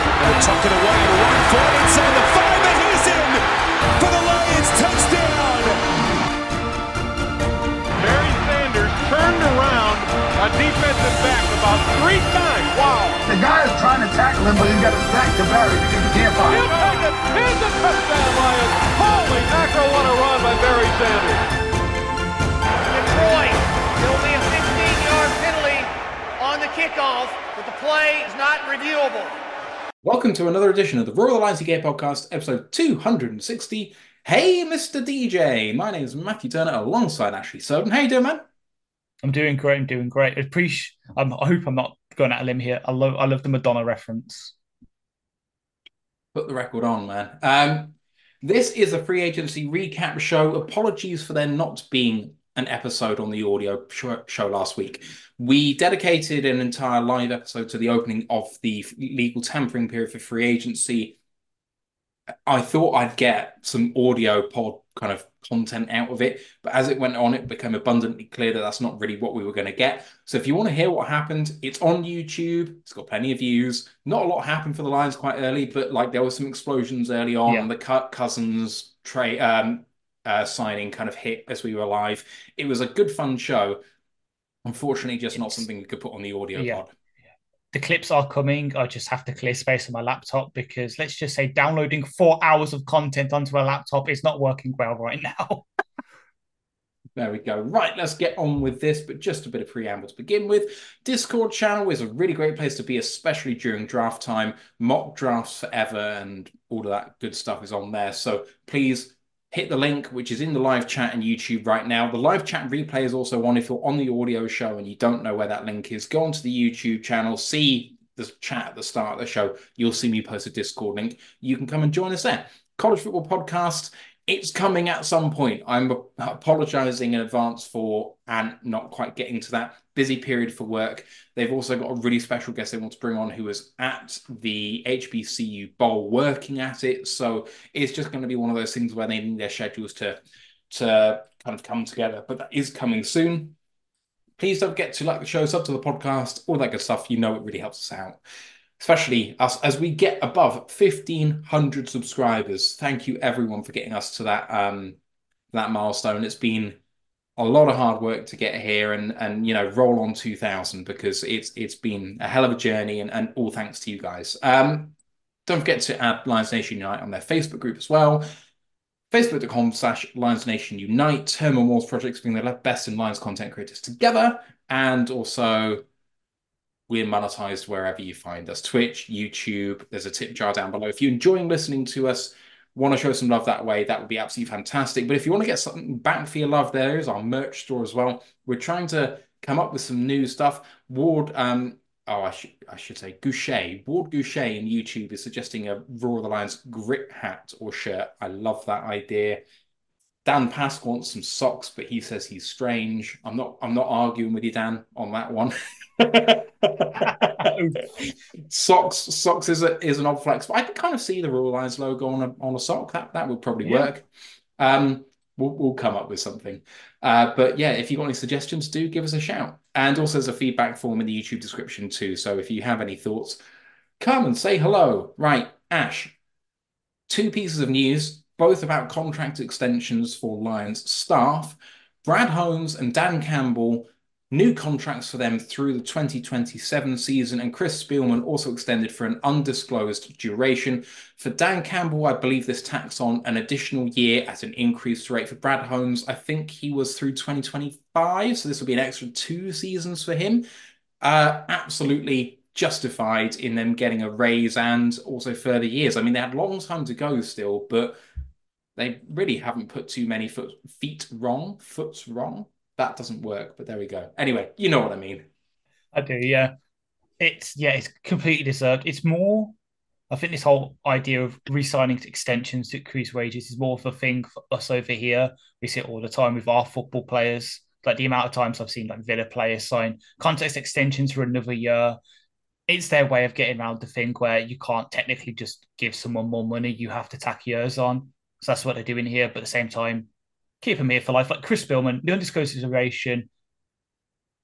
They'll tuck it away and run for it inside the 5, and he's in for the Lions touchdown. Barry Sanders turned around a defensive back about 3 times. Wow. The guy is trying to tackle him, but he's got his back to Barry because he can't find him. He'll take it. Here's a touchdown, Lions. Holy mackerel, what a run by Barry Sanders. Detroit, there will be a 15-yard penalty on the kickoff, but the play is not reviewable. Welcome to another edition of the Royal Alliance UK podcast, episode 260. Hey, Mr. DJ. My name is Matthew Turner alongside Ashley Soden. How you doing, man? I'm doing great. I hope I'm not going out of limb here. I love the Madonna reference. Put the record on, man. This is a free agency recap show. Apologies for there not being an episode on the audio show last week. We dedicated an entire live episode to the opening of the legal tampering period for free agency. I thought I'd get some audio pod kind of content out of it, but as it went on, it became abundantly clear that that's not really what we were going to get. So if you want to hear what happened, it's on YouTube. It's got plenty of views. Not a lot happened for the Lions quite early, but like there were some explosions early on. Yeah. The Cousins signing kind of hit as we were live. It was a good, fun show. Unfortunately, just not something we could put on the audio pod. The clips are coming. I just have to clear space on my laptop because let's just say downloading 4 hours of content onto a laptop is not working well right now. There we go. Right, let's get on with this, but just a bit of preamble to begin with. Discord channel is a really great place to be, especially during draft time. Mock drafts forever and all of that good stuff is on there. So please hit the link, which is in the live chat and YouTube right now. The live chat replay is also on. If you're on the audio show and you don't know where that link is, go onto the YouTube channel, see the chat at the start of the show. You'll see me post a Discord link. You can come and join us there. College Football Podcast, it's coming at some point. I'm apologizing in advance for and not quite getting to that busy period for work. They've also got a really special guest they want to bring on who is at the HBCU Bowl working at it. So it's just going to be one of those things where they need their schedules to kind of come together. But that is coming soon. Please don't forget to like the show, sub to the podcast, all that good stuff. You know it really helps us out. Especially us as we get above 1,500 subscribers. Thank you everyone for getting us to that milestone. It's been a lot of hard work to get here and you know, roll on 2,000 because it's been a hell of a journey and all thanks to you guys. Don't forget to add Lions Nation Unite on their Facebook group as well. Facebook.com/Lions Nation Unite. Herman Wars Projects being the best in Lions content creators together. And also we're monetized wherever you find us. Twitch, YouTube, there's a tip jar down below. If you're enjoying listening to us, want to show some love that way, that would be absolutely fantastic. But if you want to get something back for your love, there is our merch store as well. We're trying to come up with some new stuff. Ward, I should say Goucher. Ward Goucher in YouTube is suggesting a Roar of the Lions grit hat or shirt. I love that idea. Dan Pask wants some socks, but he says he's strange. I'm not arguing with you, Dan, on that one. Socks is an odd flex, but I can kind of see the Royal Lions logo on a sock. That would probably work. We'll come up with something. But yeah, if you've got any suggestions, do give us a shout. And also there's a feedback form in the YouTube description too. So if you have any thoughts, come and say hello. Right, Ash, 2 pieces of news, both about contract extensions for Lions staff. Brad Holmes and Dan Campbell, new contracts for them through the 2027 season, and Chris Spielman also extended for an undisclosed duration. For Dan Campbell, I believe this tacks on an additional year at an increased rate. For Brad Holmes, I think he was through 2025, so this will be an extra 2 seasons for him. Absolutely justified in them getting a raise and also further years. I mean, they had a long time to go still, but they really haven't put too many foots wrong. That doesn't work, but there we go. Anyway, you know what I mean. I do, yeah. It's completely deserved. It's more, I think this whole idea of re-signing extensions to increase wages is more of a thing for us over here. We see it all the time with our football players. Like the amount of times I've seen like Villa players sign contract extensions for another year. It's their way of getting around the thing where you can't technically just give someone more money. You have to tack years on. So that's what they're doing here. But at the same time, keep him here for life. Like Chris Spielman, the undisclosed duration,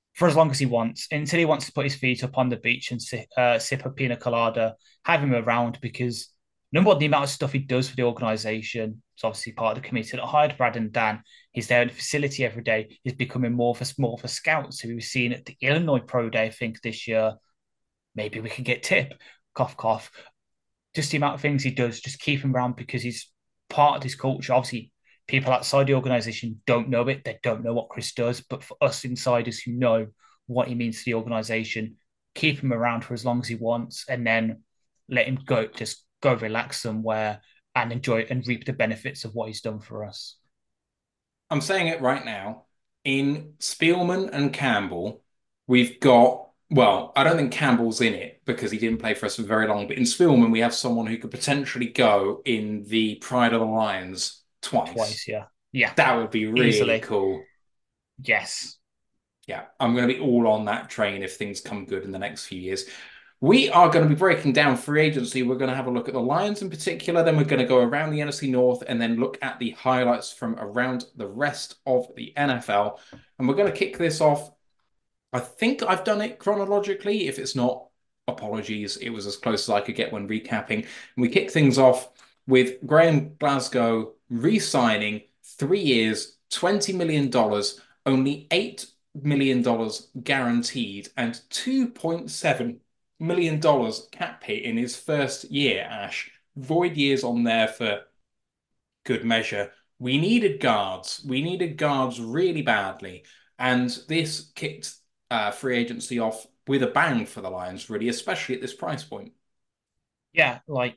for as long as he wants, until he wants to put his feet up on the beach and sip a pina colada, have him around because number one, the amount of stuff he does for the organization. It's obviously part of the committee that hired Brad and Dan. He's there in the facility every day. He's becoming more of a scout. So we were seeing at the Illinois Pro Day, I think, this year. Maybe we can get Tip. Cough, cough. Just the amount of things he does, just keep him around because he's part of this culture. Obviously, people outside the organization don't know it. They don't know what Chris does. But for us insiders who know what he means to the organization, keep him around for as long as he wants and then let him go, just go relax somewhere and enjoy and reap the benefits of what he's done for us. I'm saying it right now. In Spielman and Campbell, we've got, well, I don't think Campbell's in it because he didn't play for us for very long, but in Spielman, we have someone who could potentially go in the Pride of the Lions twice. Twice, yeah. Yeah. That would be really Easily. cool. Yes. Yeah, I'm going to be all on that train if things come good in the next few years. We are going to be breaking down free agency. We're going to have a look at the Lions in particular. Then we're going to go around the NFC North and then look at the highlights from around the rest of the NFL. And we're going to kick this off. I think I've done it chronologically. If it's not, apologies. It was as close as I could get when recapping. And we kick things off with Graham Glasgow re-signing 3 years, $20 million, only $8 million guaranteed, and $2.7 million cap hit in his first year, Ash. Void years on there for good measure. We needed guards. We needed guards really badly. And this kicked free agency off with a bang for the Lions, really, especially at this price point. Yeah, like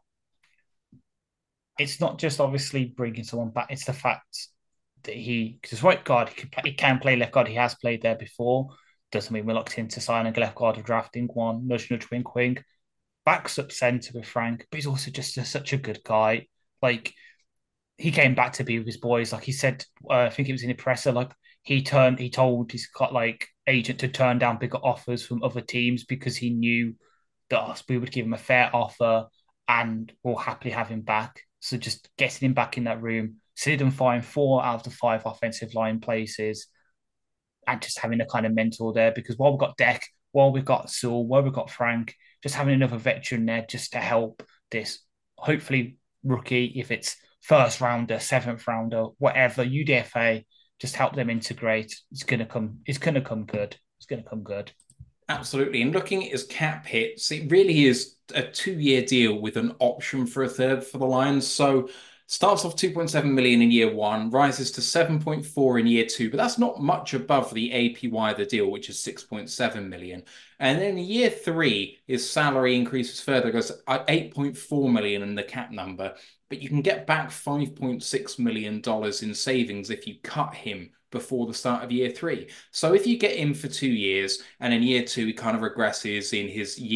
it's not just obviously bringing someone back. It's the fact that because right guard, he can play left guard. He has played there before. Doesn't mean we're locked into signing a left guard or drafting one. Nudge, nudge, wink, wink. Backs up centre with Frank, but he's also just such a good guy. Like he came back to be with his boys. Like he said, I think it was in the presser. Like he told his agent to turn down bigger offers from other teams because he knew that we would give him a fair offer and we'll happily have him back. So just getting him back in that room, solidifying 4 out of the 5 offensive line places, and just having a kind of mentor there. Because while we've got Deck, while we've got Sewell, while we've got Frank, just having another veteran there just to help this, hopefully rookie, if it's first rounder, 7th rounder, whatever, UDFA, just help them integrate. It's gonna come good. It's gonna come good. Absolutely. And looking at his cap hits, it really is a 2-year deal with an option for a third for the Lions. So starts off 2.7 million in year 1, rises to 7.4 in year 2, but that's not much above the APY of the deal, which is 6.7 million. And then in year 3, his salary increases further, goes 8.4 million in the cap number, but you can get back $5.6 million in savings if you cut him before the start of year 3. So if you get him for 2 years and in year 2 he kind of regresses in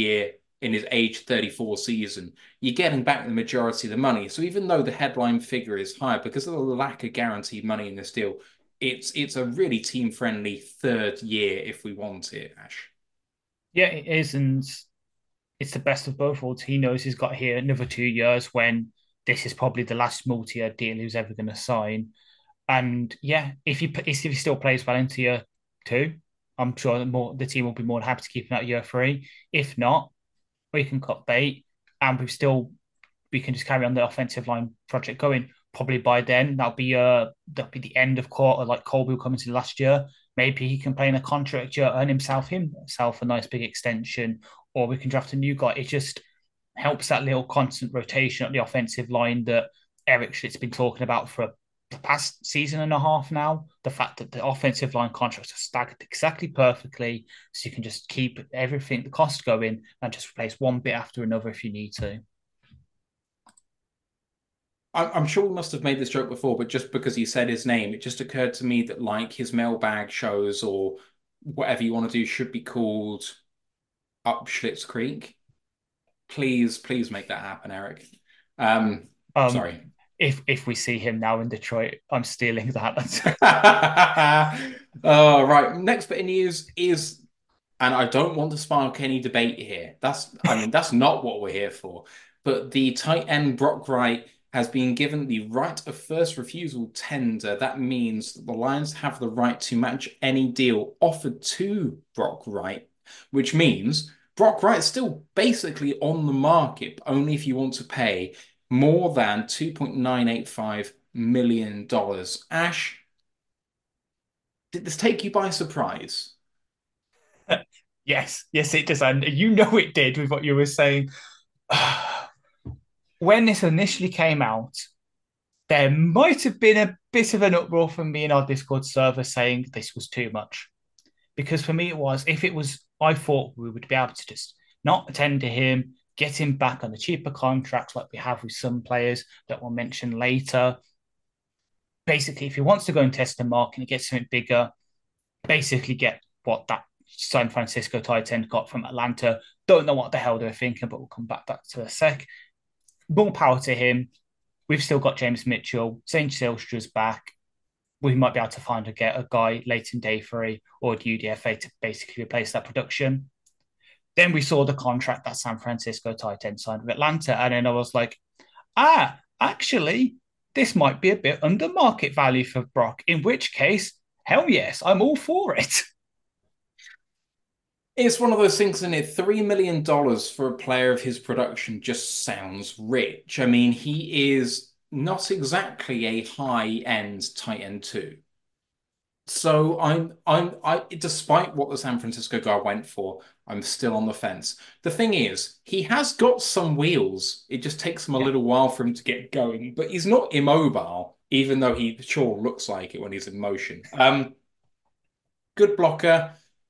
his age 34 season, you're getting back the majority of the money. So even though the headline figure is high, because of the lack of guaranteed money in this deal, it's a really team-friendly 3rd year if we want it, Ash. Yeah, it is, and it's the best of both worlds. He knows he's got here another 2 years when this is probably the last multi-year deal he's ever going to sign. And yeah, if he still plays well into year 2, I'm sure the team will be more than happy to keep him out year 3. If not, we can cut bait and we can just carry on the offensive line project going. Probably by then that'll be the end of quarter, like Colby will come into last year. Maybe he can play in a contract year, earn himself a nice big extension, or we can draft a new guy. It just helps that little constant rotation at the offensive line that Eric Schlitt's been talking about for the past season and a half now. The fact that the offensive line contracts are staggered exactly perfectly, so you can just keep everything, the cost going, and just replace one bit after another if you need to. I'm sure we must have made this joke before, but just because he said his name, it just occurred to me that like his mailbag shows or whatever you want to do should be called Up Schlitz Creek. Please make that happen, Eric. Sorry. If we see him now in Detroit, I'm stealing that. Oh, right. Next bit of news is, and I don't want to spark any debate here. That's not what we're here for. But the tight end Brock Wright has been given the right of first refusal tender. That means that the Lions have the right to match any deal offered to Brock Wright, which means Brock Wright's still basically on the market, only if you want to pay more than $2.985 million. Ash, did this take you by surprise? Yes, it does. And you know it did with what you were saying. When this initially came out, there might have been a bit of an uproar from me in our Discord server saying this was too much. Because for me, I thought we would be able to just not attend to him, get him back on the cheaper contracts like we have with some players that we'll mention later. Basically, if he wants to go and test the market and get something bigger, basically get what that San Francisco tight end got from Atlanta. Don't know what the hell they're thinking, but we'll come back to a sec. More power to him. We've still got James Mitchell. St. Silstra's back. We might be able to get a guy, Leighton Dayfree or UDFA to basically replace that production. Then we saw the contract that San Francisco tight end signed with Atlanta. And then I was like, actually, this might be a bit under market value for Brock, in which case, hell yes, I'm all for it. It's one of those things, isn't it? $3 million for a player of his production just sounds rich. I mean, he is not exactly a high-end tight end too. So despite what the San Francisco guy went for, I'm still on the fence. The thing is, he has got some wheels. It just takes him a little while for him to get going, but he's not immobile, even though he sure looks like it when he's in motion. Good blocker.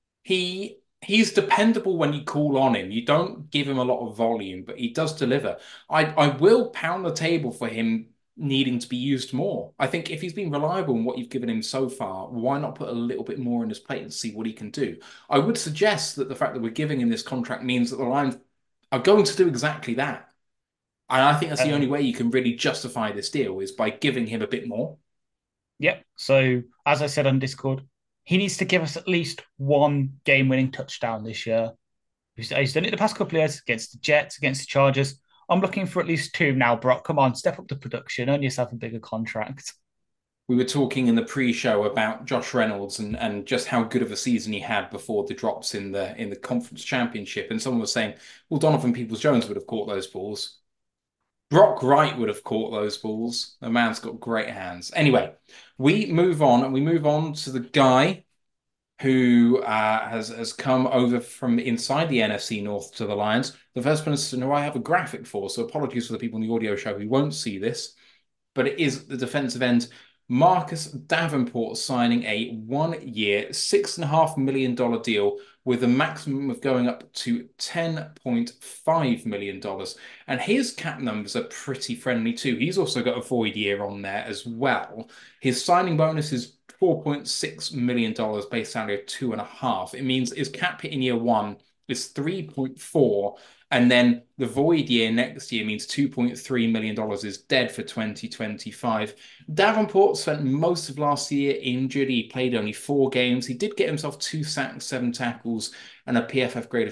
He's dependable when you call on him. You don't give him a lot of volume, but he does deliver. I will pound the table for him needing to be used more. I think if he's been reliable in what you've given him so far, why not put a little bit more in his plate and see what he can do? I would suggest that the fact that we're giving him this contract means that the Lions are going to do exactly that. And I think that's the only way you can really justify this deal is by giving him a bit more. Yep. So, as I said on Discord, he needs to give us at least one game-winning touchdown this year. He's done it the past couple of years against the Jets, against the Chargers. I'm looking for at least two now, Brock. Come on, step up the production, earn yourself a bigger contract. We were talking in the pre-show about Josh Reynolds and just how good of a season he had before the drops in the conference championship. And someone was saying, well, Donovan Peoples-Jones would have caught those balls. Brock Wright would have caught those balls. The man's got great hands. Anyway, we move on to the guy who has come over from inside the NFC North to the Lions. The first person who I have a graphic for, so apologies for the people in the audio show who won't see this, but it is the defensive end, Marcus Davenport, signing a 1 year, $6.5 million deal with a maximum of going up to $10.5 million. And his cap numbers are pretty friendly too. He's also got a void year on there as well. His signing bonus is $4.6 million, base salary of 2.5. It means his cap hit in year one is 3.4. And then the void year next year means $2.3 million is dead for 2025. Davenport spent most of last year injured. He played only 4 games. He did get himself 2 sacks, 7 tackles, and a PFF grade of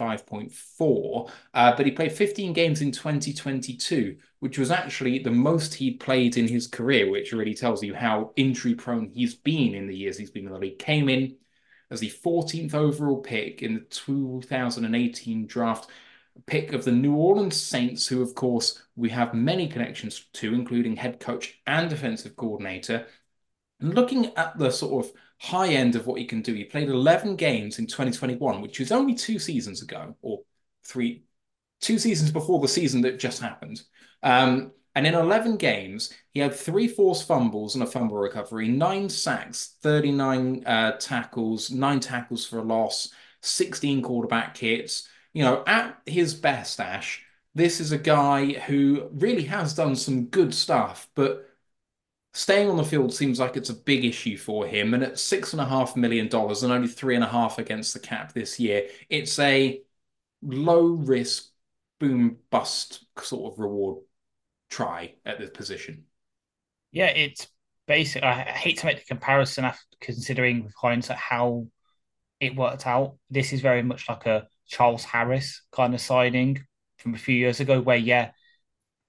55.4. But he played 15 games in 2022, which was actually the most he'd played in his career, which really tells you how injury prone he's been in the years he's been in the league. Came in as the 14th overall pick in the 2018 draft. Pick of the New Orleans Saints, who, of course, we have many connections to, including head coach and defensive coordinator. And looking at the sort of high end of what he can do, he played 11 games in 2021, which was only 2 seasons ago, or 2 seasons before the season that just happened. And in 11 games, he had 3 forced fumbles and a fumble recovery, 9 sacks, 39 tackles, 9 tackles for a loss, 16 quarterback hits. You know, at his best, Ash, this is a guy who really has done some good stuff, but staying on the field seems like it's a big issue for him. And at $6.5 million and only 3.5 against the cap this year, it's a low risk, boom bust sort of reward try at this position. Yeah, it's basic. I hate to make the comparison after considering with hindsight how it worked out. This is very much like a Charles Harris kind of signing from a few years ago, where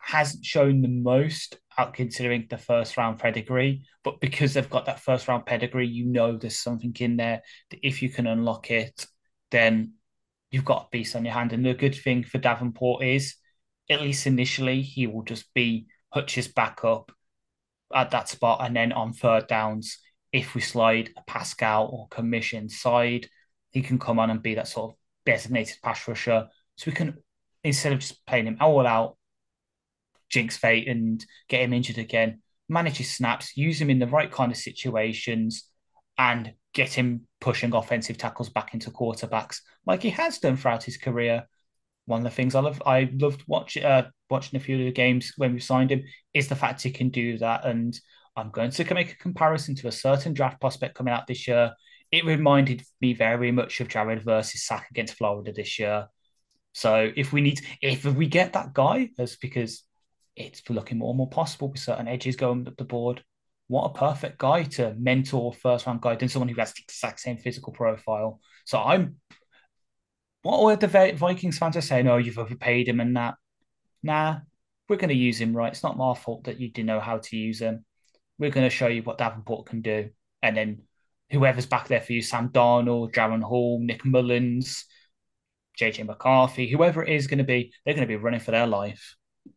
hasn't shown the most out considering the first round pedigree, but because they've got that first round pedigree, you know there's something in there that if you can unlock it, then you've got a beast on your hand. And the good thing for Davenport is, at least initially, he will just be Hutch's backup at that spot, and then on third downs, if we slide a Pascal or commission side, he can come on and be that sort of designated pass rusher. So we can, instead of just playing him all out, jinx fate and get him injured again, manage his snaps, use him in the right kind of situations, and get him pushing offensive tackles back into quarterbacks like he has done throughout his career. One of the things I loved watching a few of the games when we signed him is the fact he can do that. And I'm going to make a comparison to a certain draft prospect coming out this year. It reminded me very much of Jared Verse's sack against Florida this year. So if we get that guy, that's because it's looking more and more possible with certain edges going up the board. What a perfect guy to mentor first round guy than someone who has the exact same physical profile. So what were the Vikings fans are saying? Oh, you've overpaid him and that. Nah, we're going to use him right. It's not my fault that you didn't know how to use him. We're going to show you what Davenport can do. And then whoever's back there for you, Sam Darnold, Jaron Hall, Nick Mullins, JJ McCarthy, whoever it is going to be, they're going to be running for their life.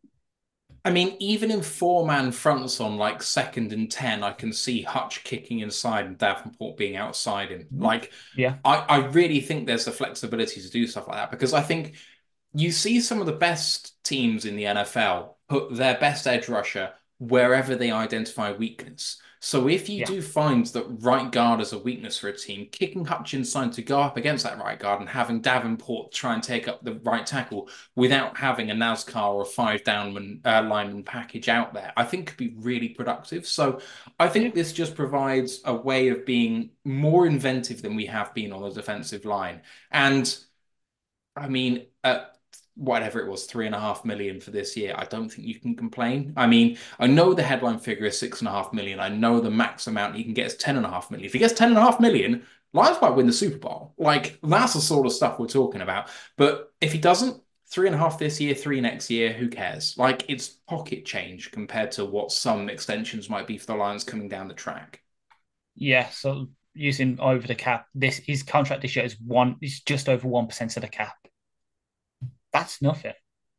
I mean, even in four-man fronts on like 2nd and 10, I can see Hutch kicking inside and Davenport being outside him. Like, yeah, I really think there's the flexibility to do stuff like that because I think you see some of the best teams in the NFL put their best edge rusher wherever they identify weakness. So if you do find that right guard is a weakness for a team, kicking Hutch inside to go up against that right guard and having Davenport try and take up the right tackle without having a NASCAR or a 5-down lineman package out there, I think could be really productive. So I think this just provides a way of being more inventive than we have been on the defensive line. And I mean, whatever it was, 3.5 million for this year, I don't think you can complain. I mean, I know the headline figure is 6.5 million. I know the max amount he can get is 10.5 million. If he gets 10.5 million, Lions might win the Super Bowl. Like, that's the sort of stuff we're talking about. But if he doesn't, 3.5 this year, 3 next year, who cares? Like, it's pocket change compared to what some extensions might be for the Lions coming down the track. Yeah, so using over the cap, his contract this year is just over 1% of the cap. That's nothing.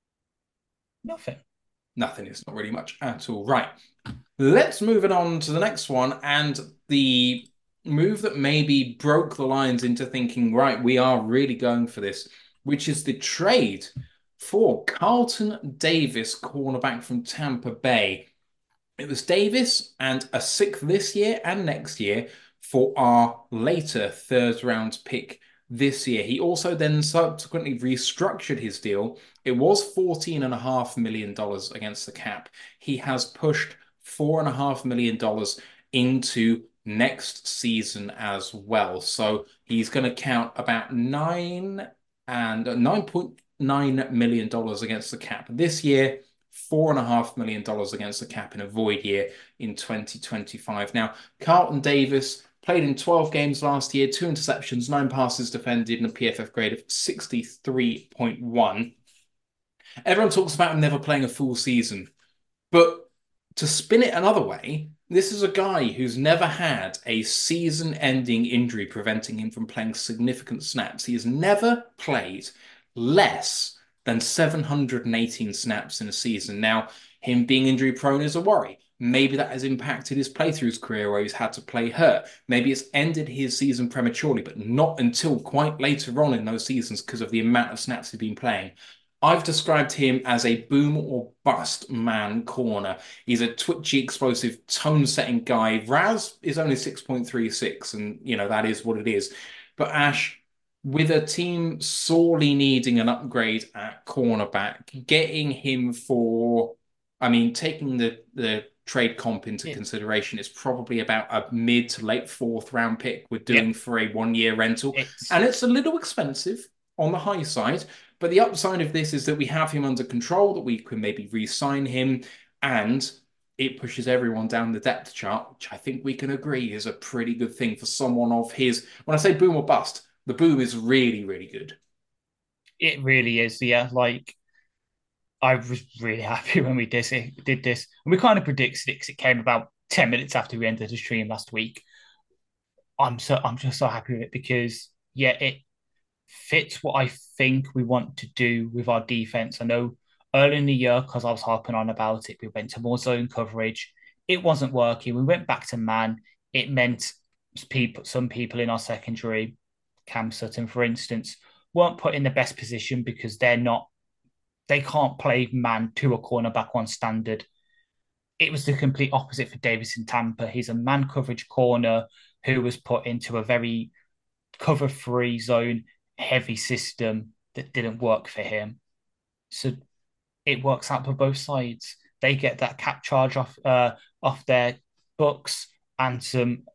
Nothing. Nothing is not really much at all. Right. Let's move it on to the next one. And the move that maybe broke the Lions into thinking, right, we are really going for this, which is the trade for Carlton Davis, cornerback from Tampa Bay. It was Davis and a 6th this year and next year for our later 3rd round pick this year. He also then subsequently restructured his deal. It was $14.5 million against the cap. He has pushed $4.5 million into next season as well. So he's going to count about $9.9 million against the cap this year. $4.5 million against the cap in a void year in 2025. Now, Carlton Davis played in 12 games last year, 2 interceptions, 9 passes defended, and a PFF grade of 63.1. Everyone talks about him never playing a full season, but to spin it another way, this is a guy who's never had a season-ending injury preventing him from playing significant snaps. He has never played less than 718 snaps in a season. Now, him being injury-prone is a worry. Maybe that has impacted his playthroughs career where he's had to play hurt. Maybe it's ended his season prematurely, but not until quite later on in those seasons because of the amount of snaps he's been playing. I've described him as a boom or bust man corner. He's a twitchy, explosive, tone-setting guy. Raz is only 6.36, and, that is what it is. But Ash, with a team sorely needing an upgrade at cornerback, getting him taking the trade comp into consideration, it's probably about a mid to late 4th round pick we're doing for a 1-year rental. And it's a little expensive on the high side, but the upside of this is that we have him under control, that we can maybe re-sign him, and it pushes everyone down the depth chart, which I think we can agree is a pretty good thing for someone of his. When I say boom or bust, the boom is really, really good. It really is, yeah. Like, I was really happy when we did this. And we kind of predicted it because it came about 10 minutes after we ended the stream last week. I'm just so happy with it because it fits what I think we want to do with our defense. I know early in the year, because I was harping on about it, we went to more zone coverage. It wasn't working. We went back to man. It meant some people in our secondary, Cam Sutton, for instance, weren't put in the best position because they can't play man to a cornerback on standard. It was the complete opposite for Davis in Tampa. He's a man coverage corner who was put into a very cover free zone heavy system that didn't work for him. So it works out for both sides. They get that cap charge off their books and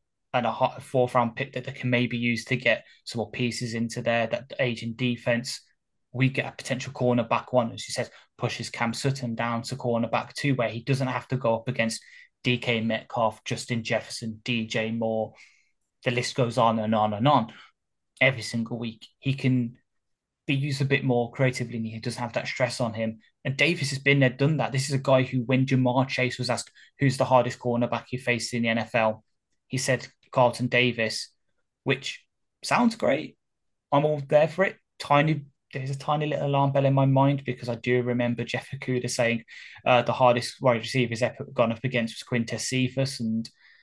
a fourth round pick that they can maybe use to get some more pieces into there, that aging defense. We get a potential cornerback one, as you said, pushes Cam Sutton down to cornerback two, where he doesn't have to go up against DK Metcalf, Justin Jefferson, DJ Moore. The list goes on and on and on. Every single week, he can be used a bit more creatively, and he doesn't have that stress on him. And Davis has been there, done that. This is a guy who, when Jamar Chase was asked who's the hardest cornerback he faced in the NFL, he said Carlton Davis, which sounds great. I'm all there for it. There's a tiny little alarm bell in my mind because I do remember Jeff Okudah saying the hardest wide receiver he's ever gone up against was Quintez Cephus, and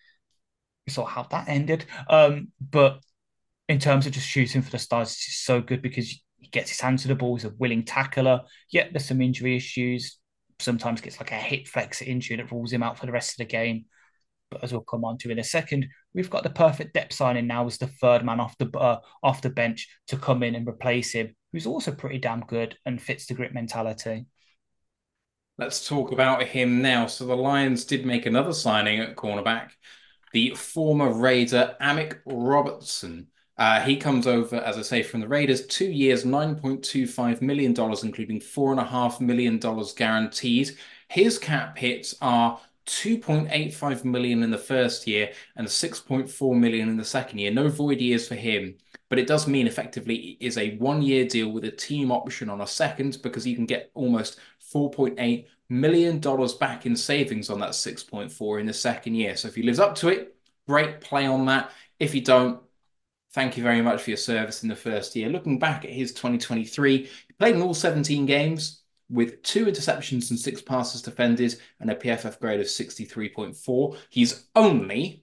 we saw how that ended. But in terms of just shooting for the stars, it's just so good because he gets his hands to the ball. He's a willing tackler. Yet there's some injury issues. Sometimes gets like a hip flexor injury that rules him out for the rest of the game. But as we'll come on to in a second, we've got the perfect depth signing now as the third man off the bench to come in and replace him, who's also pretty damn good and fits the grit mentality. Let's talk about him now. So the Lions did make another signing at cornerback. The former Raider, Amik Robertson. He comes over, as I say, from the Raiders, 2 years, $9.25 million, including $4.5 million guaranteed. His cap hits are $2.85 million in the first year and $6.4 million in the second year. No void years for him, but it does mean effectively it is a 1 year deal with a team option on a second, because you can get almost $4.8 million back in savings on that 6.4 in the second year. So if he lives up to it, great, play on that. If you don't, thank you very much for your service in the first year. Looking back at his 2023, he played in all 17 games with 2 interceptions and 6 passes defended and a PFF grade of 63.4. He's only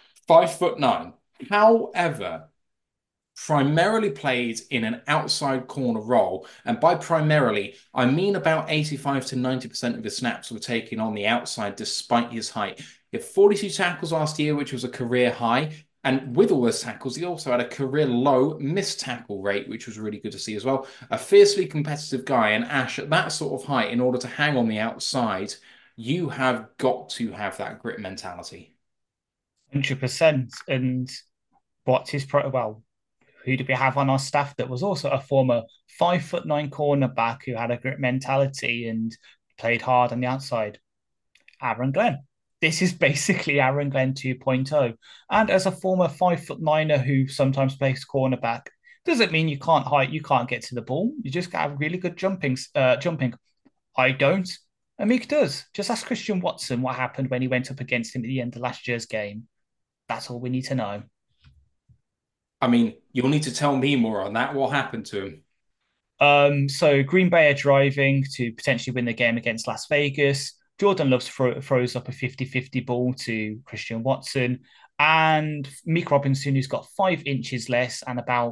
5'9". However, primarily played in an outside corner role. And by primarily, I mean about 85 to 90% of his snaps were taken on the outside despite his height. He had 42 tackles last year, which was a career high. And with all those tackles, he also had a career low missed tackle rate, which was really good to see as well. A fiercely competitive guy. And Ash, at that sort of height, in order to hang on the outside, you have got to have that grit mentality. 100%. And what's his who did we have on our staff that was also a former 5'9" cornerback who had a grit mentality and played hard on the outside? Aaron Glenn. This is basically Aaron Glenn 2.0. And as a former 5'9" who sometimes plays cornerback, doesn't mean you can't get to the ball. You just got really good jumping. I don't. Amik does. Just ask Christian Watson what happened when he went up against him at the end of last year's game. That's all we need to know. I mean, you'll need to tell me more on that. What happened to him? So Green Bay are driving to potentially win the game against Las Vegas. Jordan Love throws up a 50-50 ball to Christian Watson. And Meek Robinson, who's got 5 inches less and about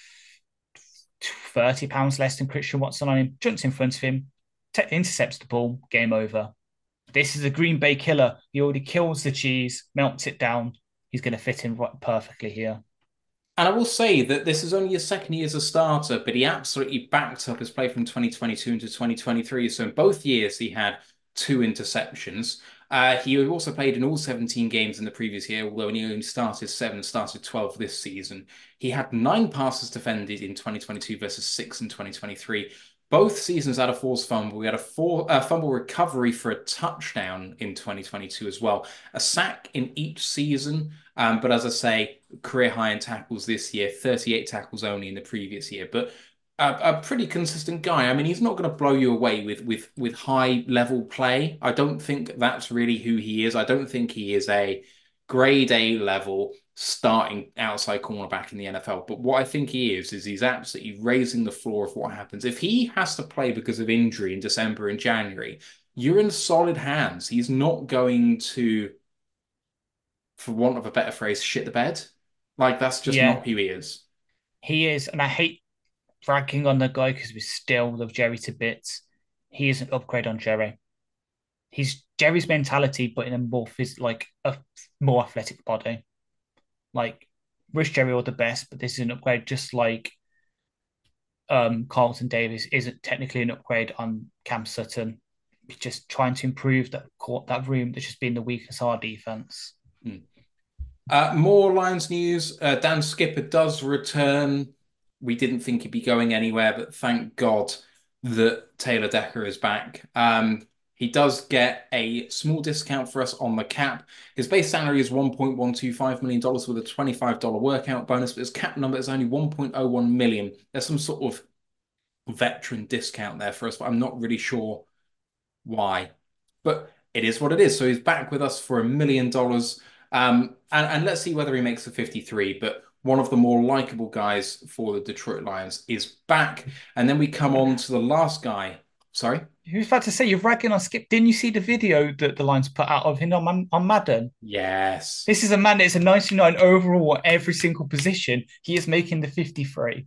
30 pounds less than Christian Watson on him, jumps in front of him, intercepts the ball, game over. This is a Green Bay killer. He already kills the cheese, melts it down. He's going to fit in perfectly here. And I will say that this is only his second year as a starter, but he absolutely backed up his play from 2022 into 2023. So in both years, he had 2 interceptions. He also played in all 17 games in the previous year, although he only started 12 this season. He had 9 passes defended in 2022 versus 6 in 2023. Both seasons had a forced fumble. We had a fumble recovery for a touchdown in 2022 as well. A sack in each season. But as I say, career high in tackles this year, 38 tackles only in the previous year. But a pretty consistent guy. I mean, he's not going to blow you away with high level play. I don't think that's really who he is. I don't think he is a grade A level starting outside cornerback in the NFL. But what I think he is he's absolutely raising the floor of what happens. If he has to play because of injury in December and January, you're in solid hands. He's not going to, for want of a better phrase, shit the bed. Like, that's just Yeah, not who he is. he is, and I hate ragging on the guy because we still love Jerry to bits. He is an upgrade on Jerry. He's Jerry's mentality, but in a more like a more athletic body. Like, wish Jerry all the best, but this is an upgrade, just like Carlton Davis isn't technically an upgrade on Cam Sutton. Just trying to improve that room that's just been the weakness of our defense. More Lions news. Dan Skipper does return. We didn't think he'd be going anywhere, but thank God that Taylor Decker is back. He does get a small discount for us on the cap. His base salary is $1.125 million with a $25 workout bonus, but his cap number is only $1.01 million. There's some sort of veteran discount there for us, but I'm not really sure why. But it is what it is. So he's back with us for $1 million. And let's see whether he makes the 53. But one of the more likable guys for the Detroit Lions is back. And then we come on to the last guy. Sorry? He was about to say, you're ragging on Skip. Didn't you see the video that the Lions put out of him on Madden? Yes. This is a man that's a 99 overall at every single position. He is making the 53.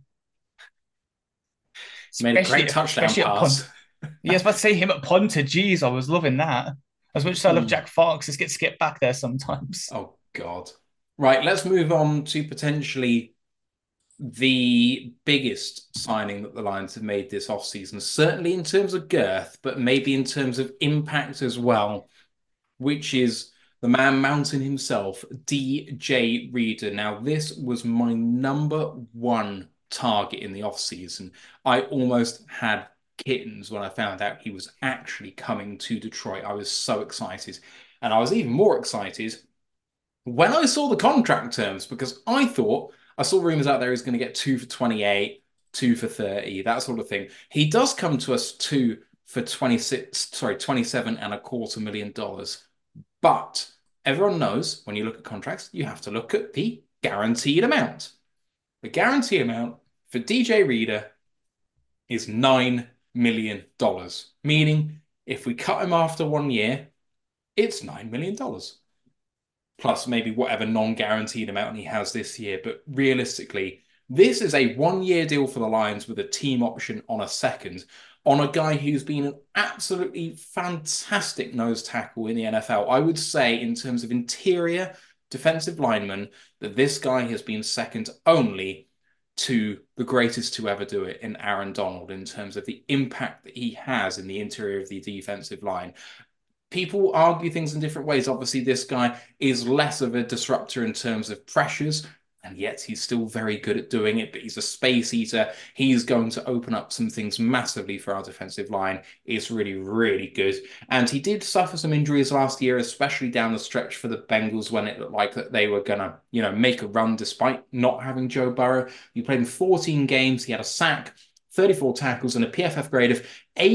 Made a great touchdown pass. Yeah, I was about to say him at punter. Jeez, I was loving that. As much as I love Jack Fox, just get to get back there sometimes. Oh, God. Right, let's move on to potentially the biggest signing that the Lions have made this offseason, certainly in terms of girth, but maybe in terms of impact as well, which is the man mountain himself, DJ Reader. Now, this was my number one target in the offseason. I almost had kittens when I found out he was actually coming to Detroit. I was so excited. And I was even more excited when I saw the contract terms, because I saw rumors out there he's going to get 2 for 28, 2 for 30, that sort of thing. He does come to us 2 for 27.25 million dollars. But everyone knows when you look at contracts, you have to look at the guaranteed amount. The guarantee amount for DJ Reader is $9 million, meaning if we cut him after 1 year, it's $9 million. Plus maybe whatever non-guaranteed amount he has this year. But realistically, this is a 1 year deal for the Lions with a team option on a second on a guy who's been an absolutely fantastic nose tackle in the NFL. I would say in terms of interior defensive lineman that this guy has been second only to the greatest to ever do it in Aaron Donald in terms of the impact that he has in the interior of the defensive line. People argue things in different ways. Obviously, this guy is less of a disruptor in terms of pressures, and yet he's still very good at doing it, but he's a space eater. He's going to open up some things massively for our defensive line. It's really, really good. And he did suffer some injuries last year, especially down the stretch for the Bengals when it looked like that they were going to, make a run despite not having Joe Burrow. He played in 14 games. He had a sack, 34 tackles, and a PFF grade of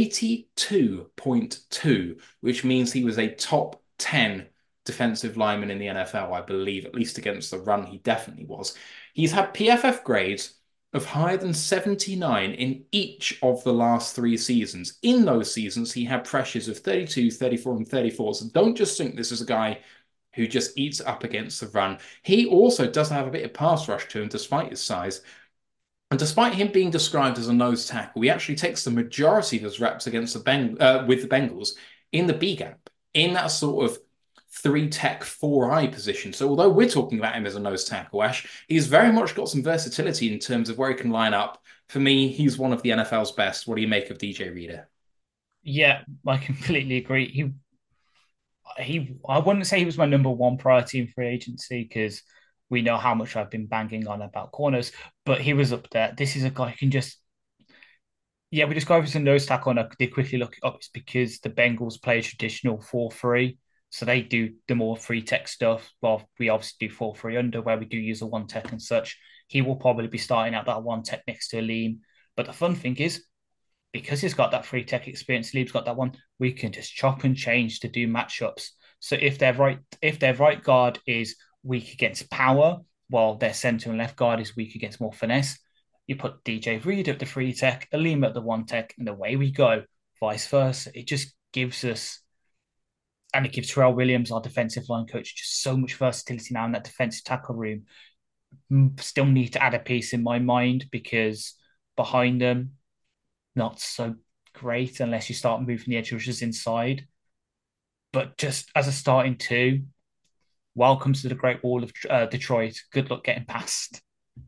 82.2, which means he was a top 10 defensive lineman in the NFL, I believe, at least against the run, he definitely was. He's had PFF grades of higher than 79 in each of the last 3 seasons. In those seasons, he had pressures of 32, 34, and 34. So don't just think this is a guy who just eats up against the run. He also does have a bit of pass rush to him, despite his size. And despite him being described as a nose tackle, he actually takes the majority of his reps against with the Bengals in the B gap, in that sort of 3-tech, 4-eye position. So although we're talking about him as a nose tackle, Ash, he's very much got some versatility in terms of where he can line up. For me, he's one of the NFL's best. What do you make of DJ Reader? Yeah, I completely agree. I wouldn't say he was my number one priority in free agency because we know how much I've been banging on about corners, but he was up there. This is a guy who can just, we just go over to nose tackle and I did quickly look it up. It's because the Bengals play a traditional 4-3. So they do the more 3-tech stuff. Well, we obviously do 4-3 under where we do use a 1-tech and such. He will probably be starting out that 1-tech next to Aleem. But the fun thing is, because he's got that free tech experience, Lieb's got that one, we can just chop and change to do matchups. So if their right guard is weak against power, while their center and left guard is weak against more finesse, you put DJ Reed at the free tech, Aleem at the one tech, and away we go. Vice versa. It just gives us, and it gives Terrell Williams, our defensive line coach, just so much versatility now in that defensive tackle room. Still need to add a piece in my mind because behind them, not so great unless you start moving the edge rushers inside. But just as a starting two, welcome to the Great Wall of Detroit. Good luck getting past.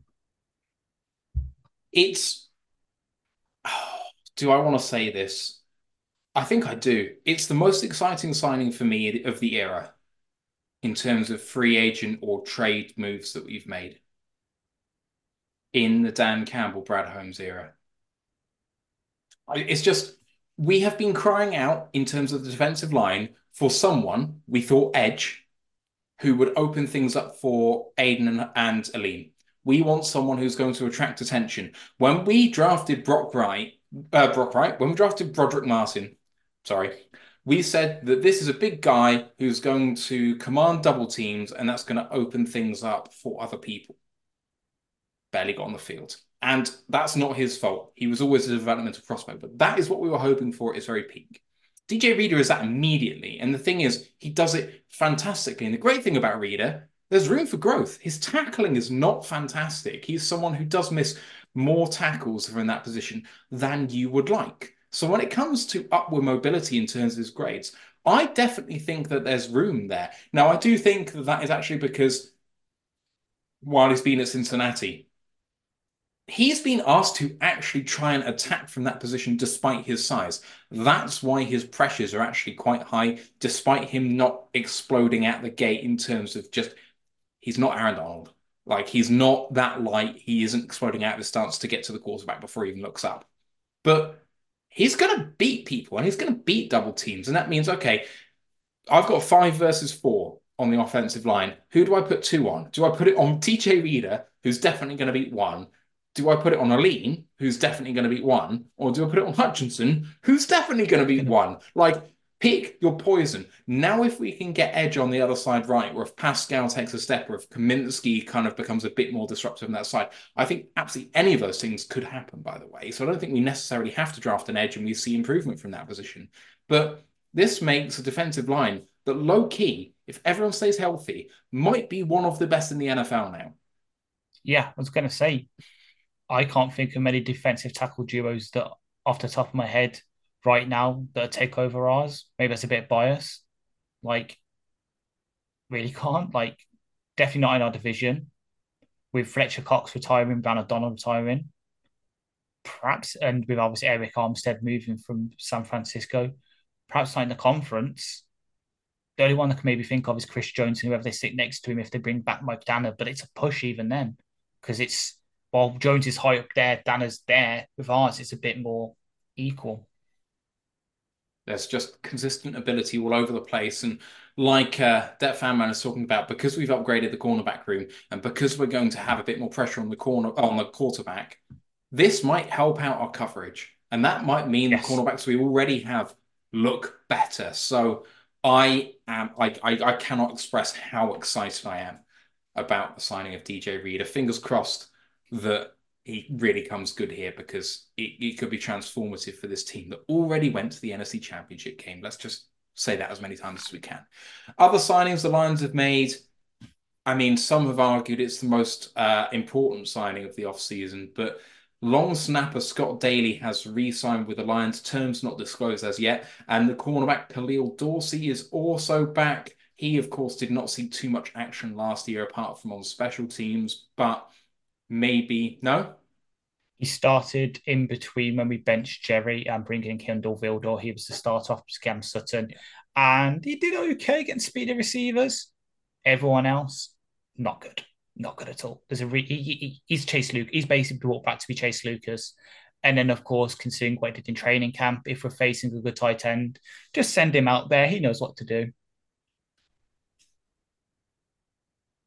It's. Do I want to say this? I think I do. It's the most exciting signing for me of the era in terms of free agent or trade moves that we've made in the Dan Campbell, Brad Holmes era. It's just, we have been crying out in terms of the defensive line for someone, we thought edge, who would open things up for Aiden and Aleem. We want someone who's going to attract attention. When we drafted when we drafted Broderick Martin, we said that this is a big guy who's going to command double teams and that's going to open things up for other people. Barely got on the field. And that's not his fault. He was always a developmental prospect, but that is what we were hoping for at his very peak. DJ Reader is that immediately. And the thing is, he does it fantastically. And the great thing about Reader, there's room for growth. His tackling is not fantastic. He's someone who does miss more tackles from that position than you would like. So when it comes to upward mobility in terms of his grades, I definitely think that there's room there. Now, I do think that that is actually because while he's been at Cincinnati, he's been asked to actually try and attack from that position despite his size. That's why his pressures are actually quite high, despite him not exploding at the gate in terms of just, he's not Aaron Donald. Like, he's not that light. He isn't exploding out of his stance to get to the quarterback before he even looks up. But he's going to beat people and he's going to beat double teams. And that means, okay, I've got 5 versus 4 on the offensive line. Who do I put 2 on? Do I put it on TJ Reader, who's definitely going to beat 1? Do I put it on Aleem, who's definitely going to beat 1? Or do I put it on Hutchinson, who's definitely going to beat 1? Like, pick your poison. Now, if we can get edge on the other side right, or if Pascal takes a step, or if Kaminsky kind of becomes a bit more disruptive on that side, I think absolutely any of those things could happen, by the way. So I don't think we necessarily have to draft an edge and we see improvement from that position. But this makes a defensive line that low-key, if everyone stays healthy, might be one of the best in the NFL now. Yeah, I was going to say, I can't think of many defensive tackle duos that, off the top of my head, right now that take over ours. Maybe that's a bit biased. Like, really can't. Like, definitely not in our division. With Fletcher Cox retiring, Brandon O'Donnell retiring, perhaps, and with obviously Eric Armstead moving from San Francisco, perhaps not in the conference. The only one I can maybe think of is Chris Jones and whoever they sit next to him if they bring back Mike Danner, but it's a push even then because it's, while Jones is high up there, Danner's there. With ours, it's a bit more equal. There's just consistent ability all over the place. And like that fan man is talking about, because we've upgraded the cornerback room and because we're going to have a bit more pressure on the quarterback, this might help out our coverage. And that might mean the cornerbacks we already have look better. So I cannot express how excited I am about the signing of DJ Reader. Fingers crossed that he really comes good here because it could be transformative for this team that already went to the NFC Championship game. Let's just say that as many times as we can. Other signings the Lions have made, I mean, some have argued it's the most important signing of the offseason, but long snapper Scott Daly has re-signed with the Lions, terms not disclosed as yet, and the cornerback Khalil Dorsey is also back. He, of course, did not see too much action last year apart from on special teams, but maybe, no? He started in between when we benched Jerry and bringing in Kendall Vildor. He was the start off Cam Sutton. And he did okay against speedy receivers. Everyone else, not good. Not good at all. He's Chase Lucas. He's basically brought back to be Chase Lucas. And then, of course, considering what he did in training camp, if we're facing a good tight end, just send him out there. He knows what to do.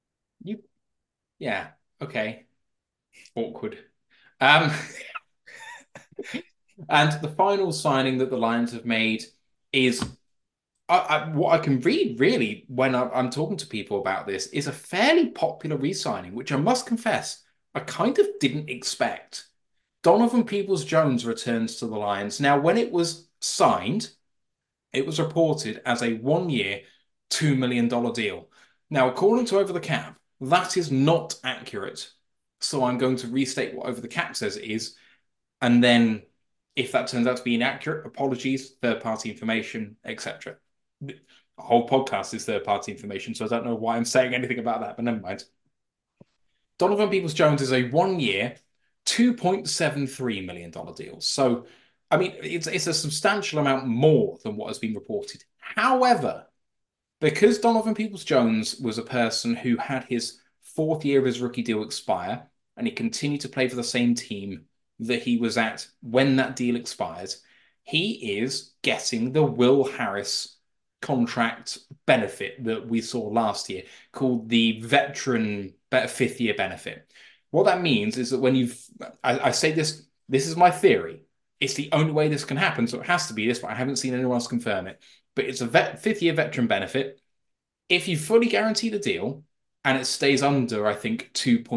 Yeah, okay. Awkward. And the final signing that the Lions have made is what I can read really when I'm talking to people about this is a fairly popular re-signing, which I must confess I kind of didn't expect. Donovan Peoples-Jones returns to the Lions. Now, when it was signed, it was reported as a 1 year, $2 million deal. Now, according to Over the Cap, that is not accurate. So I'm going to restate what Over the Cap says it is. And then if that turns out to be inaccurate, apologies, third-party information, etc. The whole podcast is third-party information, so I don't know why I'm saying anything about that, but never mind. Donovan Peoples-Jones is a 1 year, $2.73 million deal. So, I mean, it's a substantial amount more than what has been reported. However, because Donovan Peoples-Jones was a person who had his 4th year of his rookie deal expire, and he continued to play for the same team that he was at when that deal expired, he is getting the Will Harris contract benefit that we saw last year, called the veteran 5th year benefit. What that means is that when I say this is my theory. It's the only way this can happen, so it has to be this, but I haven't seen anyone else confirm it. But it's a 5th year veteran benefit. If you fully guarantee the deal and it stays under, I think,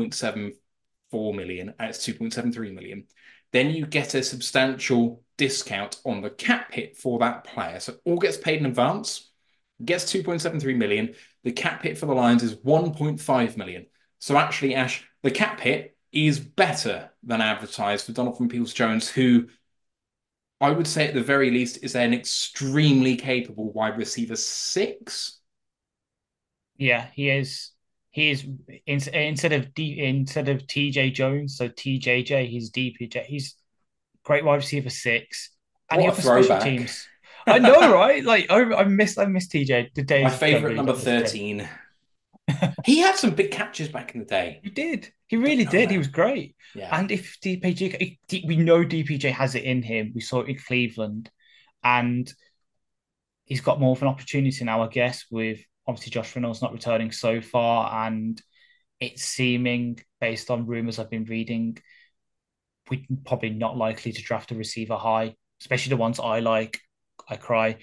2.74 million, and it's 2.73 million, then you get a substantial discount on the cap hit for that player. So it all gets paid in advance, gets 2.73 million. The cap hit for the Lions is 1.5 million. So actually, Ash, the cap hit is better than advertised for Donovan Peoples-Jones, who I would say at the very least is an extremely capable wide receiver 6. Yeah, he is. He is instead of TJ Jones, so TJJ, he's DPJ. He's great wide receiver 6, and he What a offers special throwback. teams. I know, right? Like I miss TJ. The days My favorite number 13. He had some big catches back in the day. He did. He really did. He was great. Yeah. And if DPJ, we know DPJ has it in him. We saw it in Cleveland, and he's got more of an opportunity now, I guess, with obviously Josh Reynolds not returning so far, and it's seeming, based on rumors I've been reading, we're probably not likely to draft a receiver high, especially the ones I like. I cry.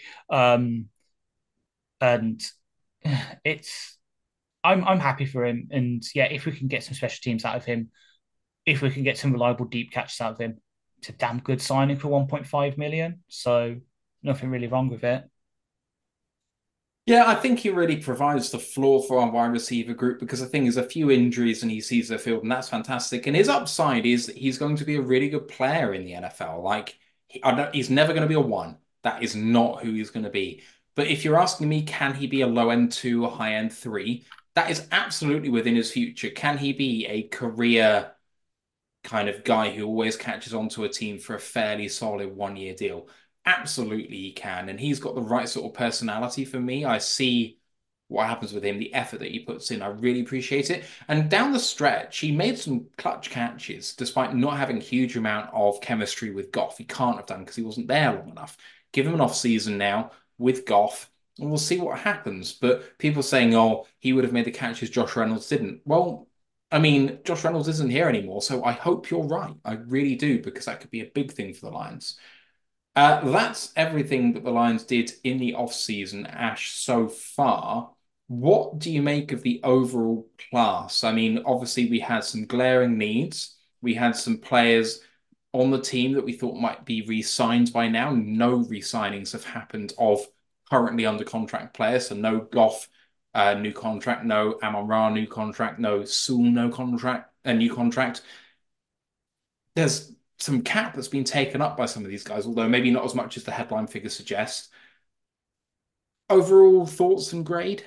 And it's I'm happy for him. And yeah, if we can get some special teams out of him, if we can get some reliable deep catches out of him, it's a damn good signing for 1.5 million. So nothing really wrong with it. Yeah, I think he really provides the floor for our wide receiver group, because the thing is, a few injuries and he sees the field, and that's fantastic. And his upside is that he's going to be a really good player in the NFL. Like, he's never going to be a 1. That is not who he's going to be. But if you're asking me, can he be a low-end 2 or high-end 3? That is absolutely within his future. Can he be a career kind of guy who always catches onto a team for a fairly solid 1-year deal? Absolutely he can, and he's got the right sort of personality for me. I see what happens with him, the effort that he puts in. I really appreciate it. And down the stretch, he made some clutch catches despite not having a huge amount of chemistry with Goff. He can't have done because he wasn't there long enough. Give him an off season now with Goff, and we'll see what happens. But people saying, oh, he would have made the catches Josh Reynolds didn't. Well, I mean, Josh Reynolds isn't here anymore, so I hope you're right. I really do, because that could be a big thing for the Lions. That's everything that the Lions did in the off-season, Ash, so far. What do you make of the overall class? I mean, obviously we had some glaring needs. We had some players on the team that we thought might be re-signed by now. No re-signings have happened of currently under contract players. So no Goff, new contract, no Amon-Ra, new contract, no Sewell, no contract, a new contract. There's some cap that's been taken up by some of these guys, although maybe not as much as the headline figures suggest. Overall thoughts and grade?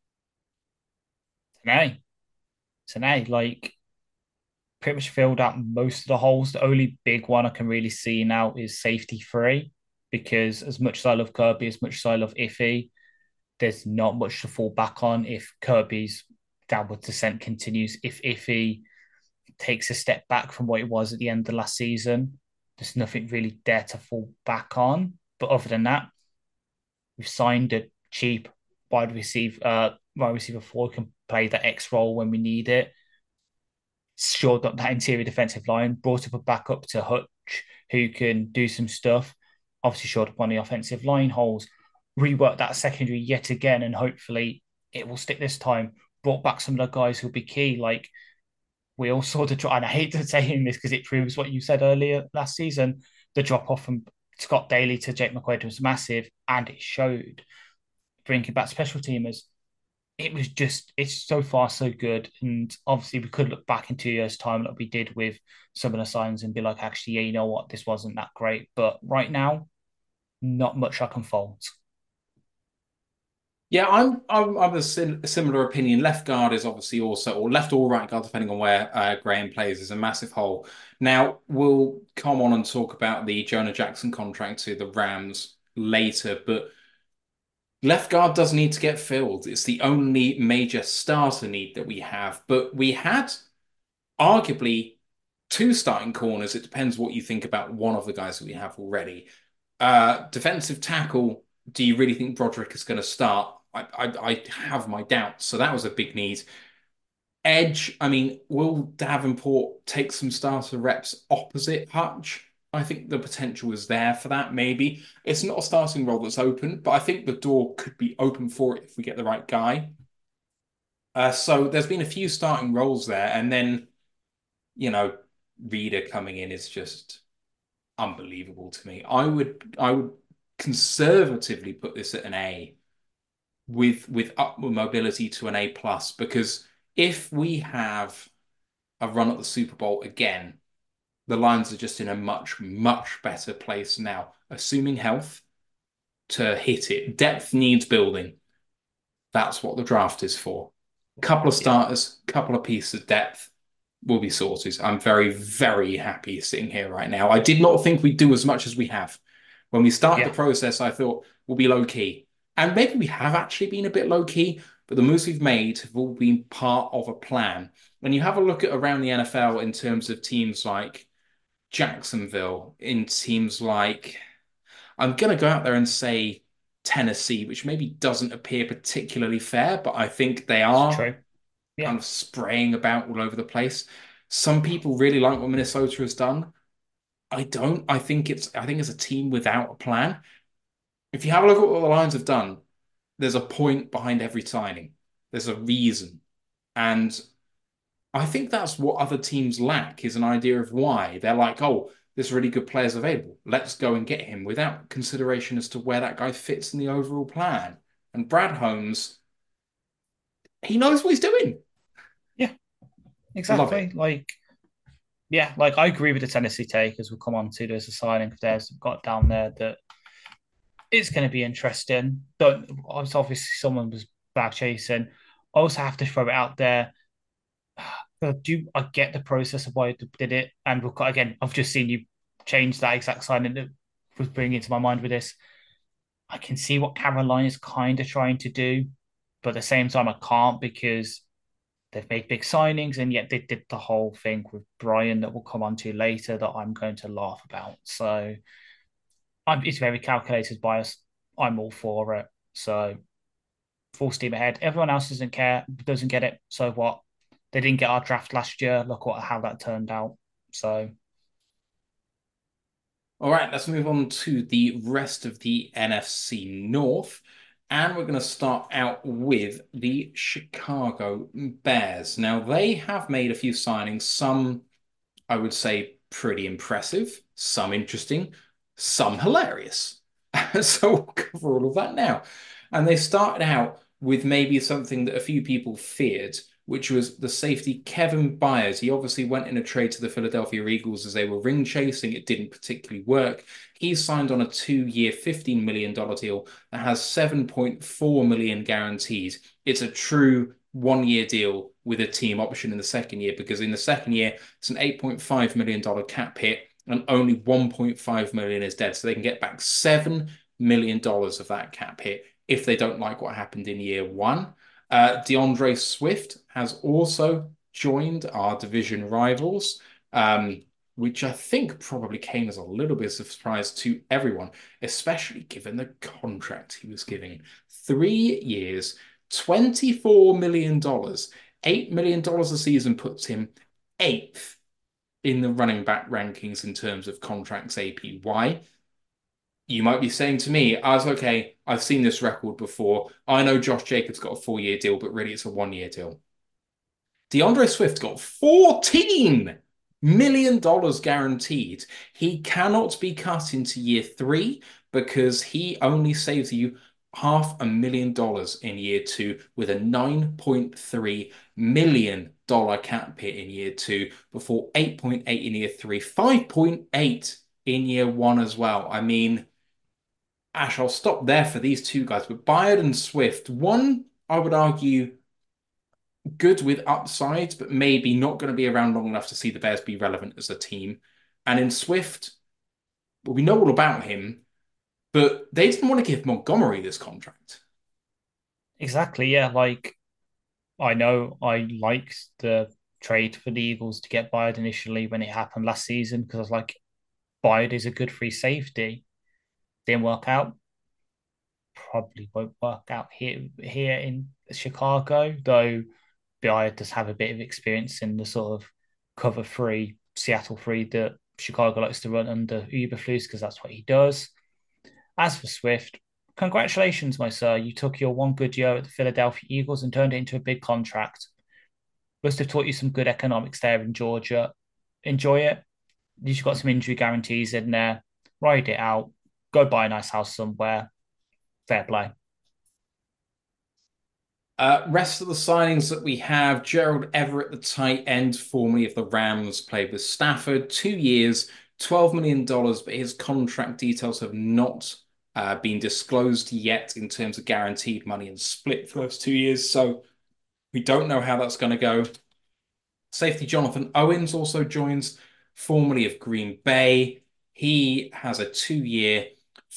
Today, like, pretty much filled out most of the holes. The only big one I can really see now is safety 3, because as much as I love Kirby, as much as I love Iffy, there's not much to fall back on if Kirby's downward descent continues. If Iffy takes a step back from what it was at the end of the last season, there's nothing really there to fall back on. But other than that, we've signed a cheap wide receiver 4 can play the X role when we need it. Shored up that interior defensive line, brought up a backup to touch, who can do some stuff. Obviously, short up on the offensive line holes, rework that secondary yet again, and hopefully it will stick this time. Brought back some of the guys who'll be key, like we all saw the drop. And I hate to saying this because it proves what you said earlier last season. The drop off from Scott Daly to Jake McQuaid was massive, and it showed. Bringing back special teamers, it's so far so good. And obviously, we could look back in 2 years' time, like we did with some of the signs, and be like, actually, yeah, you know what, this wasn't that great. But right now, not much I can fault. Yeah, I'm of a similar opinion. Left guard is obviously also, or left or right guard, depending on where Graham plays, is a massive hole. Now, we'll come on and talk about the Jonah Jackson contract to the Rams later, but left guard does need to get filled. It's the only major starter need that we have, but we had arguably two starting corners. It depends what you think about one of the guys that we have already. Defensive tackle, do you really think Broderick is going to start? I have my doubts. So that was a big need. Edge, I mean, will Davenport take some starter reps opposite Hutch? I think the potential is there for that, maybe. It's not a starting role that's open, but I think the door could be open for it if we get the right guy. So there's been a few starting roles there, and then, Reader coming in is just unbelievable to me. I would conservatively put this at an A with upward mobility to an A plus, because if we have a run at the Super Bowl again, the Lions are just in a much, much better place now, assuming health to hit it. Depth needs building. That's what the draft is for. A couple of starters, couple of pieces of depth will be sorted. I'm very, very happy sitting here right now. I did not think we'd do as much as we have. When we started the process, I thought we'll be low key. And maybe we have actually been a bit low key, but the moves we've made have all been part of a plan. When you have a look at around the NFL in terms of teams like Jacksonville, in teams like, I'm going to go out there and say Tennessee, which maybe doesn't appear particularly fair, but I think they are kind of spraying about all over the place. Some people really like what Minnesota has done. I don't. I think it's a team without a plan. If you have a look at what the Lions have done, there's a point behind every signing. There's a reason. And I think that's what other teams lack, is an idea of why. They're like, oh, there's really good players available. Let's go and get him, without consideration as to where that guy fits in the overall plan. And Brad Holmes, he knows what he's doing. Yeah, exactly. I agree with the Tennessee take, as we'll come on to. There's a signing of theirs got down there that it's going to be interesting. But obviously someone was bag chasing. I also have to throw it out there. I get the process of why they did it, and again, I've just seen you change that exact signing that was bringing to my mind with this. I can see what Carolina is kind of trying to do, but at the same time, I can't, because they've made big signings, and yet they did the whole thing with Brian that we'll come on to later that I'm going to laugh about. So it's very calculated bias. I'm all for it. So full steam ahead. Everyone else doesn't get it. So what? They didn't get our draft last year. Look how that turned out. So. All right, let's move on to the rest of the NFC North. And we're going to start out with the Chicago Bears. Now, they have made a few signings. Some, I would say, pretty impressive. Some interesting. Some hilarious. So we'll cover all of that now. And they started out with maybe something that a few people feared, which was the safety Kevin Byers. He obviously went in a trade to the Philadelphia Eagles as they were ring chasing. It didn't particularly work. He signed on a 2-year, $15 million deal that has $7.4 million guaranteed. It's a true 1-year deal with a team option in the second year, because in the second year, it's an $8.5 million cap hit and only $1.5 million is dead. So they can get back $7 million of that cap hit if they don't like what happened in year one. DeAndre Swift has also joined our division rivals, which I think probably came as a little bit of a surprise to everyone, especially given the contract he was giving. 3 years, $24 million, $8 million a season puts him 8th in the running back rankings in terms of contracts APY. You might be saying to me, okay, I've seen this record before. I know Josh Jacobs got a 4-year deal, but really it's a 1-year deal. DeAndre Swift got $14 million guaranteed. He cannot be cut into year 3 because he only saves you $500,000 in year 2 with a $9.3 million cap hit in year 2 before 8.8 in year 3, 5.8 in year 1 as well. I mean, Ash, I'll stop there for these two guys, but Byard and Swift, one, I would argue, good with upsides, but maybe not going to be around long enough to see the Bears be relevant as a team. And in Swift, well, we know all about him, but they didn't want to give Montgomery this contract. Exactly, yeah. Like, I know I liked the trade for the Eagles to get Byard initially when it happened last season because I was like, Byard is a good free safety. Didn't work out. Probably won't work out here in Chicago, though Byard does have a bit of experience in the sort of cover 3, Seattle 3 that Chicago likes to run under Eberflus because that's what he does. As for Swift, congratulations, my sir. You took your one good year at the Philadelphia Eagles and turned it into a big contract. Must have taught you some good economics there in Georgia. Enjoy it. You've got some injury guarantees in there. Ride it out. Go buy a nice house somewhere. Fair play. Rest of the signings that we have, Gerald Everett, the tight end, formerly of the Rams, played with Stafford, 2 years, $12 million, but his contract details have not been disclosed yet in terms of guaranteed money and split for those 2 years. So we don't know how that's going to go. Safety Jonathan Owens also joins, formerly of Green Bay. He has a 2-year,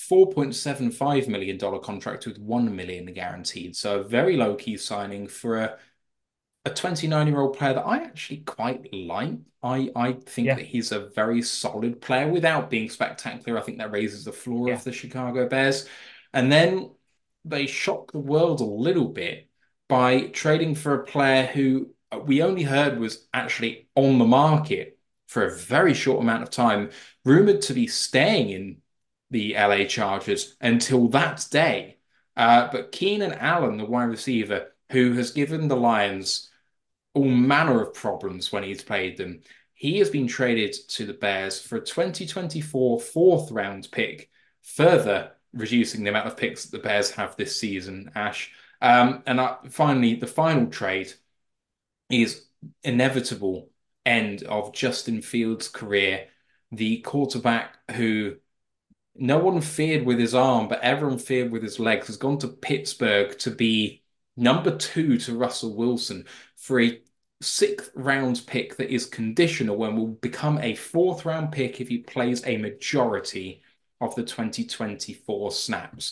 $4.75 million contract with $1 million guaranteed. So a very low-key signing for a 29-year-old player that I actually quite like. I think that he's a very solid player without being spectacular. I think that raises the floor of the Chicago Bears. And then they shocked the world a little bit by trading for a player who we only heard was actually on the market for a very short amount of time, rumored to be staying in the LA Chargers until that day. But Keenan Allen, the wide receiver, who has given the Lions all manner of problems when he's played them, he has been traded to the Bears for a 2024 4th-round pick, further reducing the amount of picks that the Bears have this season, Ash. Finally, the final trade is inevitable end of Justin Fields' career, the quarterback who no one feared with his arm, but everyone feared with his legs, has gone to Pittsburgh to be number 2 to Russell Wilson for a 6th-round pick that is conditional and will become a 4th-round pick if he plays a majority of the 2024 snaps.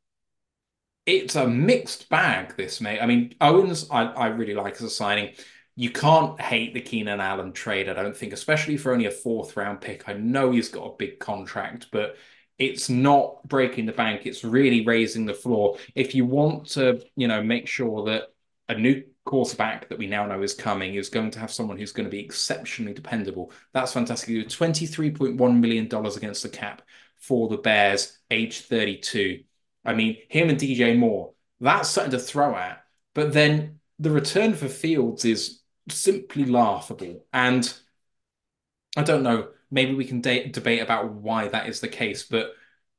It's a mixed bag, this, mate. I mean, Owens, I really like as a signing. You can't hate the Keenan Allen trade, I don't think, especially for only a 4th-round pick. I know he's got a big contract, but it's not breaking the bank. It's really raising the floor. If you want to, make sure that a new quarterback that we now know is coming is going to have someone who's going to be exceptionally dependable, that's fantastic. $23.1 million against the cap for the Bears, age 32. I mean, him and DJ Moore, that's something to throw at. But then the return for Fields is simply laughable. And I don't know, maybe we can debate about why that is the case, but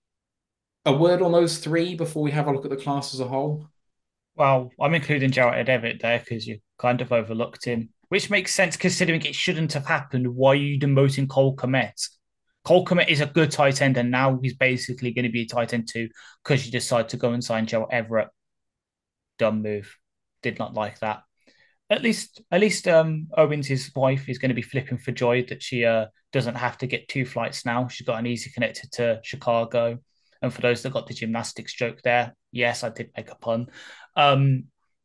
a word on those 3 before we have a look at the class as a whole? Well, I'm including Jarrett Everett there because you kind of overlooked him, which makes sense considering it shouldn't have happened. Why are you demoting Cole Kmet? Cole Kmet is a good tight end, and now he's basically going to be a tight end too because you decide to go and sign Joe Everett. Dumb move. Did not like that. At least, Owens, his wife, is going to be flipping for joy that she doesn't have to get 2 flights now. She's got an easy connected to Chicago. And for those that got the gymnastics joke there, yes, I did make a pun. I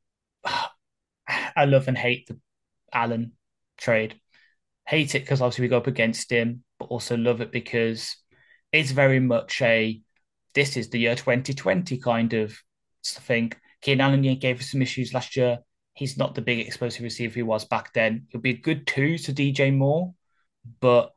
love and hate the Allen trade. Hate it because obviously we go up against him, but also love it because it's very much this is the year 2020 kind of thing. Keenan Allen gave us some issues last year. He's not the big explosive receiver he was back then. He'll be a good 2 to DJ Moore, but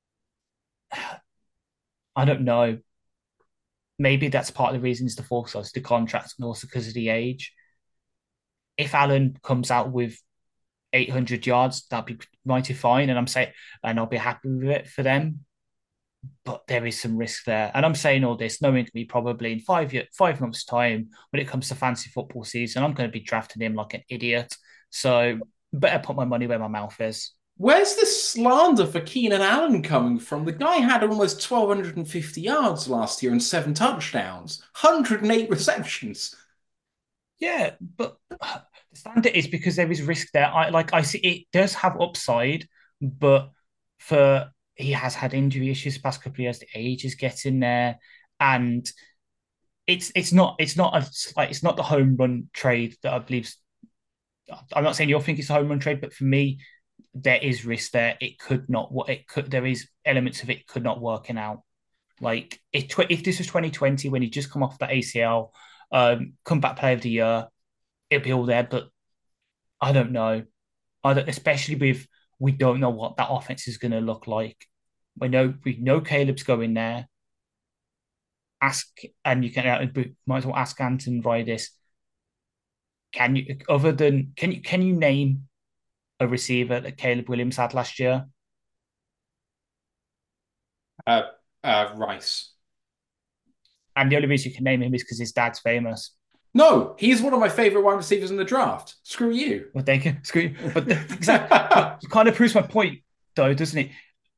I don't know. Maybe that's part of the reason is the force us the contract and also because of the age. If Allen comes out with 800 yards, that'd be mighty fine, and I'll be happy with it for them. But there is some risk there, and I'm saying all this knowing me probably in 5 months' time when it comes to fantasy football season, I'm going to be drafting him like an idiot. So better put my money where my mouth is. Where's the slander for Keenan Allen coming from? The guy had almost 1,250 yards last year and 7 touchdowns, 108 receptions. Yeah, but the standard is because there is risk there. I see it does have upside, but for he has had injury issues the past couple of years. The age is getting there, and it's not the home run trade that I believe. I'm not saying you'll think it's a home run trade, but for me, there is risk there. It could not. What it could. There is elements of it could not working out. Like if this was 2020 when he just come off the ACL, comeback player of the year, it'll be all there. But I don't know. I don't, especially with we don't know what that offense is going to look like. We know Caleb's going there. Ask and you can might as well ask Anton Ridis. Can you name a receiver that Caleb Williams had last year? Rice. And the only reason you can name him is because his dad's famous. No, he's one of my favorite wide receivers in the draft. Screw you. Well, they can screw. But exactly, but it kind of proves my point, though, doesn't it?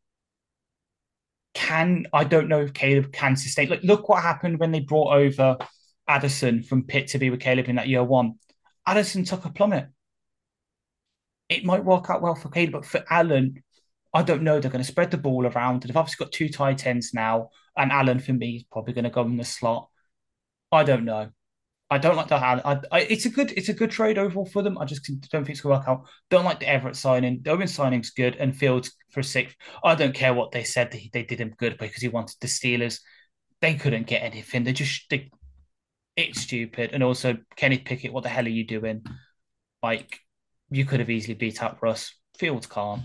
I don't know if Caleb can sustain. Like, look what happened when they brought over Addison from Pitt to be with Caleb in that year one. Addison took a plummet. It might work out well for Caleb, but for Allen, I don't know. They're going to spread the ball around. They've obviously got two tight ends now, and Allen for me is probably going to go in the slot. I don't know. I don't like that. It's a good trade overall for them. I just don't think it's going to work out. Don't like the Everett signing. The Owen signing's good, and Fields for sixth. I don't care what they said. They did him good because he wanted the Steelers. They couldn't get anything. It's stupid. And also, Kenny Pickett, what the hell are you doing? Like, you could have easily beat up Russ. Fields can't.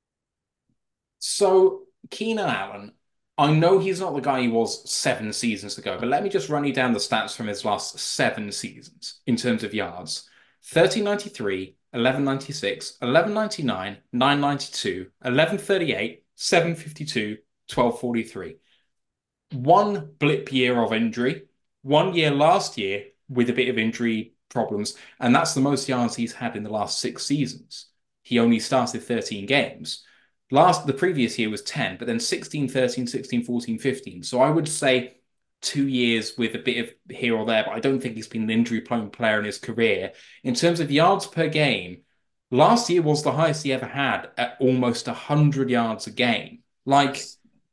So, Keenan Allen, I know he's not the guy he was 7 seasons ago, but let me just run you down the stats from his last 7 seasons in terms of yards. 1393, 1196, 1199, 992, 1138, 752, 1243. One blip year of injury, 1 year last year with a bit of injury problems, and that's the most yards he's had in the last 6 seasons. He only started 13 games. The previous year was 10, but then 16, 13, 16, 14, 15. So I would say 2 years with a bit of here or there, but I don't think he's been an injury-prone player in his career. In terms of yards per game, last year was the highest he ever had at almost 100 yards a game. Like,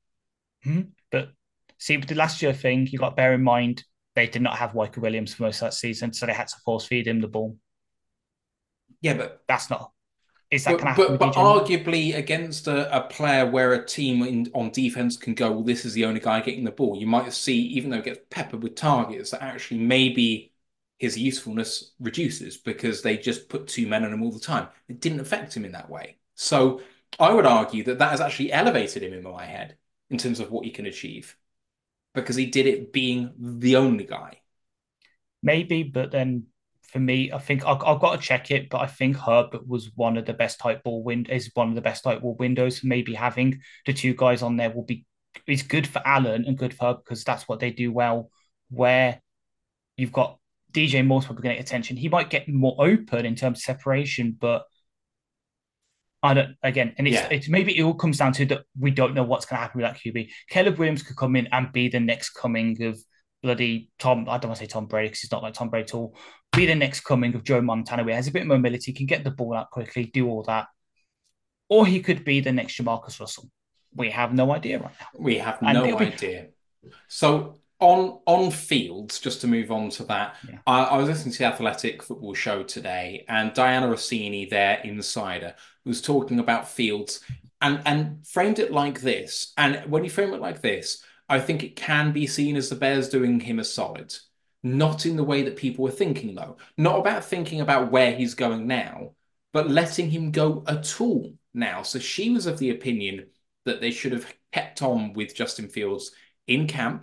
But see, with the last year thing, you got to bear in mind they did not have Wyker Williams for most of that season, so they had to force feed him the ball. yeah, but That's not. Is that going to happen? But arguably against a player where a team on defense can go, well, this is the only guy getting the ball. You might see, even though it gets peppered with targets, that actually maybe his usefulness reduces because they just put 2 men on him all the time. It didn't affect him in that way. So I would argue that has actually elevated him in my head in terms of what he can achieve because he did it being the only guy. Maybe, but then for me, I think I've got to check it, but I think Herbert was one of the best tight ball windows. Maybe having the 2 guys on there is good for Allen and good for Herbert because that's what they do well. Where you've got DJ Moore's probably going to get attention. He might get more open in terms of separation, but I don't. Again, and it's maybe it all comes down to that we don't know what's going to happen with that QB. Caleb Williams could come in and be the next coming of bloody Tom. I don't want to say Tom Brady because he's not like Tom Brady at all. Be the next coming of Joe Montana, where he has a bit of mobility, can get the ball out quickly, do all that. Or he could be the next Jamarcus Russell. We have no idea right now. We have no idea. So on Fields, just to move on to that, I was listening to the Athletic Football Show today, and Diana Rossini, their insider, was talking about Fields and framed it like this. And when you frame it like this, I think it can be seen as the Bears doing him a solid. Not in the way that people were thinking, though. Not about thinking about where he's going now, but letting him go at all now. So she was of the opinion that they should have kept on with Justin Fields in camp,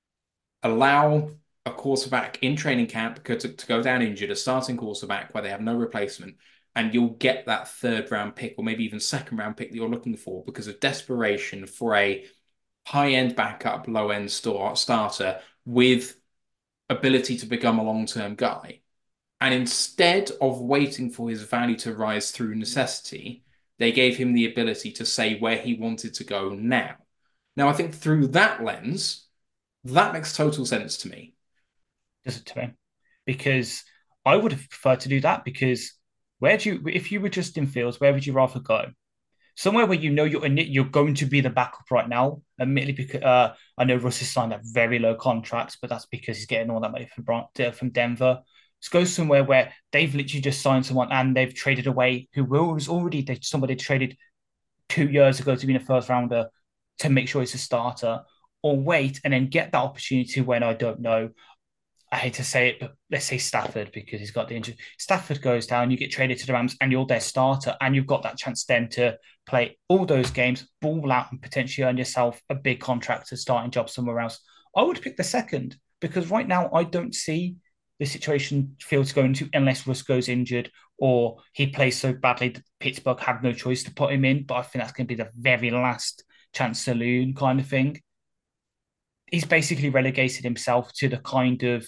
allow a quarterback in training camp to go down injured, a starting quarterback where they have no replacement, and you'll get that third round pick or maybe even second round pick that you're looking for because of desperation for a high-end backup, low-end starter with ability to become a long-term guy. And instead of waiting for his value to rise through necessity, they gave him the ability to say where he wanted to go now. Now, I think through that lens, that makes total sense to me. Does it to me? Because I would have preferred to do that because if you were Justin Fields, where would you rather go? Somewhere where you know you're going to be the backup right now. Admittedly, because I know Russ has signed a very low contracts, but that's because he's getting all that money from Denver. Let's go somewhere where they've literally just signed someone and they've traded away who was already somebody traded 2 years ago to be in a first rounder to make sure he's a starter, or wait and then get that opportunity when I don't know. I hate to say it, but let's say Stafford because he's got the injury. Stafford goes down, you get traded to the Rams, and you're their starter, and you've got that chance then to play all those games, ball out, and potentially earn yourself a big contract to starting job somewhere else. I would pick the second because right now I don't see the situation Fields going to unless Russ goes injured or he plays so badly that Pittsburgh have no choice to put him in. But I think that's going to be the very last chance saloon kind of thing. He's basically relegated himself to the kind of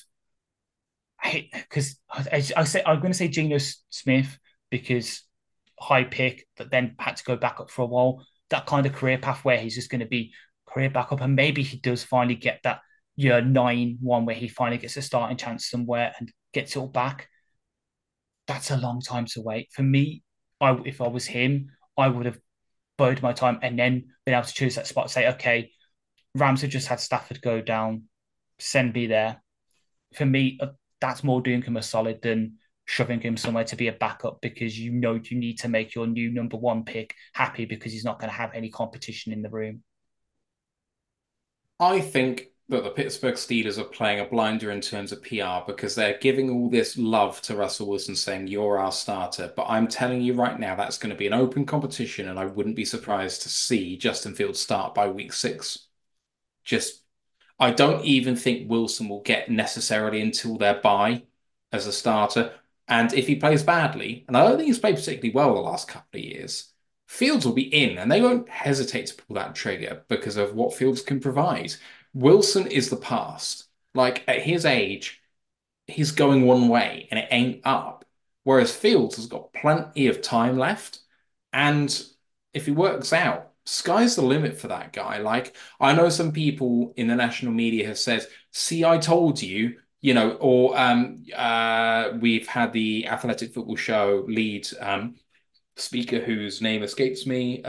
because I'm going to say Geno Smith because high pick, but then had to go back up for a while. That kind of career path where he's just going to be career backup, and maybe he does finally get that year 9 where he finally gets a starting chance somewhere and gets it all back. That's a long time to wait. For me, if I was him, I would have bided my time and then been able to choose that spot. Say, okay, Rams have just had Stafford go down, send me there. For me, that's more doing him a solid than shoving him somewhere to be a backup because you know you need to make your new number 1 pick happy because he's not going to have any competition in the room. I think that the Pittsburgh Steelers are playing a blinder in terms of PR because they're giving all this love to Russell Wilson saying, you're our starter. But I'm telling you right now, that's going to be an open competition, and I wouldn't be surprised to see Justin Fields start by week 6. I don't even think Wilson will get necessarily until their bye as a starter. And if he plays badly, and I don't think he's played particularly well the last couple of years, Fields will be in and they won't hesitate to pull that trigger because of what Fields can provide. Wilson is the past. Like at his age, he's going one way and it ain't up. Whereas Fields has got plenty of time left. And if he works out, sky's the limit for that guy. Like, I know some people in the national media have said, see, I told you, or we've had the Athletic Football Show lead speaker whose name escapes me.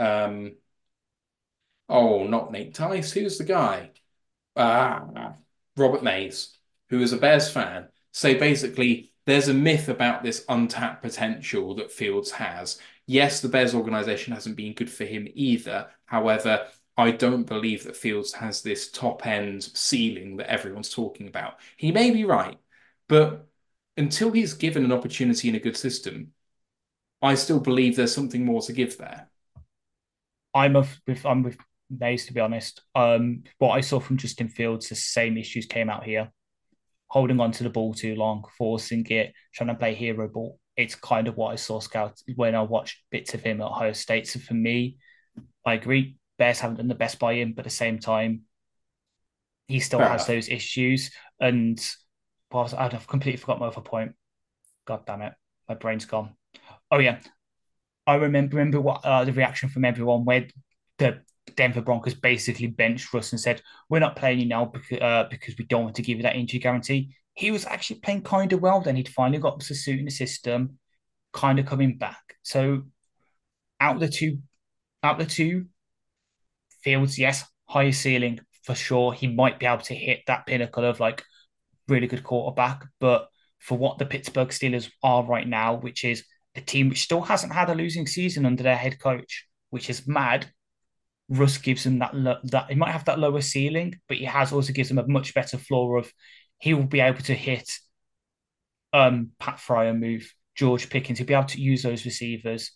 Not Nate Tice. Who's the guy? Robert Mays, who is a Bears fan, say basically there's a myth about this untapped potential that Fields has. Yes, the Bears organization hasn't been good for him either. However, I don't believe that Fields has this top-end ceiling that everyone's talking about. He may be right, but until he's given an opportunity in a good system, I still believe there's something more to give there. I'm with Mays, to be honest. What I saw from Justin Fields, the same issues came out here. Holding on to the ball too long, forcing it, trying to play hero ball. It's kind of what I saw scout when I watched bits of him at Ohio State. So for me, I agree. Bears haven't done the best by him, but at the same time, he still has those issues. And I've completely forgot my other point. God damn it. My brain's gone. Oh, yeah. I remember what the reaction from everyone where the Denver Broncos basically benched Russ and said, we're not playing you now because we don't want to give you that injury guarantee. He was actually playing kind of well then. He'd finally got to suit in the system, kind of coming back. So out of the two, Fields, yes, higher ceiling for sure. He might be able to hit that pinnacle of like really good quarterback. But for what the Pittsburgh Steelers are right now, which is a team which still hasn't had a losing season under their head coach, which is mad. Russ gives him that he might have that lower ceiling, but he also gives him a much better floor of he will be able to hit Pat Fryer move, George Pickens. He'll be able to use those receivers.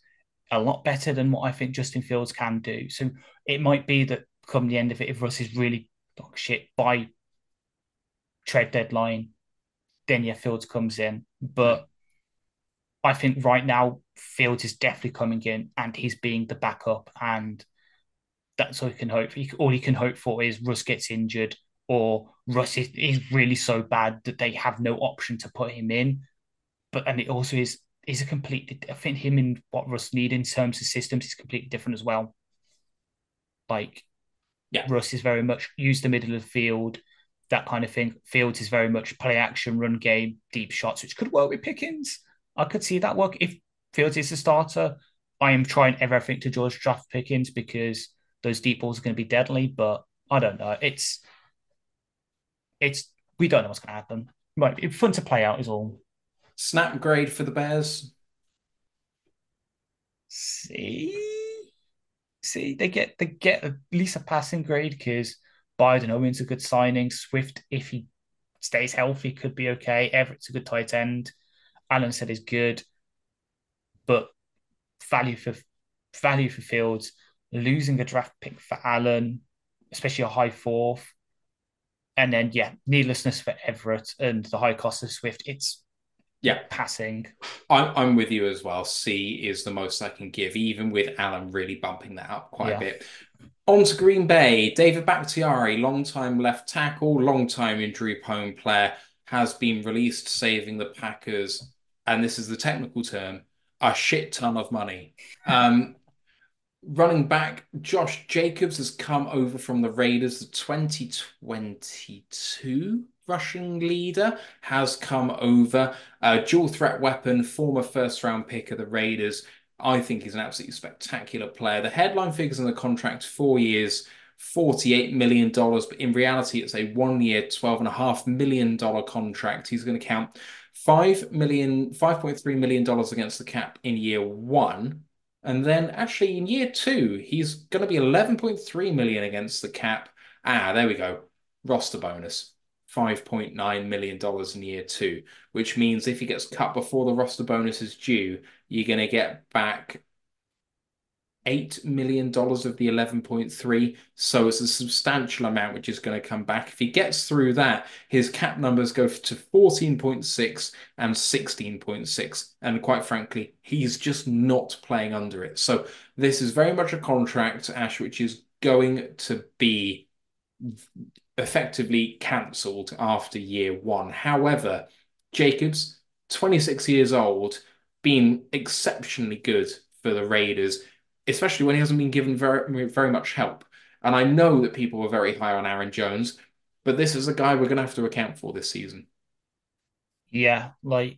a lot better than what I think Justin Fields can do. So it might be that come the end of it, if Russ is really dog shit by trade deadline, then yeah, Fields comes in. But I think right now Fields is definitely coming in and he's being the backup, and that's all he can hope. All he can hope for is Russ gets injured or Russ is really so bad that they have no option to put him in. But and it also is a completely. I think him and what Russ need in terms of systems is completely different as well. Like, Yeah. Russ is very much use the middle of the field, that kind of thing. Fields is very much play action, run game, deep shots, which could work with Pickens. I could see that work if Fields is the starter. I am trying everything to George draft Pickens because those deep balls are going to be deadly, but I don't know. It's we don't know what's going to happen. Right, it's fun to play out is all. Snap grade for the Bears. See, they get at least a passing grade because Biden Owens a good signing. Swift, if he stays healthy, could be okay. Everett's a good tight end. Allen said is good, but value for Fields, losing a draft pick for Allen, especially a high fourth, and then yeah, needlessness for Everett and the high cost of Swift. It's passing. I'm with you as well. C is the most I can give, even with Allen really bumping that up quite a bit. On to Green Bay. David Bakhtiari, long-time left tackle, long-time injury-prone player, has been released, saving the Packers, and this is the technical term, a shit ton of money. Running back Josh Jacobs has come over from the Raiders. The 2022 rushing leader has come over. Dual threat weapon, former first-round pick of the Raiders. I think he's an absolutely spectacular player. The headline figures in the contract, 4 years, $48 million, but in reality, it's a 1 year, $12.5 million contract. He's going to count $5.3 million against the cap in year one. And then actually in year two, he's going to be 11.3 million against the cap. There we go. Roster bonus. $5.9 million in year two, which means if he gets cut before the roster bonus is due, you're going to get back $8 million of the 11.3. So it's a substantial amount which is going to come back. If he gets through that, his cap numbers go to 14.6 and 16.6. And quite frankly, he's just not playing under it. So this is very much a contract, Ash, which is going to be effectively cancelled after year one. However, Jacobs, 26 years old, been exceptionally good for the Raiders, especially when he hasn't been given very, very much help. And I know that people were very high on Aaron Jones, but this is a guy we're going to have to account for this season. Yeah, like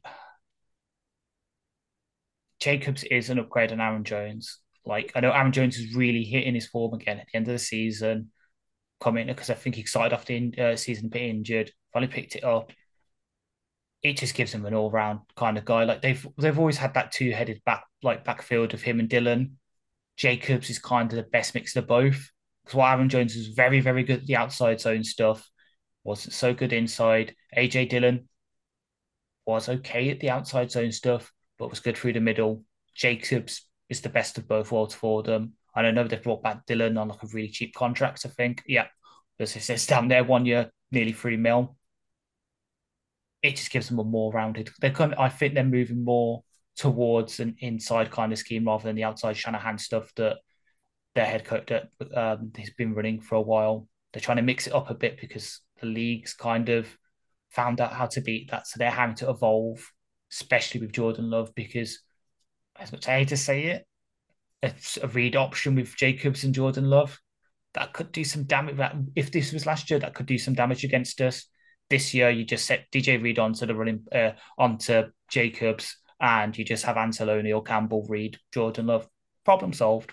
Jacobs is an upgrade on Aaron Jones. Like, I know Aaron Jones is really hitting his form again at the end of the season, coming because I think he started off the season a bit injured, finally picked it up. It just gives him an all-round kind of guy. Like they've always had that two-headed backfield of him and Dillon. Jacobs is kind of the best mix of both. Because while Aaron Jones was very, very good at the outside zone stuff, wasn't so good inside. AJ Dillon was okay at the outside zone stuff, but was good through the middle. Jacobs is the best of both worlds for them. And I know they've brought back Dillon on like a really cheap contract, I think. Yeah. As it says down there, 1 year, nearly $3 million. It just gives them a more rounded. I think they're moving more towards an inside kind of scheme rather than the outside Shanahan stuff that their head coach that has been running for a while. They're trying to mix it up a bit because the league's kind of found out how to beat that, so they're having to evolve, especially with Jordan Love, because as much as I hate to say it, it's a read option with Jacobs and Jordan Love that could do some damage. If this was last year, that could do some damage against us. This year, you just set DJ Reed onto the running onto Jacobs, and you just have Anzalone or Campbell Reed, Jordan Love. Problem solved.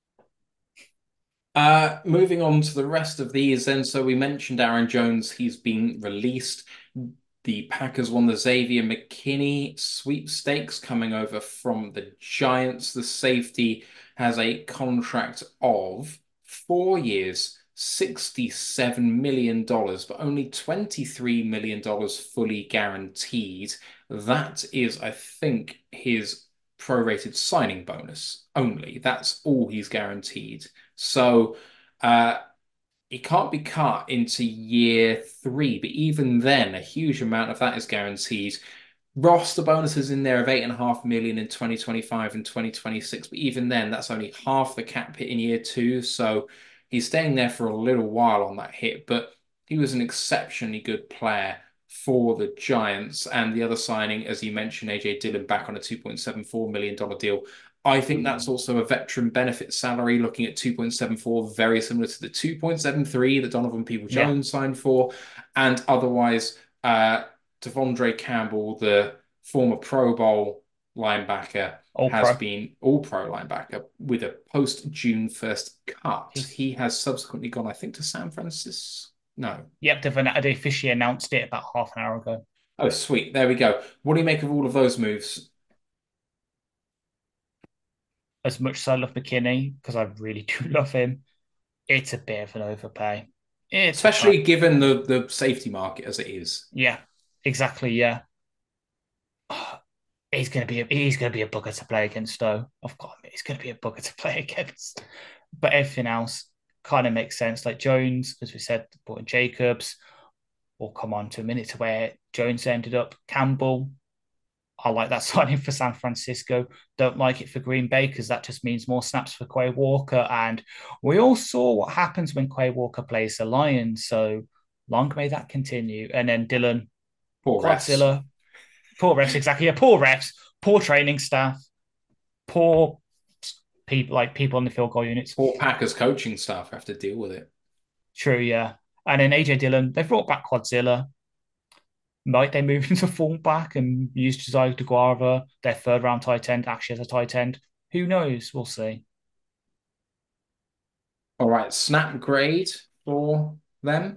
Moving on to the rest of these then. So we mentioned Aaron Jones. He's been released. The Packers won the Xavier McKinney sweepstakes coming over from the Giants. The safety has a contract of 4 years, $67 million, but only $23 million fully guaranteed. That is, I think, his prorated signing bonus only. That's all he's guaranteed. So he can't be cut into year 3, but even then, a huge amount of that is guaranteed. Roster bonuses in there of 8.5 million in 2025 and 2026, but even then, that's only half the cap hit in year 2. So he's staying there for a little while on that hit, but he was an exceptionally good player for the Giants. And the other signing, as you mentioned, AJ Dillon back on a $2.74 million deal. I think that's also a veteran benefit salary, looking at 2.74, very similar to the 2.73 that Donovan Peoples-Jones signed for. And otherwise, Devondre Campbell, the former Pro Bowl linebacker, has been all-pro linebacker with a post-June 1st cut. He has subsequently gone, I think, to San Francisco. No. Yep, they officially announced it about half an hour ago. Oh, sweet. There we go. What do you make of all of those moves? As much as I love McKinney, because I really do love him, it's a bit of an overpay. Especially given the safety market as it is. Yeah, exactly. Yeah. He's gonna be a bugger to play against, though. I've got him. He's gonna be a bugger to play against. But everything else kind of makes sense. Like Jones, as we said, brought in Jacobs. We'll come on to a minute to where Jones ended up. Campbell, I like that signing for San Francisco. Don't like it for Green Bay because that just means more snaps for Quay Walker. And we all saw what happens when Quay Walker plays the Lions. So long may that continue. And then Dillon, poor Godzilla, poor refs, exactly. Yeah, poor refs, poor training staff, poor people on the field goal units. Poor Packers coaching staff have to deal with it. True, yeah. And then AJ Dillon, they've brought back Quadzilla. Might they move into fullback and use Josiah DeGuara, their 3rd-round tight end, actually as a tight end? Who knows? We'll see. All right, snap grade for them.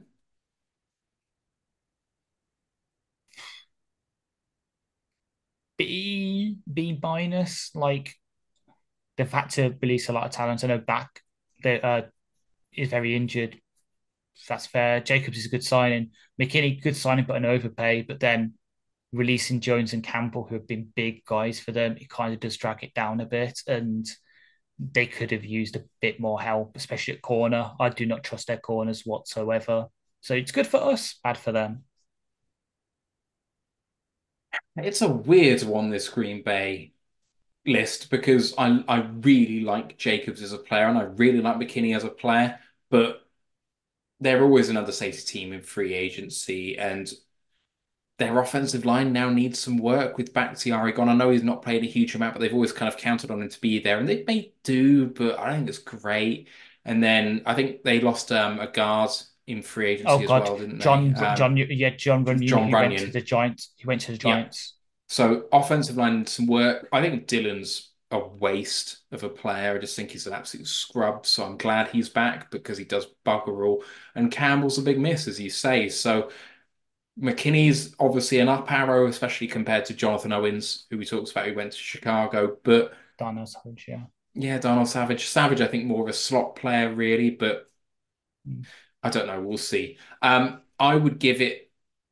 B minus. Like, they've had to release a lot of talent. I know back is very injured. That's fair. Jacobs is a good signing. McKinney, good signing, but an overpay. But then releasing Jones and Campbell, who have been big guys for them, it kind of does drag it down a bit. And they could have used a bit more help, especially at corner. I do not trust their corners whatsoever. So it's good for us, bad for them. It's a weird one, this Green Bay list, because I really like Jacobs as a player and I really like McKinney as a player, but they're always another safety team in free agency, and their offensive line now needs some work with Bakhtiari gone. I know he's not played a huge amount, but they've always kind of counted on him to be there, and they may do, but I don't think it's great. And then I think they lost a guard in free agency as well, didn't they? John Runyon. John Runyon. Went to the Giants. He went to the Giants. Yeah. So offensive line, some work. I think Dillon's a waste of a player. I just think he's an absolute scrub. So I'm glad he's back because he does bugger all. And Campbell's a big miss, as you say. So McKinney's obviously an up arrow, especially compared to Jonathan Owens, who we talked about, who went to Chicago. But Darnell Savage, yeah. Yeah, Darnell Savage. Savage, I think, more of a slot player, really, but I don't know. We'll see. I would give it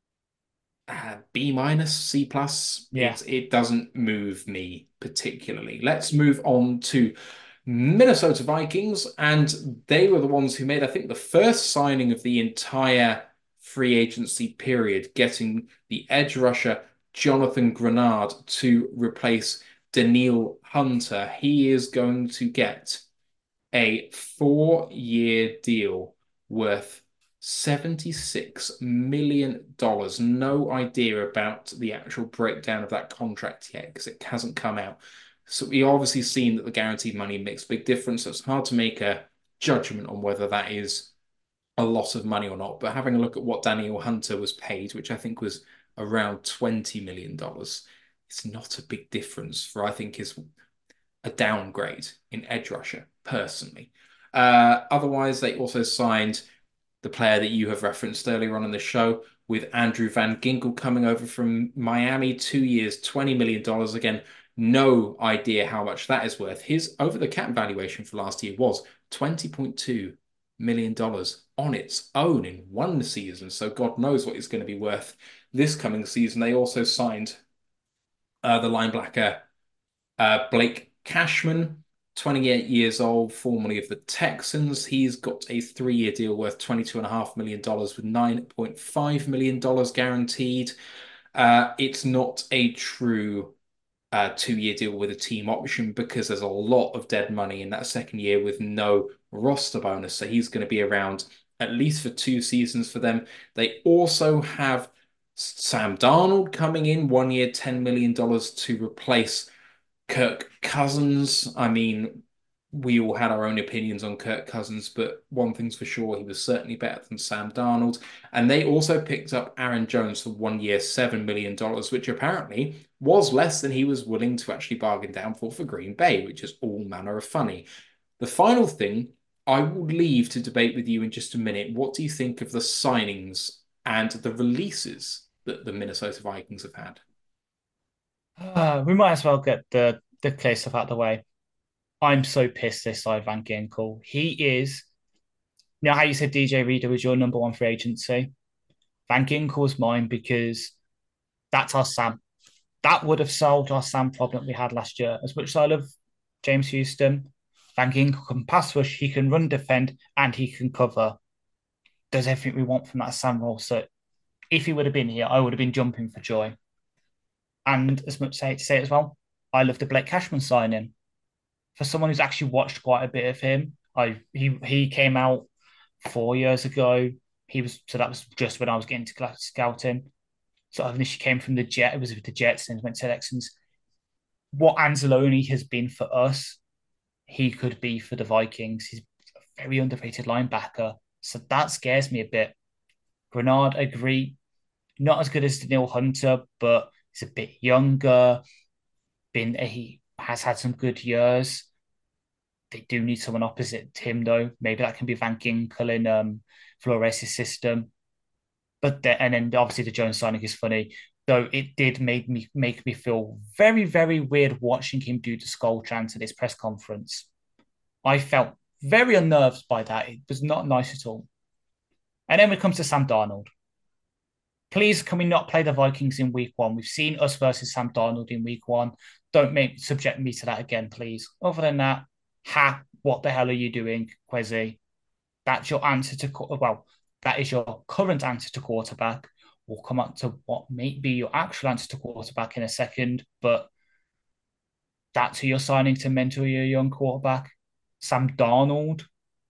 B minus, C plus. Yeah. It doesn't move me particularly. Let's move on to Minnesota Vikings, and they were the ones who made, I think, the first signing of the entire free agency period, getting the edge rusher Jonathan Grenard to replace Danielle Hunter. He is going to get a 4-year deal worth $76 million. No idea about the actual breakdown of that contract yet because it hasn't come out. So we obviously seen that the guaranteed money makes a big difference. So it's hard to make a judgment on whether that is a lot of money or not. But having a look at what Danielle Hunter was paid, which I think was around $20 million, it's not a big difference for, I think, is a downgrade in edge rusher, personally. Otherwise, they also signed the player that you have referenced earlier on in the show, with Andrew Van Ginkel coming over from Miami, 2 years, $20 million. Again, no idea how much that is worth. His over-the-cap valuation for last year was $20.2 million on its own in one season. So God knows what it's going to be worth this coming season. They also signed the linebacker Blake Cashman, 28 years old, formerly of the Texans. He's got a 3-year deal worth $22.5 million with $9.5 million guaranteed. It's not a true 2-year deal with a team option because there's a lot of dead money in that second year with no roster bonus. So he's going to be around at least for 2 seasons for them. They also have Sam Darnold coming in 1 year, $10 million to replace Kirk Cousins. I mean, we all had our own opinions on Kirk Cousins, but one thing's for sure, he was certainly better than Sam Darnold. And they also picked up Aaron Jones for 1 year, $7 million, which apparently was less than he was willing to actually bargain down for Green Bay, which is all manner of funny. The final thing I will leave to debate with you in just a minute. What do you think of the signings and the releases that the Minnesota Vikings have had? We might as well get the clear stuff out of the way. I'm so pissed this side Van Ginkel. He is, you know how you said DJ Reader was your number one free agency? Van Ginkel's mine because that's our Sam. That would have solved our Sam problem we had last year. As much as I love James Houston, Van Ginkel can pass rush, he can run, defend, and he can cover. Does everything we want from that Sam role. So if he would have been here, I would have been jumping for joy. And as much as I hate to say it as well, I love the Blake Cashman signing. For someone who's actually watched quite a bit of him, he came out 4 years ago. That was just when I was getting to scouting. So I initially came from the Jet. It was with the Jets and went to the Texans. What Anzalone has been for us, he could be for the Vikings. He's a very underrated linebacker. So that scares me a bit. Grenard, agree. Not as good as Danielle Hunter, but he's a bit younger. He has had some good years. They do need someone opposite him, though. Maybe that can be Van Ginkel in Flores' system. And then obviously the Jones signing is funny, though it did make me feel very, very weird watching him do the skull chant at his press conference. I felt very unnerved by that. It was not nice at all. And then when it comes to Sam Darnold, please can we not play the Vikings in week one? We've seen us versus Sam Darnold in week one. Don't subject me to that again, please. Other than that, what the hell are you doing, Kwesi? That's your answer that is your current answer to quarterback. We'll come up to what may be your actual answer to quarterback in a second, but that's who you're signing to mentor your young quarterback. Sam Darnold.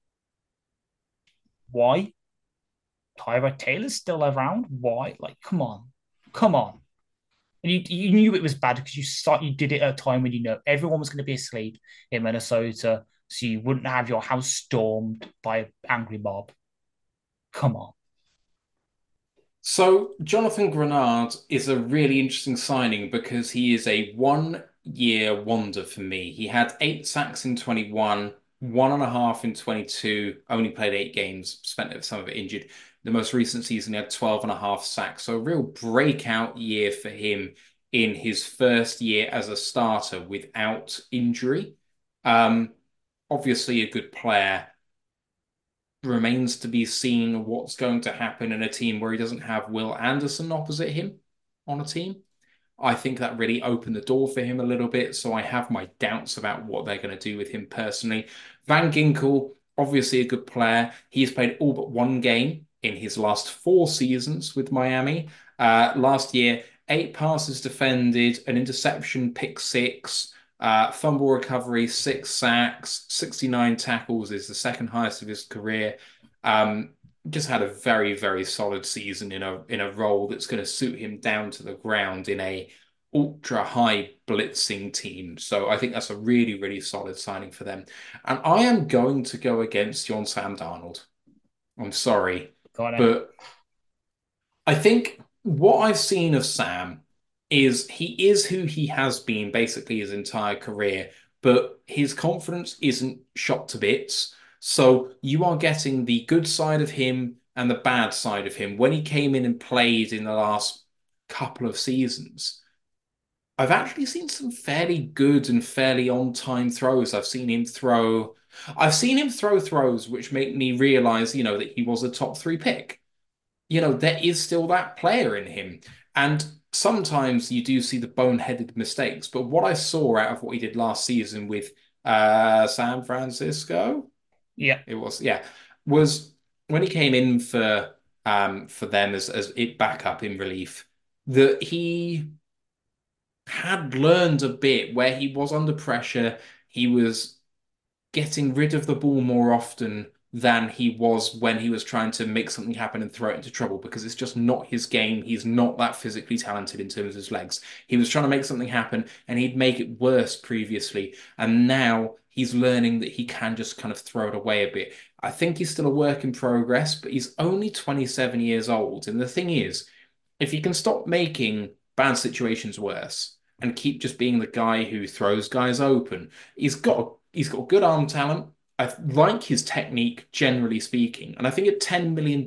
Why? Tyrod Taylor's still around. Why? Like, come on. And you knew it was bad because you did it at a time when you know everyone was going to be asleep in Minnesota, so you wouldn't have your house stormed by an angry mob. Come on. So Jonathan Grenard is a really interesting signing because he is a 1 year wonder for me. He had 8 sacks in 21, 1.5 in 22, only played 8 games, spent some of it injured. The most recent season, he had 12.5 sacks. So a real breakout year for him in his first year as a starter without injury. Obviously a good player. Remains to be seen what's going to happen in a team where he doesn't have Will Anderson opposite him on a team. I think that really opened the door for him a little bit, so I have my doubts about what they're going to do with him personally. Van Ginkel, obviously a good player. He's played all but 1 game in his last 4 seasons with Miami. Last year, 8 passes defended, an interception, pick 6, fumble recovery, 6 sacks, 69 tackles is the second highest of his career. Just had a very, very solid season in a role that's going to suit him down to the ground in a ultra high blitzing team. So I think that's a really, really solid signing for them. And I am going to go against John Sam Darnold. I'm sorry, but I think what I've seen of Sam is he is who he has been basically his entire career, but his confidence isn't shot to bits. So you are getting the good side of him and the bad side of him. When he came in and played in the last couple of seasons, I've actually seen some fairly good and fairly on-time throws. I've seen him throw throws which make me realize, that he was a top 3 pick. There is still that player in him. And sometimes you do see the boneheaded mistakes. But what I saw out of what he did last season with San Francisco, Yeah. it was yeah, was when he came in for them as it backup in relief, that he had learned a bit where he was under pressure. He was getting rid of the ball more often than he was when he was trying to make something happen and throw it into trouble because it's just not his game. He's not that physically talented in terms of his legs. He was trying to make something happen and he'd make it worse previously. And now he's learning that he can just kind of throw it away a bit. I think he's still a work in progress, but he's only 27 years old. And the thing is, if he can stop making bad situations worse and keep just being the guy who throws guys open, he's got good arm talent. I like his technique, generally speaking. And I think at $10 million,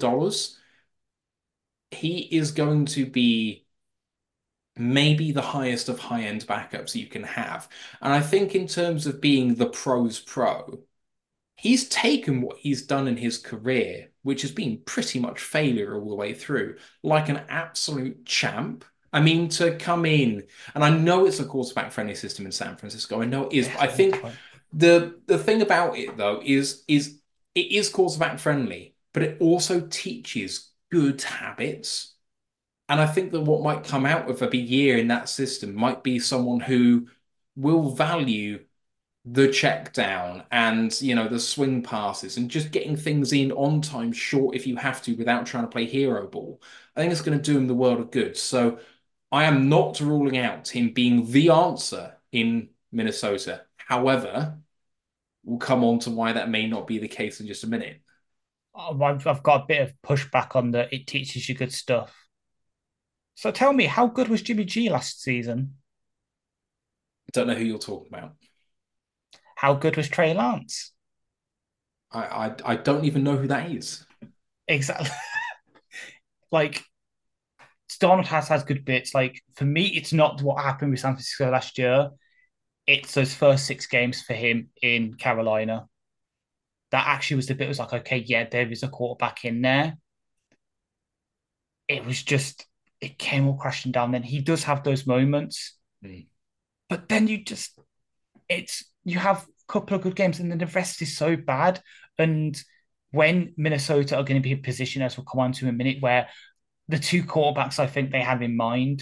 he is going to be maybe the highest of high-end backups you can have. And I think in terms of being the pro's pro, he's taken what he's done in his career, which has been pretty much failure all the way through, like an absolute champ. I mean, to come in, and I know it's a quarterback-friendly system in San Francisco. I know it is. But I think the thing about it though is it is quarterback friendly, but it also teaches good habits. And I think that what might come out of a year in that system might be someone who will value the check down and the swing passes and just getting things in on time short if you have to without trying to play hero ball. I think it's going to do him the world of good. So I am not ruling out him being the answer in Minnesota. However, we'll come on to why that may not be the case in just a minute. I've got a bit of pushback on the it teaches you good stuff. So tell me, how good was Jimmy G last season? Don't know who you're talking about. How good was Trey Lance? I don't even know who that is. Exactly. Like, Donald has good bits. Like, for me, it's not what happened with San Francisco last year. It's those first 6 games for him in Carolina. That actually was the bit was like, okay, yeah, there is a quarterback in there. It was just, it came all crashing down. Then he does have those moments. But then you have a couple of good games and then the rest is so bad. And when Minnesota are going to be in a position, as we'll come on to in a minute, where the two quarterbacks I think they have in mind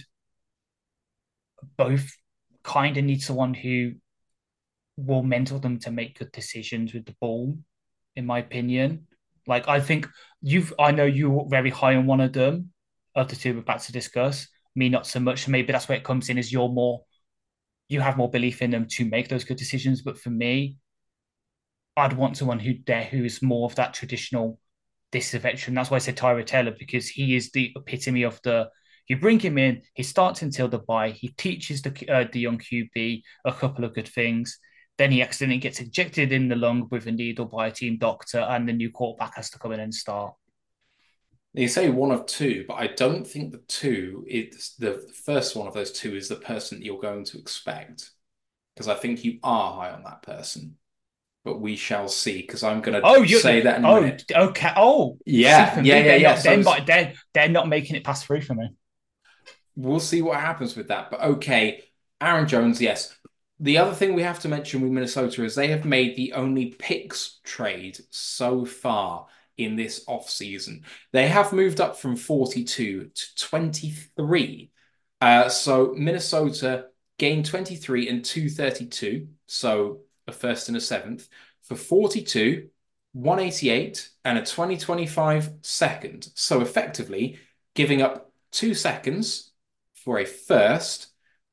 both kind of need someone who will mentor them to make good decisions with the ball, in my opinion. Like, I think I know you're very high on one of them, of the two we're about to discuss. Me, not so much. So maybe that's where it comes in, is you have more belief in them to make those good decisions. But for me, I'd want someone who's more of that traditional, this is a veteran. That's why I said Tyrod Taylor, because he is the epitome of you bring him in, he starts until the bye, he teaches the young QB a couple of good things. Then he accidentally gets injected in the lung with a needle by a team doctor, and the new quarterback has to come in and start. You say one of two, but I don't think the two is the first one of those two is the person that you're going to expect. Because I think you are high on that person. But we shall see, because I'm going to say that in a minute. Okay. Yeah. They're not making it pass through for me. We'll see what happens with that. But okay, Aaron Jones, yes. The other thing we have to mention with Minnesota is they have made the only picks trade so far in this offseason. They have moved up from 42 to 23. So Minnesota gained 23 and 232. So a first and a seventh for 42, 188, and a 2025 second. So effectively giving up 2 seconds for a first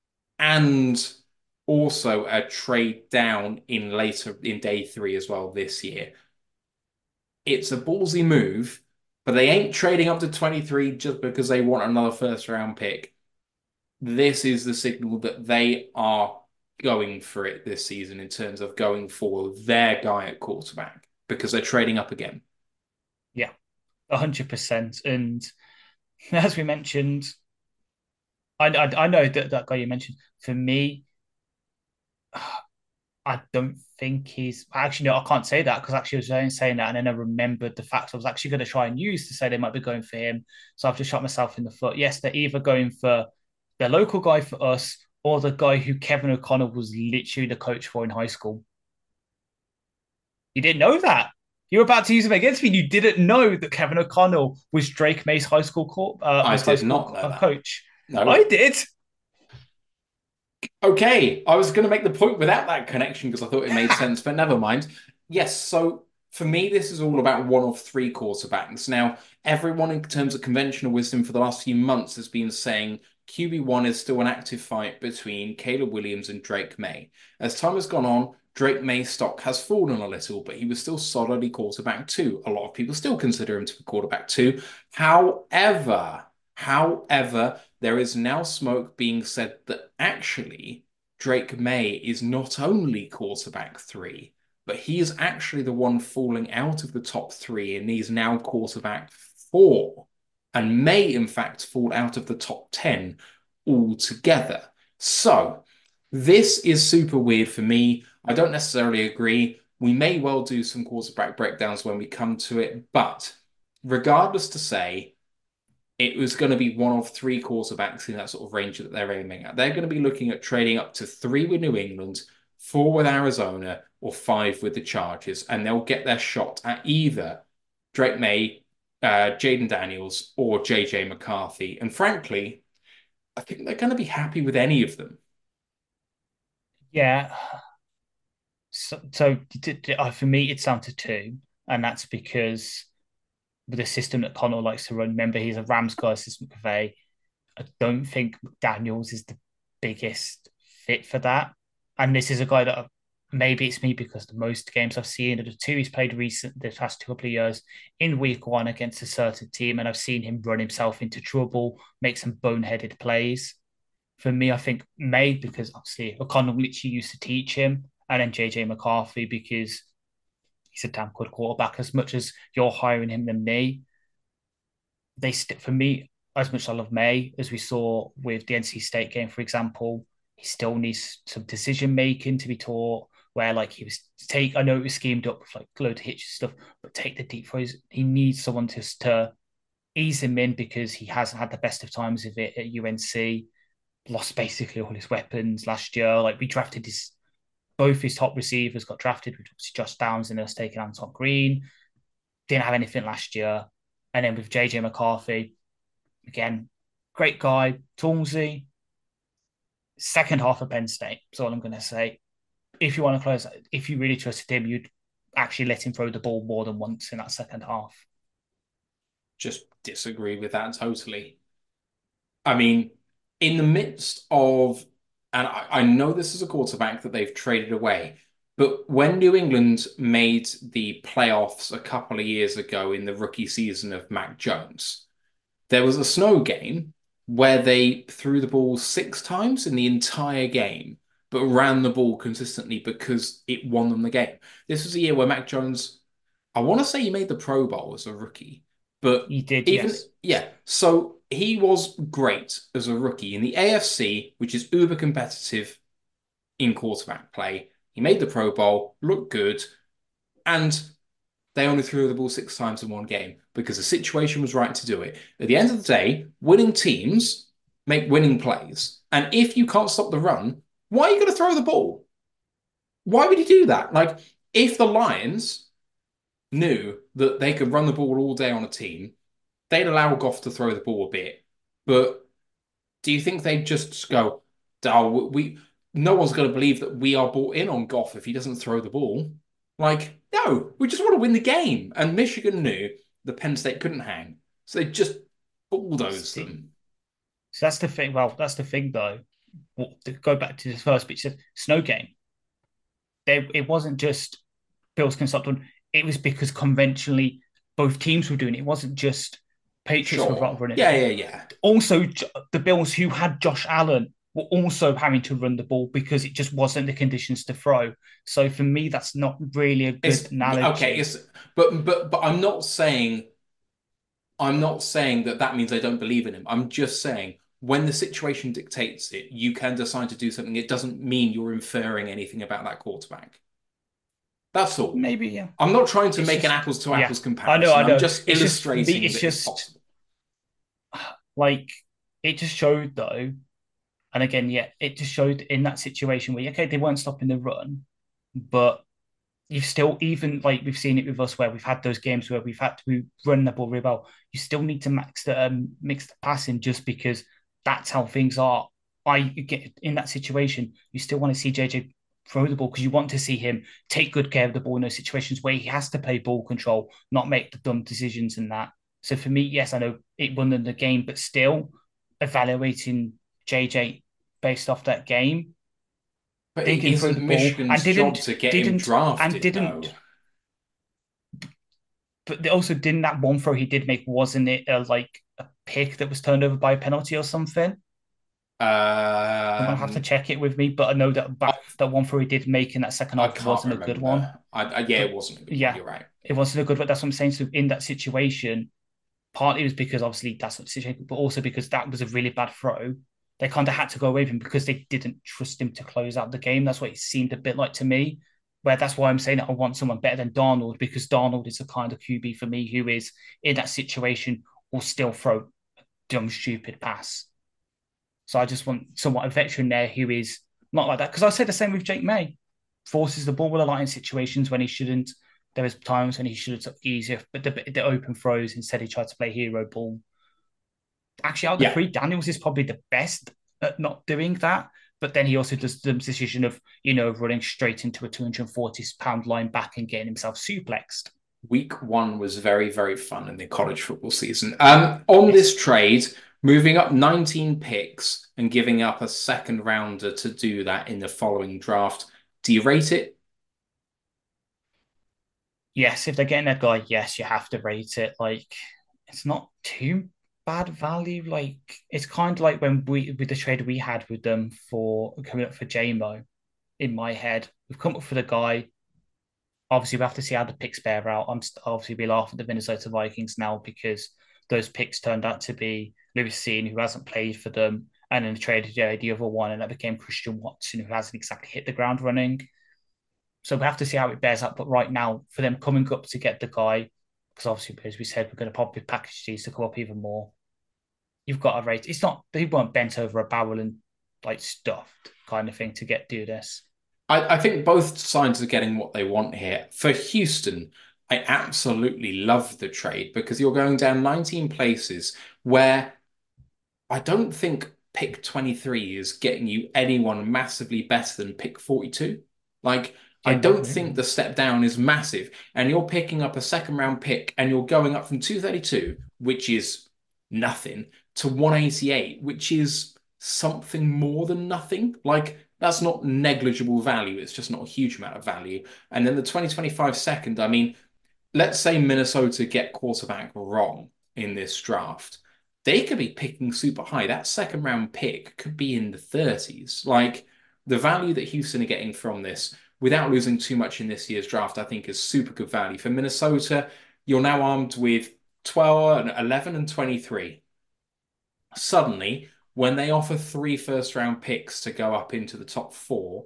and also a trade down in day 3 as well this year. It's a ballsy move, but they ain't trading up to 23 just because they want another first round pick. This is the signal that they are going for it this season in terms of going for their guy at quarterback, because they're trading up again. Yeah, 100%. And as we mentioned, I know that guy you mentioned, for me, I don't think he's actually, no, I can't say that, because actually I was saying that and then I remembered the fact I was actually going to try and use to say they might be going for him. So I've just shot myself in the foot. Yes, they're either going for the local guy for us or the guy who Kevin O'Connell was literally the coach for in high school. You didn't know that. You were about to use him against me. You didn't know that Kevin O'Connell was Drake May's high school coach. No. I did. Okay, I was going to make the point without that connection because I thought it made sense, but never mind. Yes, so for me, this is all about one of three quarterbacks. Now, everyone in terms of conventional wisdom for the last few months has been saying QB1 is still an active fight between Caleb Williams and Drake May. As time has gone on, Drake May's stock has fallen a little, but he was still solidly quarterback two. A lot of people still consider him to be quarterback two. However, there is now smoke being said that actually Drake May is not only quarterback three, but he is actually the one falling out of the top three, and he's now quarterback four, and may in fact fall out of the top 10 altogether. So this is super weird for me. I don't necessarily agree. We may well do some quarterback breakdowns when we come to it, but regardless to say, it was going to be one of three quarterbacks in that sort of range that they're aiming at. They're going to be looking at trading up to 3 with New England, 4 with Arizona, or 5 with the Chargers, and they'll get their shot at either Drake May, Jaden Daniels, or JJ McCarthy. And frankly, I think they're going to be happy with any of them. Yeah. So for me, it's down to 2, and that's because with the system that Connell likes to run, remember he's a Rams guy, assistant McVay. I don't think McDaniels is the biggest fit for that. And this is a guy that maybe it's me because the most games I've seen are the 2 he's played the past couple of years in week 1 against a certain team, and I've seen him run himself into trouble, make some boneheaded plays. For me, I think May, because obviously O'Connell literally used to teach him, and then JJ McCarthy because he's a damn good quarterback. As much as you're hiring him than me, for me, as much as I love May, as we saw with the NC State game, for example, he still needs some decision making to be taught. Where like I know it was schemed up with like loads of hitch stuff, but take the deep throws. He needs someone to ease him in because he hasn't had the best of times of it at UNC. Lost basically all his weapons last year. Like we drafted both his top receivers got drafted, which was Josh Downs and us taking Anton Green. Didn't have anything last year. And then with JJ McCarthy, again, great guy, Tormsy. Second half of Penn State, that's all I'm going to say. If you want to close, if you really trusted him, you'd actually let him throw the ball more than once in that second half. Just disagree with that totally. I mean, in the midst of, and I know this is a quarterback that they've traded away, but when New England made the playoffs a couple of years ago in the rookie season of Mac Jones, there was a snow game where they threw the ball 6 times in the entire game, but ran the ball consistently because it won them the game. This was a year where Mac Jones, I want to say he made the Pro Bowl as a rookie, but he did, yes. Yeah, so he was great as a rookie in the AFC, which is uber competitive in quarterback play. He made the Pro Bowl, looked good, and they only threw the ball 6 times in one game because the situation was right to do it. At the end of the day, winning teams make winning plays. And if you can't stop the run, why are you going to throw the ball? Why would you do that? Like, if the Lions knew that they could run the ball all day on a team, they'd allow Goff to throw the ball a bit. But do you think they'd just go, oh, no one's going to believe that we are bought in on Goff if he doesn't throw the ball? Like, no, we just want to win the game. And Michigan knew the Penn State couldn't hang. So they just bulldozed them. So that's the thing. Well, that's the thing, though. To go back to the first bit, snow game. It wasn't just Bills can stop doing. It was because conventionally both teams were doing it. It wasn't just Patriots were running. Yeah. Also, the Bills who had Josh Allen were also having to run the ball because it just wasn't the conditions to throw. So for me, that's not really a good analogy. Okay, but I'm not saying that means I don't believe in him. I'm just saying when the situation dictates it, you can decide to do something. It doesn't mean you're inferring anything about that quarterback. That's all. Maybe, yeah. I'm not trying to make an apples to apples comparison. I know. I'm just illustrating that it's possible. Like, it just showed, though, And again, yeah, it just showed in that situation where, okay, they weren't stopping the run, but you've still, even like we've seen it with us, where we've had those games where we've had to run the ball really well. You still need to mix the passing, just because that's how things are. I get in that situation, you still want to see JJ throw the ball because you want to see him take good care of the ball in those situations where he has to play ball control, not make the dumb decisions and that. So for me, yes, I know it won them the game, but still evaluating JJ based off that game, But it thinking through isn't the ball Michigan's job to get him drafted, though. But also didn't that one throw he did make, wasn't it like a pick that was turned over by a penalty or something? Someone have to check it with me, but I know that one throw he did make in that second I half can't wasn't remember. a good one. It wasn't a good one. You're right. It wasn't a good one. That's what I'm saying. So in that situation, partly it was because obviously that's what the situation, but also because that was a really bad throw. They kind of had to go away with him because they didn't trust him to close out the game. That's what it seemed a bit like to me. Where that's why I'm saying that I want someone better than Darnold, because Darnold is the kind of QB for me who is in that situation will still throw a dumb, stupid pass. So I just want somewhat a veteran there who is not like that. Because I said the same with Jake May. Forces the ball a lot in situations when he shouldn't. There was times when he should have took easier, but the open throws, instead he tried to play hero ball. Actually, out of the three, Daniels is probably the best at not doing that. But then he also does the decision of, running straight into a 240-pound line back and getting himself suplexed. Week 1 was very, very fun in the college football season. On this trade, moving up 19 picks and giving up a second rounder to do that in the following draft, do you rate it? Yes, if they're getting a guy, yes, you have to rate it. Like, it's not too bad value. Like, it's kind of like when with the trade we had with them for coming up for JMO. In my head, we've come up for the guy. Obviously, we have to see how the picks bear out. I'm obviously be laughing at the Minnesota Vikings now because those picks turned out to be Lewis Cine, who hasn't played for them, and then traded the other one, and that became Christian Watson, who hasn't exactly hit the ground running. So we have to see how it bears up. But right now, for them coming up to get the guy, because obviously, as we said, we're going to probably package these to go up even more. You've got to rate. It's not, they weren't bent over a barrel and like stuffed kind of thing to do this. I think both sides are getting what they want here. For Houston, I absolutely love the trade because you're going down 19 places where I don't think pick 23 is getting you anyone massively better than pick 42. Like, I don't think the step down is massive. And you're picking up a second round pick and you're going up from 232, which is nothing, to 188, which is something more than nothing. Like, that's not negligible value. It's just not a huge amount of value. And then the 2025 second, I mean, let's say Minnesota get quarterback wrong in this draft. They could be picking super high. That second round pick could be in the 30s. Like, the value that Houston are getting from this, without losing too much in this year's draft, I think is super good value. For Minnesota, you're now armed with 12, 11, and 23. Suddenly, when they offer 3 first-round picks to go up into the top 4,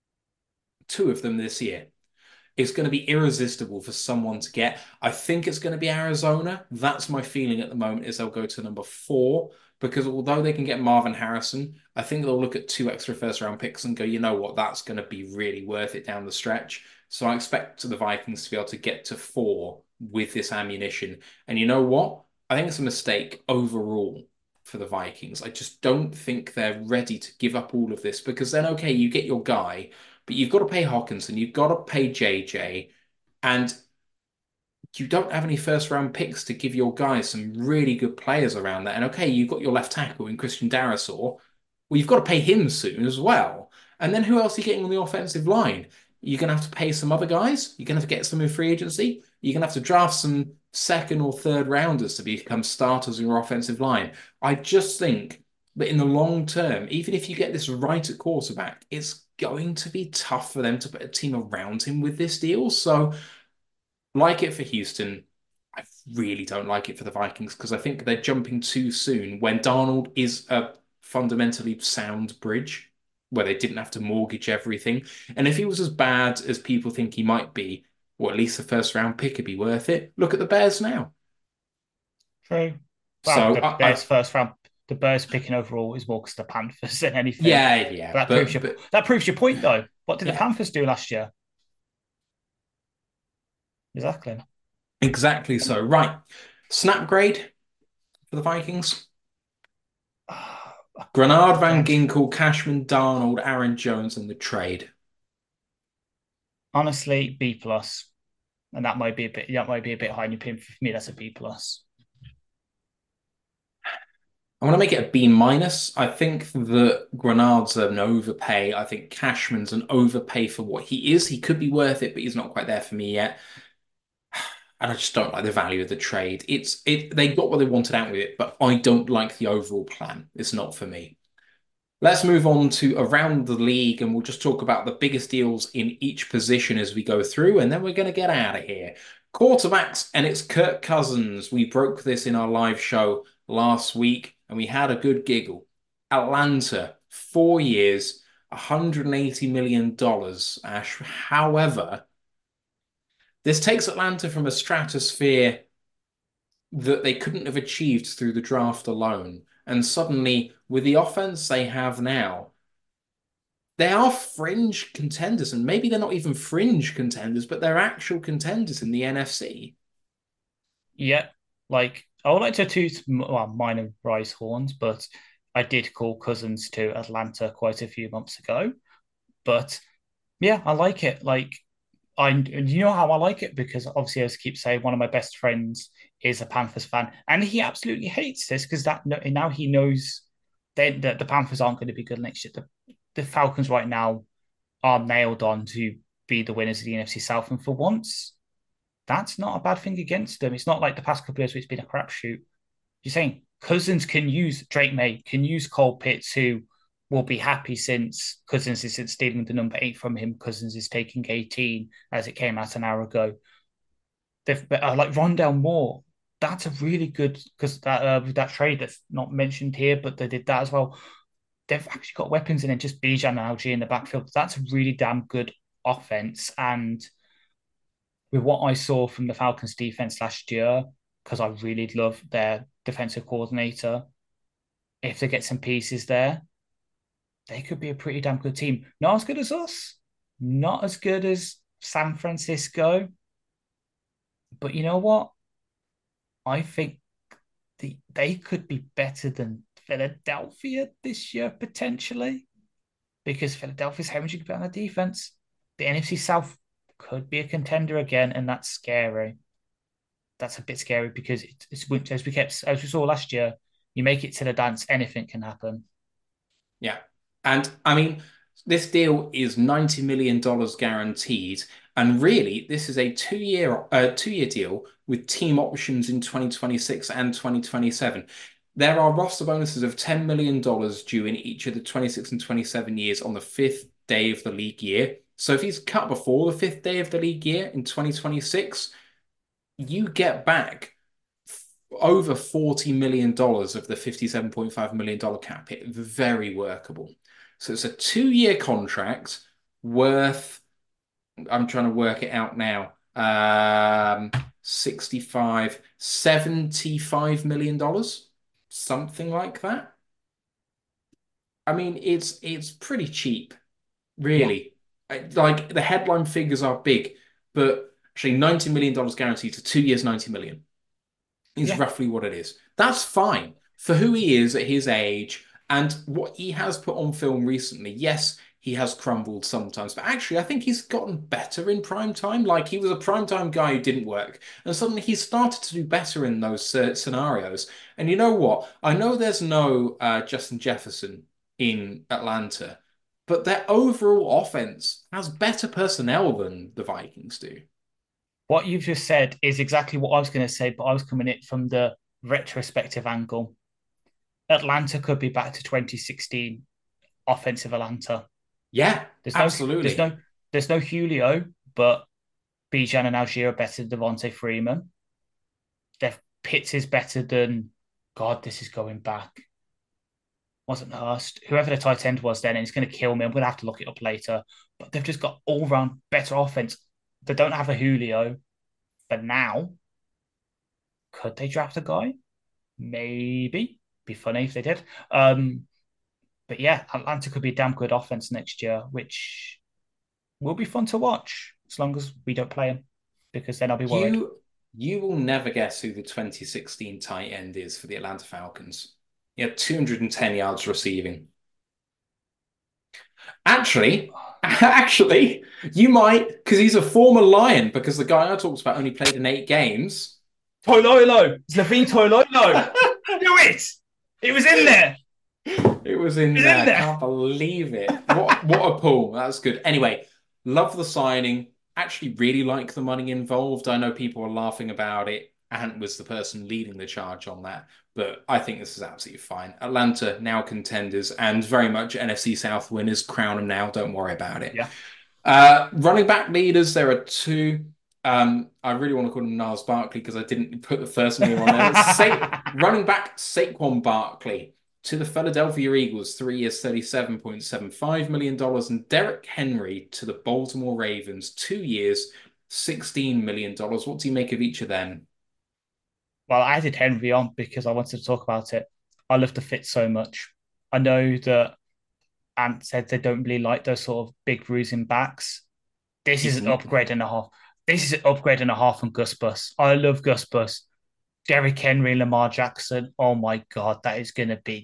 2 of them this year, it's going to be irresistible for someone to get. I think it's going to be Arizona. That's my feeling at the moment, is they'll go to number 4, because although they can get Marvin Harrison, I think they'll look at 2 extra first-round picks and go, you know what, that's going to be really worth it down the stretch. So I expect the Vikings to be able to get to 4 with this ammunition. And you know what? I think it's a mistake overall for the Vikings. I just don't think they're ready to give up all of this, because then, okay, you get your guy, but you've got to pay Hockenson, you've got to pay JJ, and you don't have any first-round picks to give your guys some really good players around that. And okay, you've got your left tackle in Christian Darrisaw. Well, you've got to pay him soon as well. And then who else are you getting on the offensive line? You're going to have to pay some other guys. You're going to have to get some in free agency. You're going to have to draft some second or third rounders to become starters in your offensive line. I just think that in the long term, even if you get this right at quarterback, it's going to be tough for them to put a team around him with this deal. So, like it for Houston, I really don't like it for the Vikings, because I think they're jumping too soon when Darnold is a fundamentally sound bridge where they didn't have to mortgage everything. And if he was as bad as people think he might be, well, at least the first round pick would be worth it. Look at the Bears now. True. Well, so the the Bears picking overall is more because the Panthers than anything. Yeah. But that proves your point, though. What did the Yeah. Panthers do last year? Exactly so. Right. Snap grade for the Vikings. Grenard, Van Ginkel, Cashman, Darnold, Aaron Jones, and the trade. Honestly, B+. And that might be a bit high in your opinion. For me, that's a B+. I want to make it a B-. I think that Grenard's an overpay. I think Cashman's an overpay for what he is. He could be worth it, but he's not quite there for me yet. And I just don't like the value of the trade. They got what they wanted out with it, but I don't like the overall plan. It's not for me. Let's move on to around the league, and we'll just talk about the biggest deals in each position as we go through, and then we're going to get out of here. Quarterbacks, and it's Kirk Cousins. We broke this in our live show last week, and we had a good giggle. Atlanta, 4 years, $180 million, Ash. However, this takes Atlanta from a stratosphere that they couldn't have achieved through the draft alone. And suddenly, with the offense they have now, they are fringe contenders. And maybe they're not even fringe contenders, but they're actual contenders in the NFC. Yeah, like I would like to toot minor Rice horns, but I did call Cousins to Atlanta quite a few months ago. But yeah, I like it. Like you know how I like it, because obviously, as I keep saying, one of my best friends is a Panthers fan, and he absolutely hates this because now he knows that the Panthers aren't going to be good next year. The Falcons right now are nailed on to be the winners of the NFC South, and for once, that's not a bad thing against them. It's not like the past couple of years where it's been a crapshoot. You're saying Cousins can use Drake May, can use Cole Pitts, who will be happy since Cousins isn't stealing the number 8 from him. Cousins is taking 18 as it came out an hour ago. They've like Rondale Moore. That's a really good, because that trade that's not mentioned here, but they did that as well. They've actually got weapons, and then just Bijan and Algier in the backfield. That's a really damn good offense. And with what I saw from the Falcons defense last year, because I really love their defensive coordinator, if they get some pieces there, they could be a pretty damn good team. Not as good as us, not as good as San Francisco. But you know what? I think they could be better than Philadelphia this year, potentially. Because Philadelphia's hemorrhaging on the defense. The NFC South could be a contender again, and that's scary. That's a bit scary because as we saw last year, you make it to the dance, anything can happen. Yeah. And I mean, this deal is $90 million guaranteed. And really, this is a two-year deal with team options in 2026 and 2027. There are roster bonuses of $10 million due in each of the 26 and 27 years on the 5th day of the league year. So if he's cut before the 5th day of the league year in 2026, you get back over $40 million of the $57.5 million cap hit. Very workable. So it's a 2-year contract worth, I'm trying to work it out now, $75 million, something like that. I mean, it's pretty cheap, really. Yeah. Like the headline figures are big, but actually $90 million guaranteed to 2 years, $90 million is roughly what it is. That's fine for who he is at his age and what he has put on film recently. Yes, he has crumbled sometimes, but actually I think he's gotten better in prime time. Like he was a prime time guy who didn't work, and suddenly he started to do better in those scenarios. And you know what? I know there's no Justin Jefferson in Atlanta, but their overall offense has better personnel than the Vikings do. What you've just said is exactly what I was going to say, but I was coming at from the retrospective angle. Atlanta could be back to 2016 offensive Atlanta. Yeah, absolutely. There's no Julio, but Bijan and Algier are better than Devontae Freeman. Their Pitts is better than, God, this is going back. Wasn't Hurst. Whoever the tight end was then, and it's going to kill me. I'm going to have to look it up later. But they've just got all-round better offense. They don't have a Julio, but now, could they draft a guy? Maybe. Be funny if they did. But yeah, Atlanta could be a damn good offense next year, which will be fun to watch as long as we don't play them, because then I'll be worried. You will never guess who the 2016 tight end is for the Atlanta Falcons. He had 210 yards receiving. Actually, you might, because he's a former Lion, because the guy I talked about only played in 8 games. Toilolo. It's Levine Toilolo. Do it. It was in there. It was in there. I can't believe it. What a pull. That's good. Anyway, love the signing. Actually really like the money involved. I know people are laughing about it. Ant was the person leading the charge on that, but I think this is absolutely fine. Atlanta now contenders and very much NFC South winners. Crown them now. Don't worry about it. Yeah. Running back leaders, there are 2. I really want to call him Niles Barkley because I didn't put the first name on there. Running back Saquon Barkley to the Philadelphia Eagles, 3 years, $37.75 million, and Derrick Henry to the Baltimore Ravens, 2 years, $16 million. What do you make of each of them? Well, I added Henry on because I wanted to talk about it. I love the fit so much. I know that Ant said they don't really like those sort of big bruising backs. This is an upgrade and a half. This is an upgrade and a half from Gus Bus. I love Gus Bus. Derrick Henry, Lamar Jackson. Oh my God, that is going to be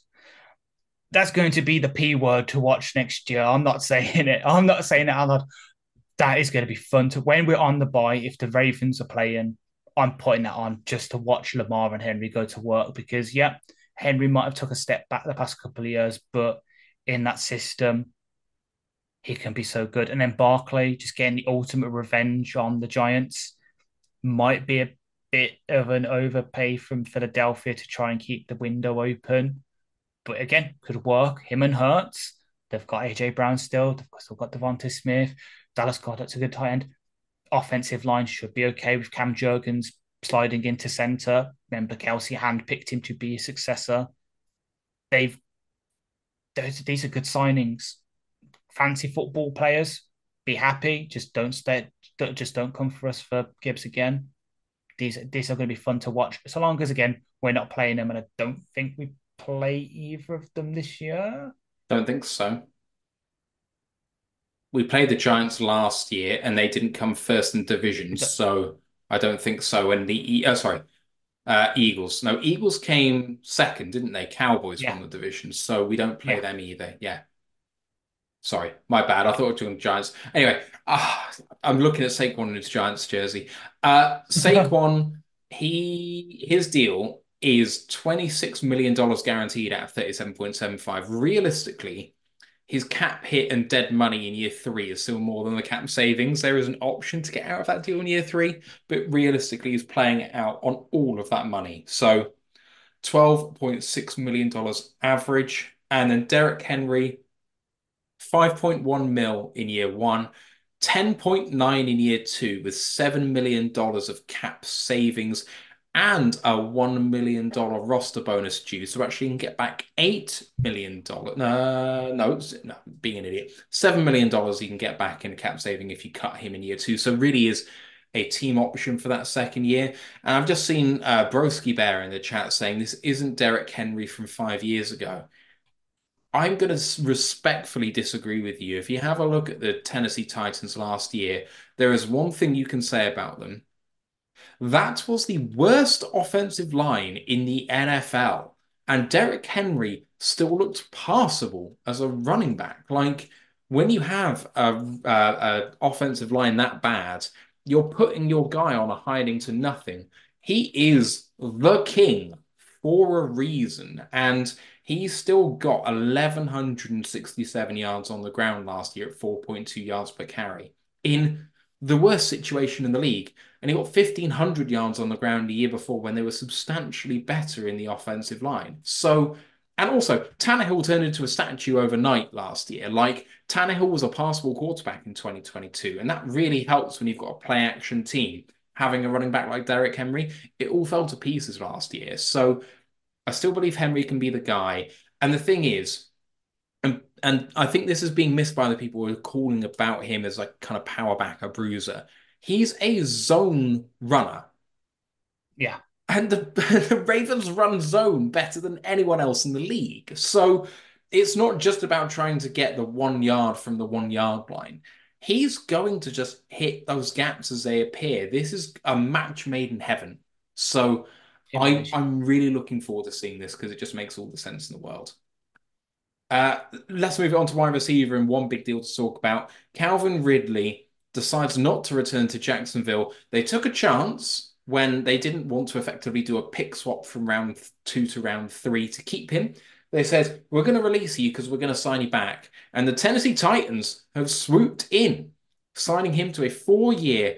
that's going to be the P word to watch next year. I'm not saying it. I'm not saying it out loud. That is going to be fun to, when we're on the bye, if the Ravens are playing, I'm putting that on just to watch Lamar and Henry go to work because, yeah, Henry might have took a step back the past couple of years, but in that system, he can be so good. And then Barkley, just getting the ultimate revenge on the Giants, might be a bit of an overpay from Philadelphia to try and keep the window open. But again, could work. Him and Hurts, they've got AJ Brown still. They've still got Devontae Smith. Dallas Goedert's a good tight end. Offensive line should be okay with Cam Jurgens sliding into center. Remember, Kelsey handpicked him to be a successor. These are good signings. Fancy football players, be happy. Just don't come for us for Gibbs again. These are going to be fun to watch. So long as, again, we're not playing them, and I don't think we play either of them this year. Don't think so. We played the Giants last year, and they didn't come first in divisions, so I don't think so. And Eagles. No, Eagles came second, didn't they? Cowboys won the division, so we don't play them either. Yeah. Sorry, my bad. I thought we were doing Giants. Anyway, I'm looking at Saquon in his Giants jersey. Saquon, his deal is $26 million guaranteed out of 37.75. Realistically, his cap hit and dead money in year 3 is still more than the cap savings. There is an option to get out of that deal in year 3, but realistically, he's playing it out on all of that money. So $12.6 million average. And then Derrick Henry, 5.1 mil in year 1, 10.9 in year 2 with $7 million of cap savings and a $1 million roster bonus due. So actually you can get back $8 million. No, being an idiot. $7 million you can get back in cap saving if you cut him in year 2. So really is a team option for that second year. And I've just seen Broski Bear in the chat saying this isn't Derrick Henry from 5 years ago. I'm going to respectfully disagree with you. If you have a look at the Tennessee Titans last year, there is one thing you can say about them. That was the worst offensive line in the NFL. And Derrick Henry still looked passable as a running back. Like, when you have a offensive line that bad, you're putting your guy on a hiding to nothing. He is the king for a reason. And he's still got 1,167 yards on the ground last year at 4.2 yards per carry in the worst situation in the league. And he got 1,500 yards on the ground the year before when they were substantially better in the offensive line. So, and also, Tannehill turned into a statue overnight last year. Like, Tannehill was a passable quarterback in 2022, and that really helps when you've got a play-action team. Having a running back like Derrick Henry, it all fell to pieces last year. So, I still believe Henry can be the guy. And the thing is, and I think this is being missed by the people who are calling about him as like kind of power back, a bruiser. He's a zone runner. Yeah. And the Ravens run zone better than anyone else in the league. So it's not just about trying to get the 1 yard from the 1 yard line. He's going to just hit those gaps as they appear. This is a match made in heaven. So It is. I'm really looking forward to seeing this because it just makes all the sense in the world. Let's move on to wide receiver and one big deal to talk about. Calvin Ridley decides not to return to Jacksonville. They took a chance when they didn't want to effectively do a pick swap from round 2 to round 3 to keep him. They said, we're going to release you because we're going to sign you back. And the Tennessee Titans have swooped in, signing him to a 4-year,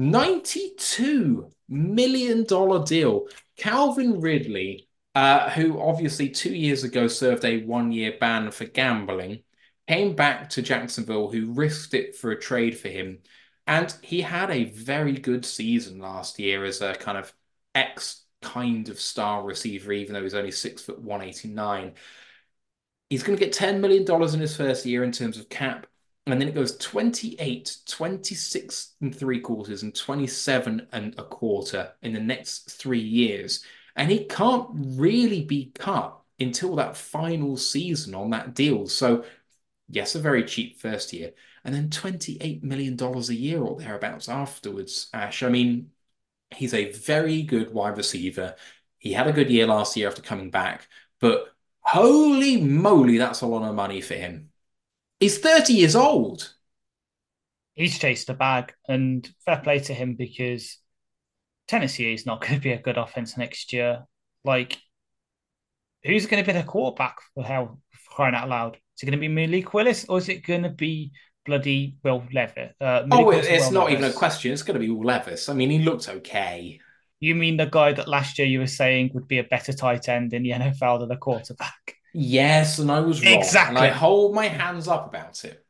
$92 million deal. Calvin Ridley, who obviously 2 years ago served a 1-year ban for gambling, came back to Jacksonville, who risked it for a trade for him. And he had a very good season last year as a kind of X kind of star receiver, even though he's only 6'1", 189. He's going to get $10 million in his first year in terms of cap. And then it goes 28, 26 and 3/4, and 27 and a quarter in the next 3 years. And he can't really be cut until that final season on that deal. So, yes, a very cheap first year. And then $28 million a year or thereabouts afterwards, Ash. I mean, he's a very good wide receiver. He had a good year last year after coming back, but holy moly, that's a lot of money for him. He's 30 years old. He's chased a bag, and fair play to him because Tennessee is not going to be a good offense next year. Like, who's going to be the quarterback for crying out loud? Is it going to be Malik Willis or is it going to be bloody Will Levis? It's not even a question. It's going to be Will Levis. I mean, he looked okay. You mean the guy that last year you were saying would be a better tight end in the NFL than a quarterback? Yes, and I was wrong. Exactly. And I hold my hands up about it.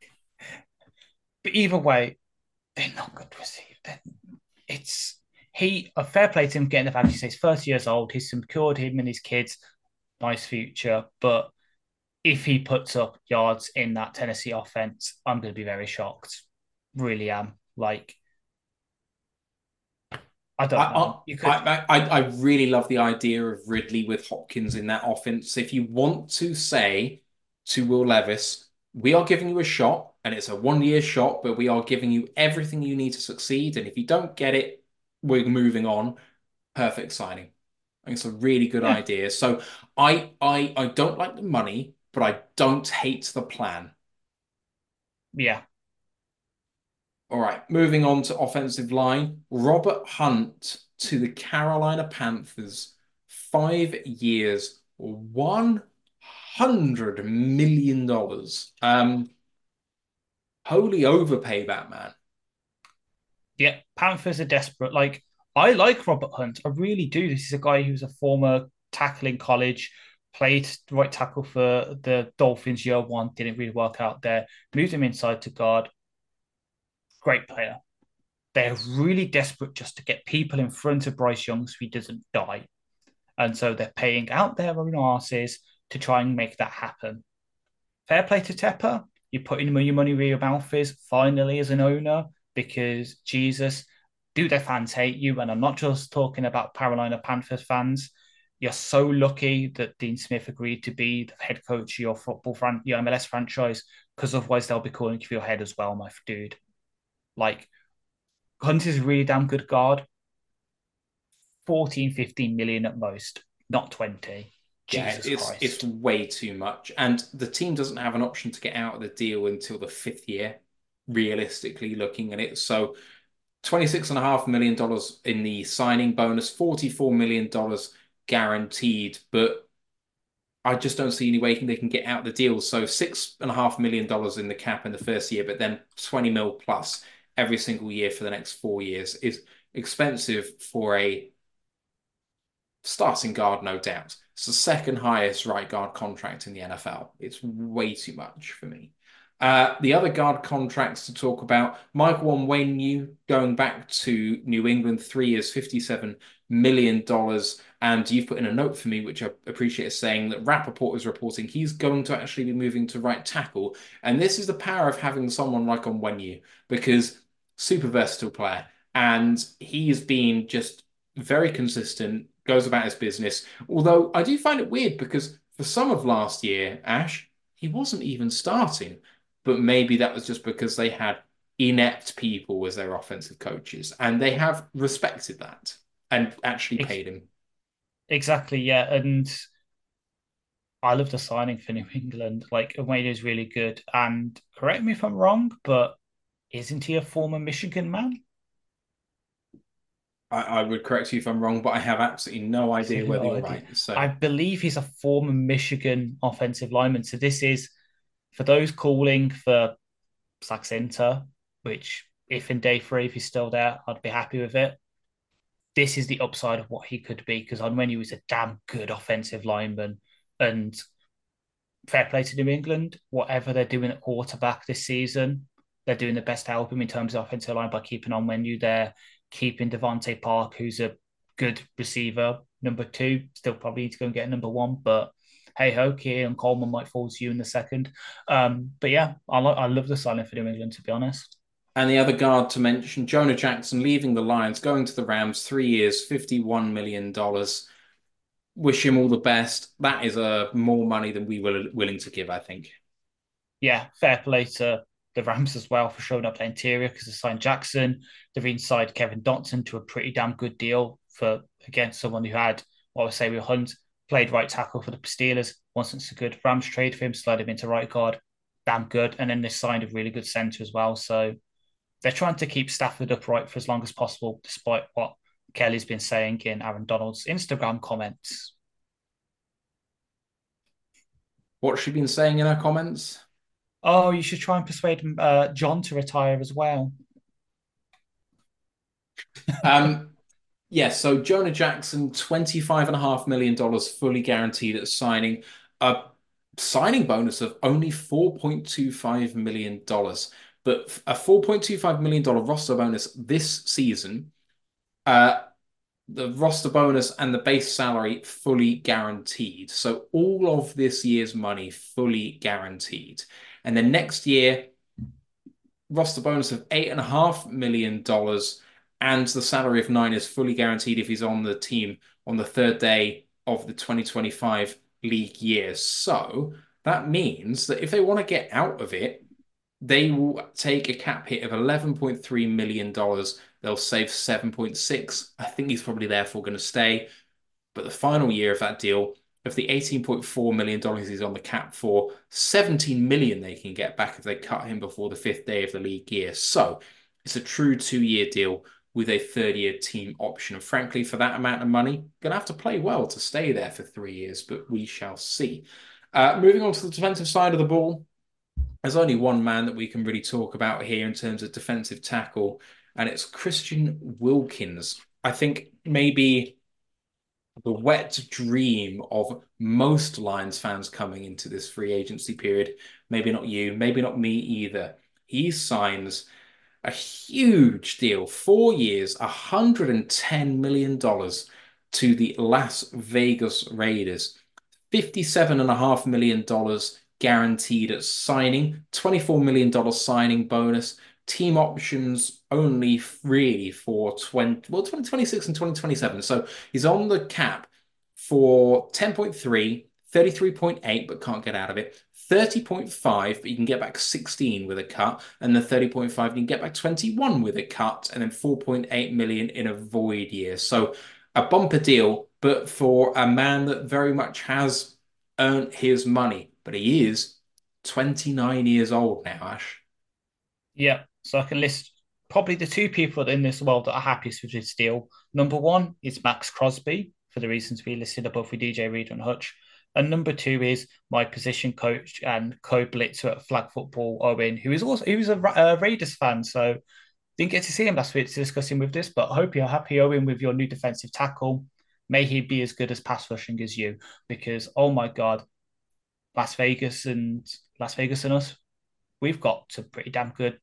But either way, they're not good to receive. A fair play to him getting the bag. He says 30 years old. He's secured him and his kids. Nice future. But if he puts up yards in that Tennessee offense, I'm going to be very shocked. Really am. Like, I don't know. I really love the idea of Ridley with Hopkins in that offense. If you want to say to Will Levis, we are giving you a shot, and it's a 1-year shot, but we are giving you everything you need to succeed. And if you don't get it, we're moving on. Perfect signing. I think it's a really good idea. So I don't like the money, but I don't hate the plan. Yeah. All right, moving on to offensive line. Robert Hunt to the Carolina Panthers. 5 years, $100 million. Holy overpay, Batman. Yeah, Panthers are desperate. Like, I like Robert Hunt. I really do. This is a guy who's a former tackle in college, played right tackle for the Dolphins year 1, didn't really work out there, moved him inside to guard. Great player. They're really desperate just to get people in front of Bryce Young so he doesn't die. And so they're paying out their own asses to try and make that happen. Fair play to Tepper. You're putting your money where your mouth is finally as an owner because, Jesus, do their fans hate you? And I'm not just talking about Carolina Panthers fans. You're so lucky that Dean Smith agreed to be the head coach of your your MLS franchise, because otherwise they'll be calling you for your head as well, my dude. Like, Hunt is a really damn good guard. 14, 15 million at most, not 20. Yeah, Jesus Christ. It's way too much. And the team doesn't have an option to get out of the deal until the 5th year, realistically looking at it. So $26.5 million in the signing bonus, $44 million guaranteed, but I just don't see any way they can get out the deal. So $6.5 million in the cap in the first year, but then 20 mil plus every single year for the next 4 years is expensive for a starting guard, no doubt. It's the second highest right guard contract in the NFL. It's way too much for me. The other guard contracts to talk about, Michael Onwenu going back to New England, 3 years, $57 million. And you've put in a note for me, which I appreciate, saying that Rappaport is reporting he's going to actually be moving to right tackle. And this is the power of having someone like Onwenu, because super versatile player. And he has been just very consistent, goes about his business. Although I do find it weird because for some of last year, Ash, he wasn't even starting. But maybe that was just because they had inept people as their offensive coaches, and they have respected that and actually paid him. Exactly, yeah. And I love the signing for New England. Like, Umaga is really good. And correct me if I'm wrong, but isn't he a former Michigan man? I would correct you if I'm wrong, but I have absolutely no idea whether No you're idea. right. So I believe he's a former Michigan offensive lineman. So this is for those calling for Zach Center, which if in day three, if he's still there, I'd be happy with it. This is the upside of what he could be because on when he was a damn good offensive lineman and fair play to New England, whatever they're doing at quarterback this season, they're doing the best to help him in terms of offensive line by keeping on menu there, keeping Devontae Park, who's a good receiver, number two, still probably need to go and get a number one, but hey ho, Keon Coleman might fall to you in the second. But yeah, I love the signing for New England, to be honest. and the other guard to mention, Jonah Jackson leaving the Lions, going to the Rams, 3 years, $51 million. Wish him all the best. That is more money than we were willing to give, I think. Yeah, fair play to the Rams as well for showing up the interior because they signed Jackson. They've inside Kevin Dotson to a pretty damn good deal for, again, someone who had, what I would say, with Hunt, played right tackle for the Steelers. Wasn't so good. Rams trade for him, slide him into right guard. Damn good. And then they signed a really good center as well. So they're trying to keep Stafford upright for as long as possible, despite what Kelly's been saying in Aaron Donald's Instagram comments. What's she been saying in her comments? Oh, you should try and persuade John to retire as well. Um, yeah, so Jonah Jackson, $25.5 million fully guaranteed at signing. A signing bonus of only $4.25 million. But a $4.25 million roster bonus this season, the roster bonus and the base salary fully guaranteed. So all of this year's money fully guaranteed. And then next year, roster bonus of $8.5 million and the salary of 9 is fully guaranteed if he's on the team on the third day of the 2025 league year. So that means that if they want to get out of it, they will take a cap hit of $11.3 million. They'll save 7.6. I think he's probably therefore going to stay. But the final year of that deal, of the $18.4 million he's on the cap for, 17 million they can get back if they cut him before the 5th day of the league year. So it's a true 2-year deal with a 3rd-year team option. And frankly, for that amount of money, going to have to play well to stay there for 3 years, but we shall see. Moving on to the defensive side of the ball, there's only one man that we can really talk about here in terms of defensive tackle, and it's Christian Wilkins. I think maybe the wet dream of most Lions fans coming into this free agency period. Maybe not you, maybe not me either. He signs a huge deal, 4 years, $110 million to the Las Vegas Raiders. $57.5 million guaranteed at signing, $24 million signing bonus, team options only really for 2026 and 2027. So he's on the cap for 10.3, 33.8, but can't get out of it. 30.5, but you can get back 16 with a cut, and the 30.5, you can get back 21 with a cut, and then 4.8 million in a void year. So a bumper deal, but for a man that very much has earned his money. But he is 29 years old now, Ash. Yeah, so I can list probably the 2 people in this world that are happiest with this deal. Number 1 is Max Crosby, for the reasons we listed above with DJ Reed and Hutch. And number 2 is my position coach and co-blitzer at Flag Football, Owen, who is a Raiders fan. So didn't get to see him last week to discuss him with this, but I hope you're happy, Owen, with your new defensive tackle. May he be as good as pass rushing as you, because oh my God, Las Vegas and us, we've got some pretty damn good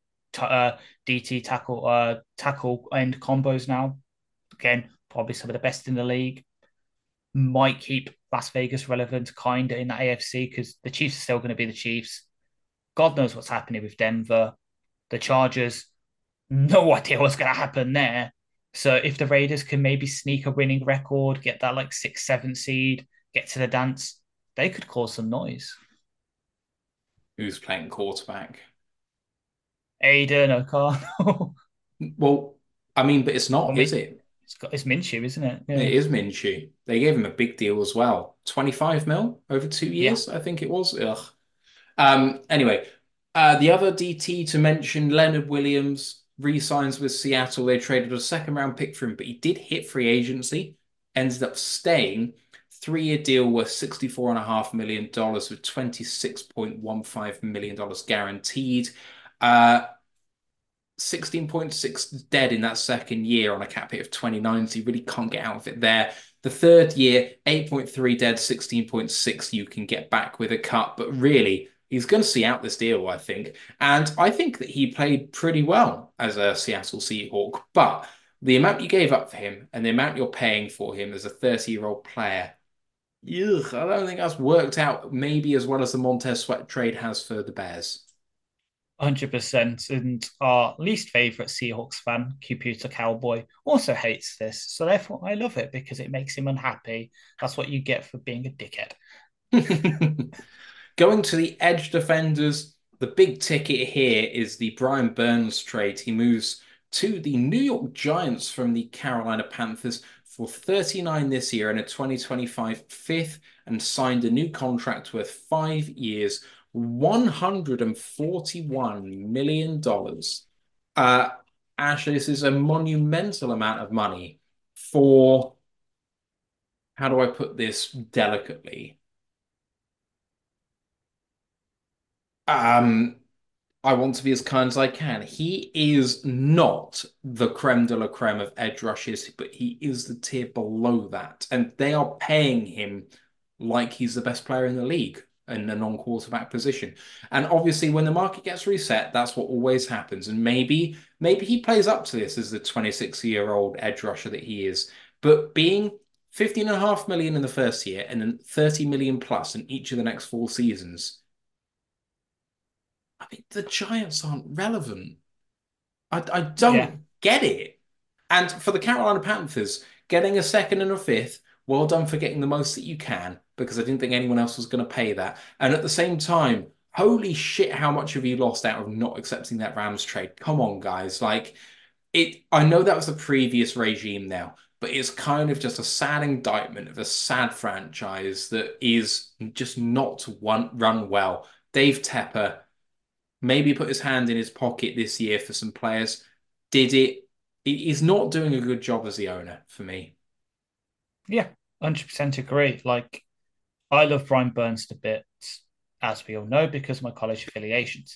DT tackle end combos now. Again, probably some of the best in the league. Might keep Las Vegas relevant kind of in the AFC because the Chiefs are still going to be the Chiefs. God knows what's happening with Denver. The Chargers, no idea what's going to happen there. So if the Raiders can maybe sneak a winning record, get that like 6, 7 seed, get to the dance, they could cause some noise. Who's playing quarterback? Aiden O'Connell. Well, I mean, but it's Or not, is Mi- it? it's Minshew, isn't it? It Yeah. is Minshew. They gave him a big deal as well. 25 mil over 2 years, Yeah. I think it was. Ugh. Anyway, the other DT to mention, Leonard Williams re-signs with Seattle. They traded a second round pick for him, but he did hit free agency, ended up staying. 3-year deal worth $64.5 million with $26.15 million guaranteed. 16.6 dead in that second year on a cap hit of 29, so you really can't get out of it there. The third year, 8.3 dead, 16.6 you can get back with a cut, but really, he's going to see out this deal, I think. And I think that he played pretty well as a Seattle Seahawk, but the amount you gave up for him and the amount you're paying for him as a 30-year-old player, ugh, I don't think that's worked out maybe as well as the Montez Sweat trade has for the Bears. 100%. And our least favorite Seahawks fan, Computer Cowboy, also hates this. So therefore, I love it because it makes him unhappy. That's what you get for being a dickhead. Going to the edge defenders, the big ticket here is the Brian Burns trade. He moves to the New York Giants from the Carolina Panthers for 39 this year and a 2025 fifth, and signed a new contract worth 5 years, $141 million. Uh, Ashley, this is a monumental amount of money for, how do I put this delicately? Um, I want to be as kind as I can. He is not the creme de la creme of edge rushes, but he is the tier below that. And they are paying him like he's the best player in the league in a non-quarterback position. And obviously, when the market gets reset, that's what always happens. And maybe he plays up to this as the 26-year-old edge rusher that he is. But being 15.5 million in the first year and then 30 million plus in each of the next 4 seasons. I mean, the Giants aren't relevant. I Yeah. don't get it. And for the Carolina Panthers, getting a second and a fifth, well done for getting the most that you can, because I didn't think anyone else was going to pay that. And at the same time, holy shit, how much have you lost out of not accepting that Rams trade? Come on, guys. Like it, I know that was the previous regime now, but it's kind of just a sad indictment of a sad franchise that is just not run well. Dave Tepper maybe put his hand in his pocket this year for some players. Did it? He's not doing a good job as the owner for me. Yeah. 100% agree. Like, I love Brian Burns to bits, as we all know, because of my college affiliations.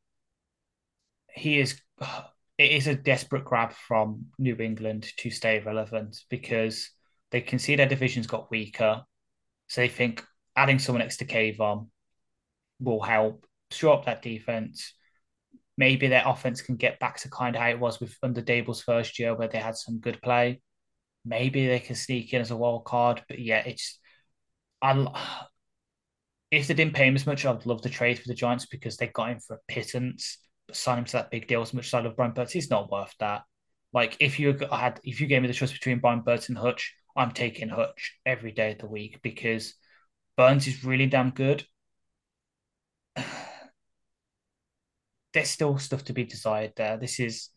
He is, it is a desperate grab from New England to stay relevant because they can see their divisions got weaker. So they think adding someone next to Kayvon will help shore up that defense. Maybe their offense can get back to kind of how it was with under Dable's first year, where they had some good play. Maybe they can sneak in as a wild card, but yeah, I if they didn't pay him as much, I'd love the trade for the Giants because they got him for a pittance. But sign him to that big deal as much as I love Brian Burns, he's not worth that. Like if you gave me the choice between Brian Burns and Hutch, I'm taking Hutch every day of the week because Burns is really damn good. There's still stuff to be desired there. This is,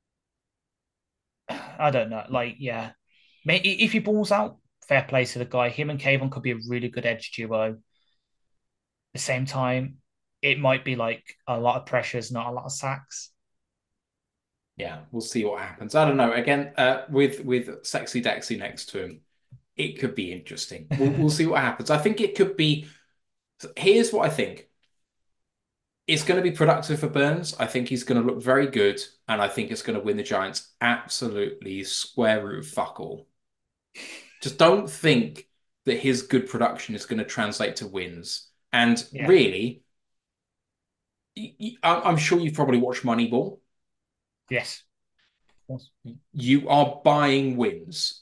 I don't know. Like, yeah, if he balls out, fair play to the guy. Him and Kayvon could be a really good edge duo. At the same time, it might be like a lot of pressures, not a lot of sacks. Yeah, we'll see what happens. I don't know. Again, with Sexy Dexy next to him, it could be interesting. We'll see what happens. I think it could be. Here's what I think. It's going to be productive for Burns. I think he's going to look very good, and I think it's going to win the Giants absolutely square root of fuck all. Just don't think that his good production is going to translate to wins. And Yeah. really, I'm sure you've probably watched Moneyball. Yes. Of course. You are buying wins.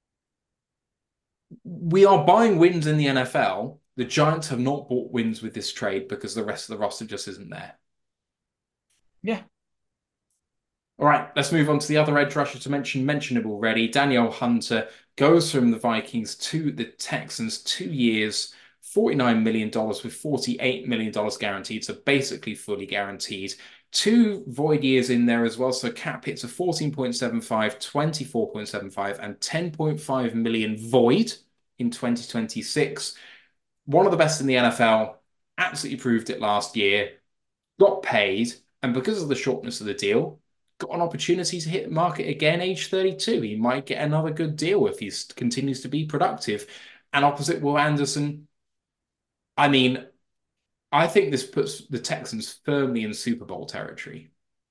We are buying wins in the NFL. The Giants have not bought wins with this trade because the rest of the roster just isn't there. Yeah. All right, let's move on to the other edge rusher to mentionable already. Danielle Hunter goes from the Vikings to the Texans, 2 years, $49 million with $48 million guaranteed, so basically fully guaranteed. 2 void years in there as well, so cap hits of 14.75, 24.75, and 10.5 million void in 2026. One of the best in the NFL, absolutely proved it last year, got paid, and because of the shortness of the deal, got an opportunity to hit the market again, age 32. He might get another good deal if he continues to be productive. And opposite Will Anderson, I mean, I think this puts the Texans firmly in Super Bowl territory.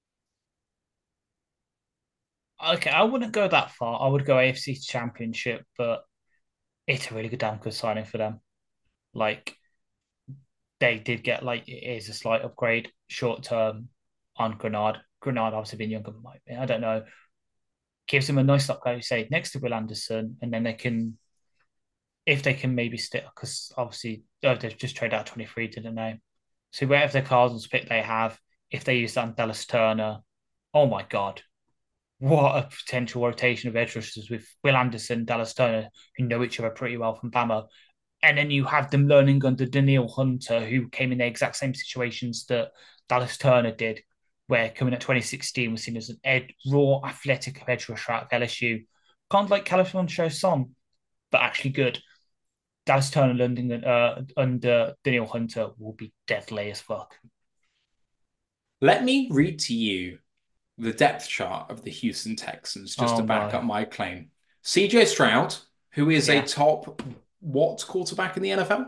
Okay, I wouldn't go that far. I would go AFC Championship, but it's a really damn good signing for them. Like, they did get, like, it is a slight upgrade short term on Grenard. Grenard obviously been younger, but I don't know. Gives them a nice upgrade, say, next to Will Anderson, and then they can, if they can maybe stick, because obviously they've just traded out 23, didn't they? So whatever the Cardinals pick they have, if they use that on Dallas Turner, oh my God, what a potential rotation of edge rushers with Will Anderson, Dallas Turner, who know each other pretty well from Bama. And then you have them learning under Danielle Hunter, who came in the exact same situations that Dallas Turner did, where coming at 2016 was seen as an raw athletic edge rusher out of LSU. Kind of like California Song, but actually good. Dallas Turner learning under Danielle Hunter will be deadly as fuck. Let me read to you the depth chart of the Houston Texans just to back up my claim. CJ Stroud, who is a top what quarterback in the NFL?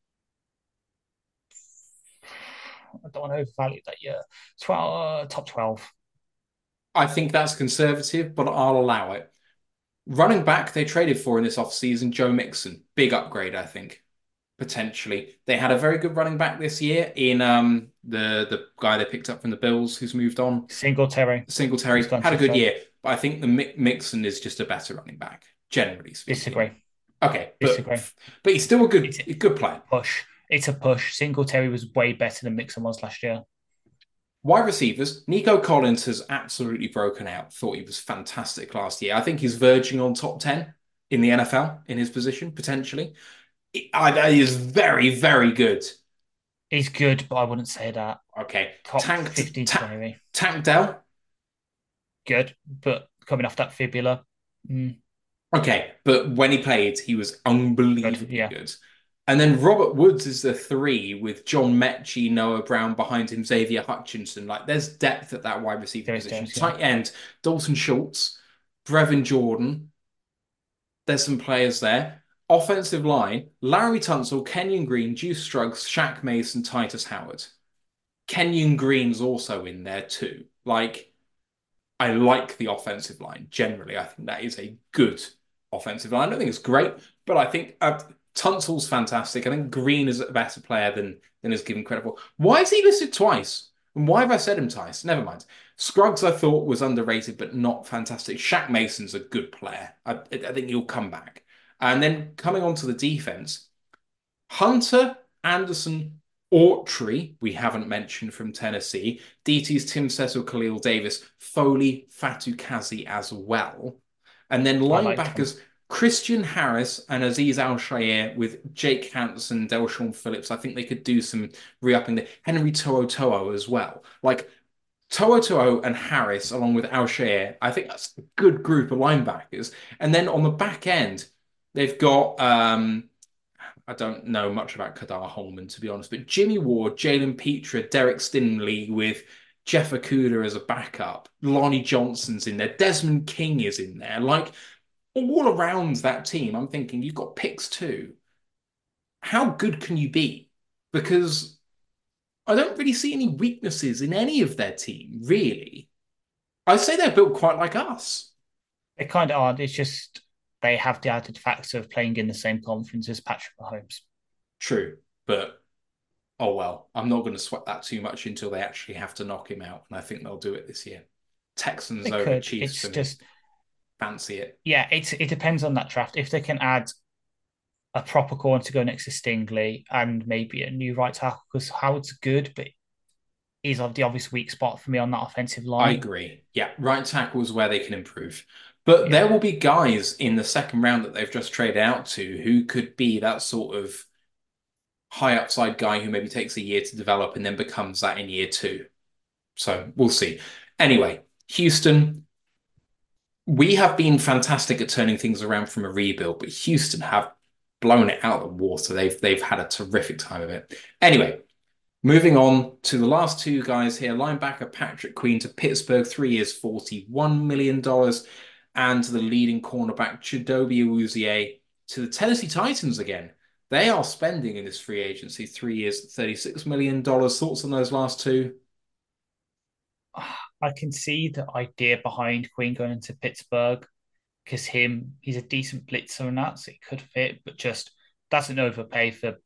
I don't want to overvalue that year. Top 12. I think that's conservative, but I'll allow it. Running back they traded for in this offseason, Joe Mixon. Big upgrade, I think, potentially. They had a very good running back this year in the guy they picked up from the Bills who's moved on. Singletary had a good year, but I think the Mixon is just a better running back, generally speaking. Disagree. Okay, but he's still a good player. It's a push. Singletary was way better than Mixon was last year. Wide receivers, Nico Collins has absolutely broken out. Thought he was fantastic last year. I think he's verging on top 10 in the NFL in his position, potentially. He is very, very good. He's good, but I wouldn't say that. Okay. Top 15, 20. Tank Dell? Good, but coming off that fibula. Okay, but when he played, he was unbelievably good. And then Robert Woods is the 3 with John Mechie, Noah Brown behind him, Xavier Hutchinson. Like, there's depth at that wide receiver position. Tight end, Dalton Schultz, Brevin Jordan. There's some players there. Offensive line, Larry Tunsil, Kenyon Green, Juice Scruggs, Shaq Mason, Titus Howard. Kenyon Green's also in there too. Like, I like the offensive line. Generally, I think that is a good offensive line. I don't think it's great, but I think Tunsil's fantastic. I think Green is a better player than is given credit for. Why is he listed twice? And why have I said him twice? Never mind. Scruggs, I thought, was underrated, but not fantastic. Shaq Mason's a good player. I think he'll come back. And then coming on to the defense, Hunter, Anderson, Autry, we haven't mentioned from Tennessee. DT's Tim Cecil, Khalil Davis, Foley, Fatukasi as well. And then linebackers, Christian Harris and Azeez Al-Shaair with Jake Hansen, Delshon Phillips. I think they could do some re-upping there. Henry To'oTo'o as well. Like, To'oTo'o and Harris, along with Al-Shaair, I think that's a good group of linebackers. And then on the back end, they've got, I don't know much about Kadar Holman, to be honest, but Jimmy Ward, Jalen Petra, Derek Stingley with Jeff Okudah as a backup. Lonnie Johnson's in there. Desmond King is in there. Like, all around that team, I'm thinking, you've got picks too. How good can you be? Because I don't really see any weaknesses in any of their team, really. I'd say they're built quite like us. They kind of are. It's just they have the added factor of playing in the same conference as Patrick Mahomes. True, but oh well. I'm not going to sweat that too much until they actually have to knock him out, and I think they'll do it this year. Texans over Chiefs for me. Fancy it. Yeah, it depends on that draft. If they can add a proper corner to go next to Stingley and maybe a new right tackle, because Howard's good, but is the obvious weak spot for me on that offensive I line. agree. Yeah, right tackle is where they can improve. But there will be guys in the second round that they've just traded out to who could be that sort of high upside guy who maybe takes a year to develop and then becomes that in year two. So we'll see. Anyway, Houston, we have been fantastic at turning things around from a rebuild, but Houston have blown it out of the water. They've had a terrific time of it. Anyway, moving on to the last two guys here, linebacker Patrick Queen to Pittsburgh, 3 years, $41 million, and the leading cornerback Chidobe Awuzie to the Tennessee Titans again. They are spending in this free agency 3 years, $36 million. Thoughts on those last two? I can see the idea behind Queen going into Pittsburgh because he's a decent blitzer and that, so it could fit, but just doesn't overpay for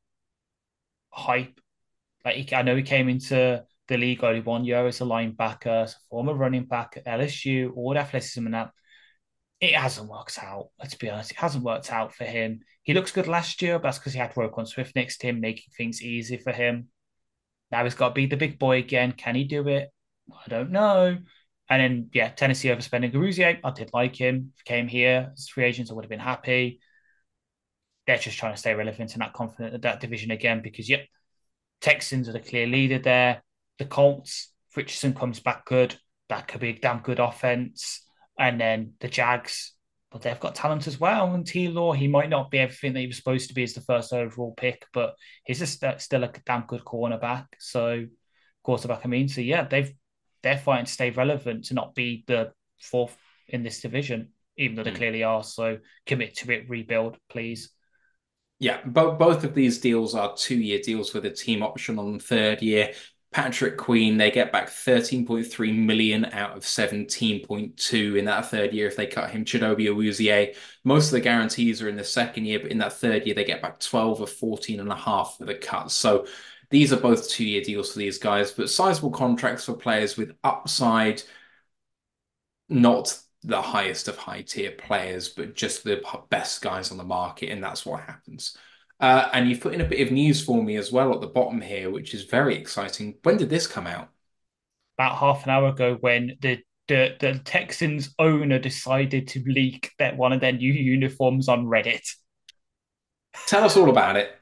hype. Like I know he came into the league only 1 year as a linebacker, as a former running back at LSU, all the athleticism and that. It hasn't worked out. Let's be honest, it hasn't worked out for him. He looks good last year, but that's because he had Roquan Swift next to him, making things easy for him. Now he's got to be the big boy again. Can he do it? I don't know. And then, yeah, Tennessee overspending Garuzier. I did like him. If he came here as free agents, I would have been happy. They're just trying to stay relevant and not confident at that division again because, yep, Texans are the clear leader there. The Colts, if Richardson comes back good, that could be a damn good offense. And then the Jags, but they've got talent as well. And T-Law, he might not be everything that he was supposed to be as the first overall pick, but he's still a damn good quarterback. So, quarterback, I mean. So, yeah, they're fighting to stay relevant to not be the fourth in this division, even though they clearly are. So, commit to it, rebuild, please. Yeah, both of these deals are 2 year deals with a team option on the third year. Patrick Queen, they get back 13.3 million out of 17.2 in that third year if they cut him. Chidobe Awuzie, most of the guarantees are in the second year, but in that third year, they get back 12 of 14 and a half for the cuts. So these are both 2 year deals for these guys, but sizable contracts for players with upside, not the highest of high tier players, but just the best guys on the market, and that's what happens. And you've put in a bit of news for me as well at the bottom here, which is very exciting. When did this come out? About half an hour ago, when the Texans owner decided to leak that one of their new uniforms on Reddit. Tell us all about it.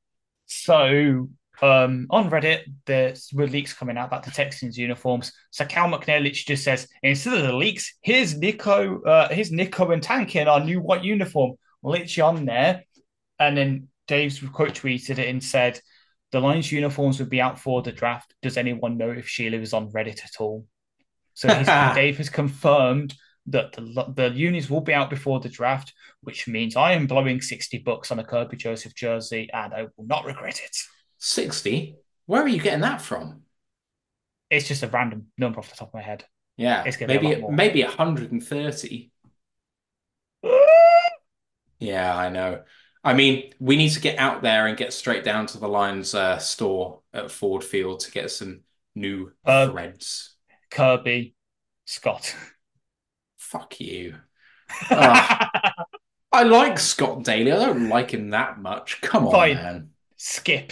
So on Reddit, there were leaks coming out about the Texans uniforms. So Cal McNair just says, instead of the leaks, here's Nico and Tank in our new white uniform. Literally on there. And then Dave's quote tweeted it and said, the Lions uniforms would be out for the draft. Does anyone know if Sheila was on Reddit at all? So Dave has confirmed that the unis will be out before the draft, which means I am blowing $60 on a Kirby Joseph jersey and I will not regret it. 60? Where are you getting that from? It's just a random number off the top of my head. Yeah, it's gonna maybe 130. Yeah, I know. I mean, we need to get out there and get straight down to the Lions store at Ford Field to get some new threads. Kirby, Scott. Fuck you. I like Scott Daly. I don't like him that much. Come on, Fine. Man. Skip.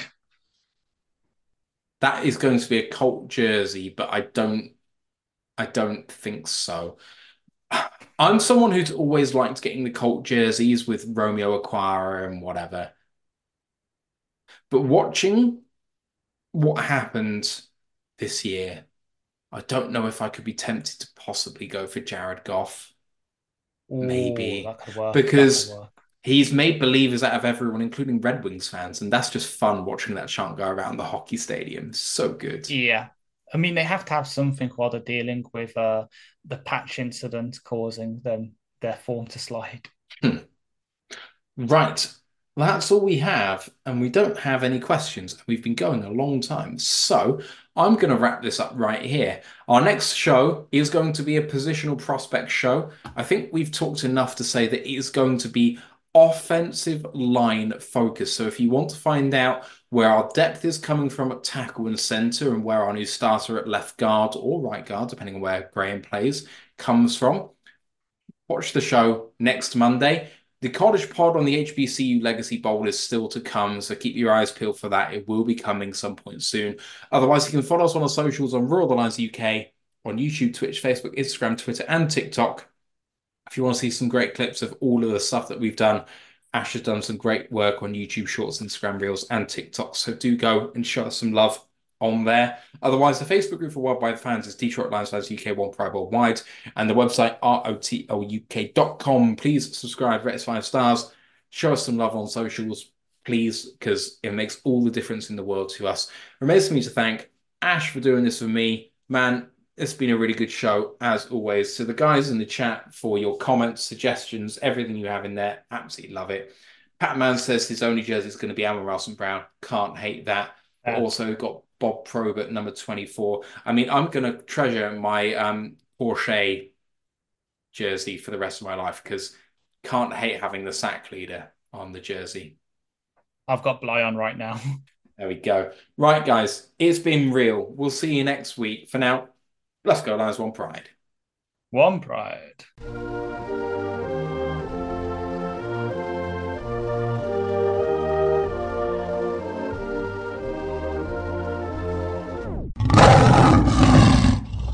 That is going to be a Colt jersey, but I don't think so. I'm someone who's always liked getting the Colt jerseys with Romeo Okwara and whatever. But watching what happened this year, I don't know if I could be tempted to possibly go for Jared Goff. Ooh, maybe. That could work. Because he's made believers out of everyone, including Red Wings fans, and that's just fun watching that chant go around the hockey stadium. So good. Yeah. I mean, they have to have something while they're dealing with the patch incident causing their form to slide. Right. That's all we have, and we don't have any questions. We've been going a long time. So I'm going to wrap this up right here. Our next show is going to be a positional prospect show. I think we've talked enough to say that it is going to be offensive line focus. So if you want to find out where our depth is coming from at tackle and center and where our new starter at left guard or right guard, depending on where Graham plays, comes from, watch the show next Monday. The College Pod on the HBCU Legacy Bowl is still to come, so keep your eyes peeled for that. It will be coming some point soon. Otherwise, you can follow us on our socials on Royal The Lines UK, on YouTube, Twitch, Facebook, Instagram, Twitter, and TikTok. If you want to see some great clips of all of the stuff that we've done, Ash has done some great work on YouTube Shorts, Instagram Reels, and TikTok, so do go and show us some love on there. Otherwise, the Facebook group for Worldwide Fans is Detroit Lions Fans UK, One Pride Worldwide, and the website rotluk.com. Please subscribe, rate us 5 stars, show us some love on socials, please, because it makes all the difference in the world to us. Remains for me to thank Ash for doing this for me. Man, it's been a really good show, as always. So the guys in the chat for your comments, suggestions, everything you have in there, absolutely love it. Pat Man says his only jersey is going to be Amon-Ra St. Brown. Can't hate that. But also got Bob Probert, number 24. I mean, I'm going to treasure my Porsche jersey for the rest of my life because can't hate having the sack leader on the jersey. I've got Bly on right now. There we go. Right, guys, it's been real. We'll see you next week. For now, let's go, Lions. One Pride. One Pride.